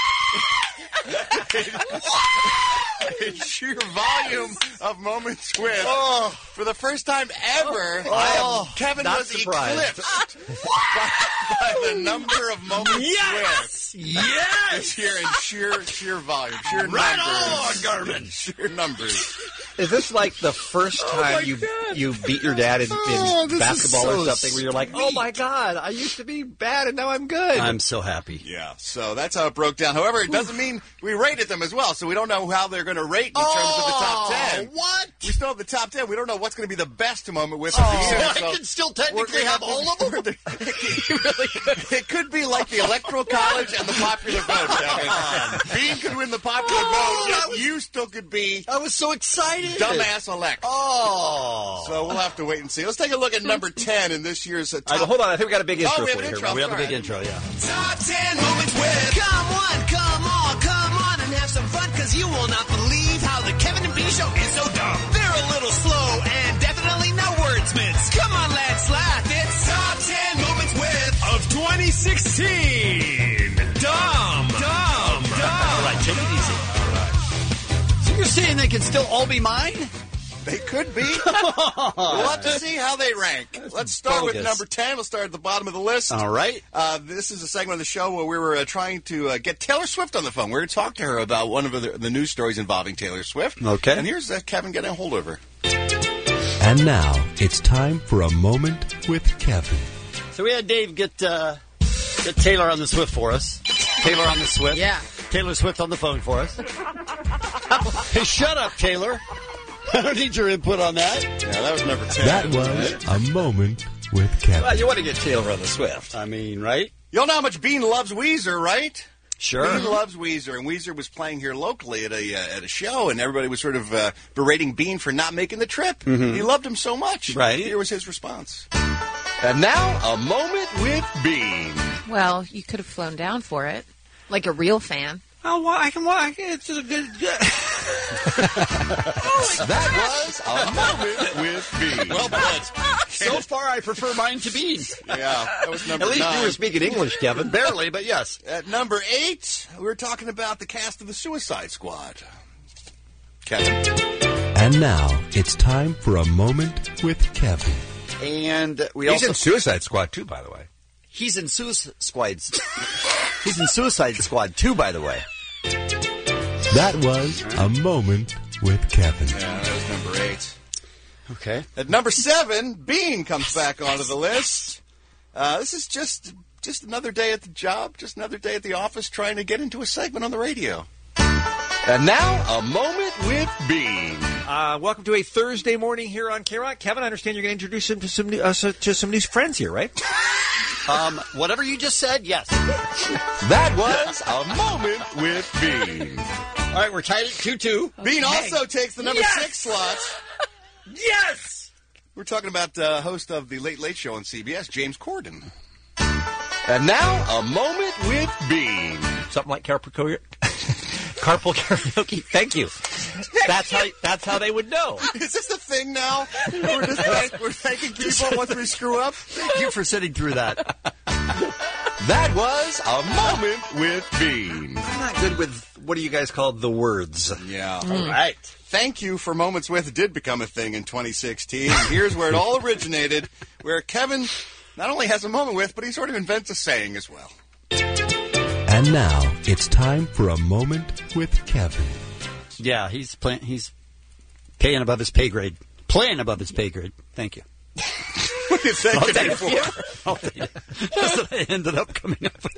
In sheer volume of moments with. For the first time ever, Kevin not was surprised. eclipsed by the number of moments with. Yes! This year in sheer volume, sheer Right numbers. on, Garmin. Sheer numbers. Is this like the first time you beat your dad in this basketball is or so something where you're like, oh my God, I used to be bad and now I'm good? I'm so happy. Yeah, so that's how it broke down. However, it doesn't mean we rated them as well, so we don't know how they're going to rate in terms of the top 10. What? We still have the top 10. We don't know what's going to be the best moment with of the year. So I so can still we're technically gonna have all of them? It could be like the Electoral College and the popular vote, Kevin. Bean could win the popular vote, yet you still could be I was so excited. dumbass elect. Oh. So we'll have to wait and see. Let's take a look at number 10 in this year's top. Hold on, I think we got a big intro we have for an you intro. here. We have a big Sorry. intro, yeah. Top 10 moments with. Come on, and have some fun, because you will not believe how the Kevin and Bean Show is so dumb. They're a little slow and definitely no wordsmiths. Come on, let's laugh. It's Top 10 Moments with of 2016. Dumb. All right, take it easy. So you're saying they can still all be mine? They could be. We'll have to see how they rank. Let's start with bogus. number 10. We'll start at the bottom of the list. All right. This is a segment of the show where we were trying to get Taylor Swift on the phone. We were talking to her about one of the news stories involving Taylor Swift. Okay. And here's Kevin getting a hold of her. And now it's time for a moment with Kevin. So we had Dave get Taylor on the Swift for us. Taylor on the Swift. Yeah. Taylor Swift on the phone for us. Hey, shut up, Taylor. I don't need your input on that. Yeah, that was number 10. That was a moment with Kevin. Well, you want to get Taylor on the Swift. I mean, right? You all know how much Bean loves Weezer, right? Sure. Bean loves Weezer, and Weezer was playing here locally at a show, and everybody was sort of berating Bean for not making the trip. Mhm. He loved him so much. Right. Here was his response. And now, a moment with Bean. Well, you could have flown down for it, like a real fan. Oh, well, I can walk. It's a good. That was a moment with Bean. Well put. So far, I prefer mine to Bean's. Yeah, that was number At least 9. you were speaking English, Kevin. Barely, but yes. At number 8, we were talking about the cast of the Suicide Squad. Kevin. And now it's time for a moment with Kevin. And we He's also in Suicide Squad too, by the way. He's in Suicide Squads. He's in Suicide Squad too, by the way. That was a moment with Kevin. Yeah, that was number 8. Okay. At number 7, Bean comes back onto the list. This is just another day at the job, just another day at the office trying to get into a segment on the radio. And now, a moment with Bean. Welcome to a Thursday morning here on K-Rock. Kevin, I understand you're going to introduce him to some new friends here, right? Whatever you just said, yes. That was a moment with Bean. All right, we're tied at 2-2. Bean also takes the number 6 slot. Yes! We're talking about host of the Late Late Show on CBS, James Corden. And now, a moment with Bean. Something like carpool karaoke. Thank you. That's how they would know. Is this a thing now? We're thanking people once we screw up? Thank you for sitting through that. That was a moment with Bean. I'm not good with, what do you guys call the words? Yeah. All right. Thank you for Moments With did become a thing in 2016. And here's where it all originated, where Kevin not only has a moment with, but he sort of invents a saying as well. And now it's time for a moment with Kevin. Yeah, he's paying above his pay grade. Playing above his pay grade. Thank you. What do you think of me for? That's what I ended up coming up with.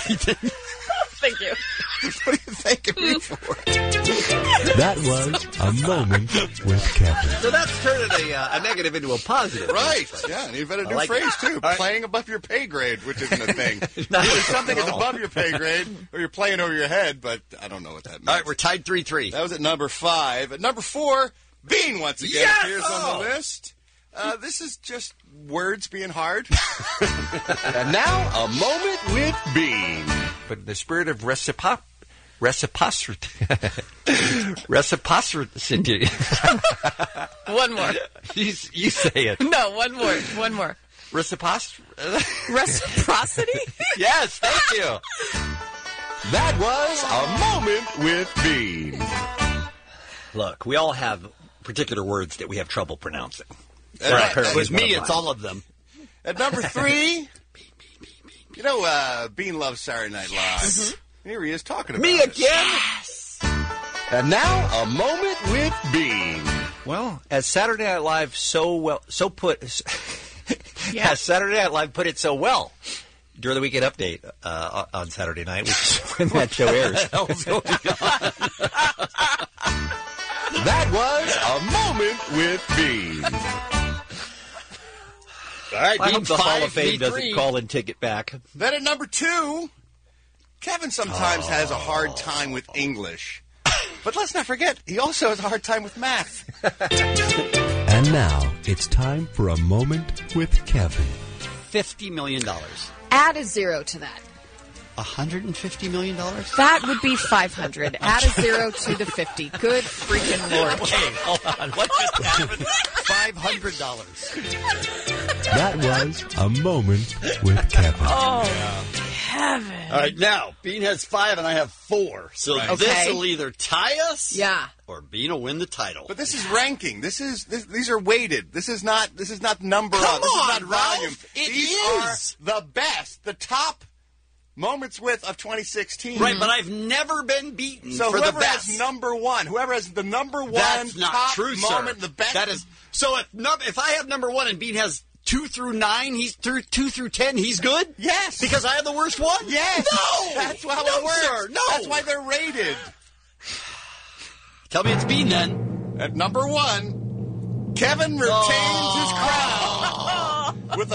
Thank you. What do you think of me for? That was a moment with Kevin. So that's turning a negative into a positive. Right. Yeah, and you've got a new like phrase, that. too. Right. Playing above your pay grade, which isn't a thing. Not Either at something is all. above your pay grade, or you're playing over your head, but I don't know what that means. All right, we're tied 3-3. That was at number 5. At number 4, Bean once again Yes! appears on the list. This is just words being hard. And now, a moment with Bean. But in the spirit of reciprocity. One more. You say it. No, one more. One more. Reciprocity? Yes, thank you. That was a moment with Bean. Look, we all have particular words that we have trouble pronouncing. Right. With me, it's all of them. At number 3, you know, Bean loves Saturday Night Live. Here he is talking about Me it. again? Yes. And now, a moment with Bean. Well, as Saturday Night Live as Saturday Night Live put it so well during the Weekend Update on Saturday night, which is when that show airs. That was a moment with Bean. All right, I hope the Hall of 5, Fame B3. doesn't call and take it back. Then at number 2, Kevin sometimes has a hard time with English. But let's not forget, he also has a hard time with math. And now it's time for a moment with Kevin. $50 million. Add a 0 to that. $150 million? That would be 500. Add a 0 to the 50. Good freaking Lord. Okay, hold on. What just happened? $500. That was a moment with Kevin. Oh, Kevin. All right, now, Bean has 5 and I have 4. So Right. this will either tie us Yeah. or Bean will win the title. But this is ranking. These are weighted. This is not number. Come this on, is not volume. Ralph, it These is. are the best, the top moments with of 2016. Right, but I've never been beaten So for the whoever best. has number one, whoever has the number one That's not top true, moment, sir. the best. That is so. If I have number 1 and Bean has 2 through 9, he's 2 through 10. He's good. Yes, because I have the worst one. Yes, no, that's how no, it works. Sir, no, that's why they're rated. Tell me it's Bean then. At number 1, Kevin retains his crown with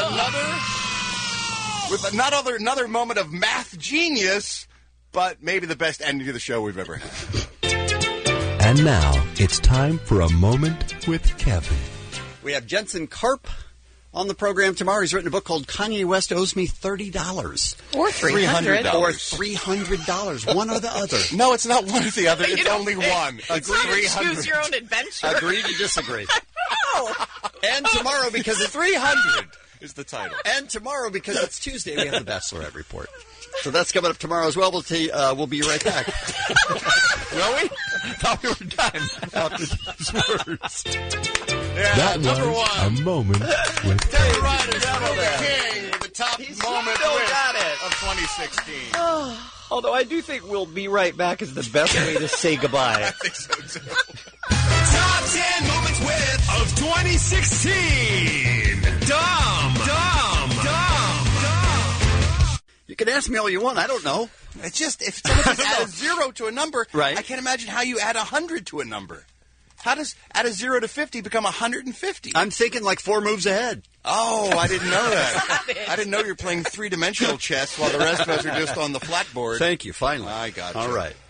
another moment of math genius, but maybe the best ending to the show we've ever had. And now it's time for a moment with Kevin. We have Jensen Karp on the program tomorrow. He's written a book called Kanye West Owes Me $30. Or $300. Or $300. One or the other. No, it's not one or the other. It's only one. It's not a choose your own adventure. Agree to disagree. And tomorrow, because it's 300 is the title. And tomorrow, because it's Tuesday, we have the Bachelorette Report. So that's coming up tomorrow as well. We'll be right back. Will we? Thought we were done after these words. Yeah, That number was 1. a moment with Kevin Ryder, the king, with the top moment still with got it. of 2016. Although I do think we'll be right back is the best way to say goodbye. I think so too. Top 10 moments with of 2016. Dumb. You can ask me all you want. I don't know. It's just, if someone just add a 0 to a number, Right. I can't imagine how you add 100 to a number. How does add a 0 to 50 become 150? I'm thinking like 4 moves ahead. Oh, I didn't know that. I didn't know you were playing 3-dimensional chess while the rest of us are just on the flat board. Thank you. Finally. I got you. All right.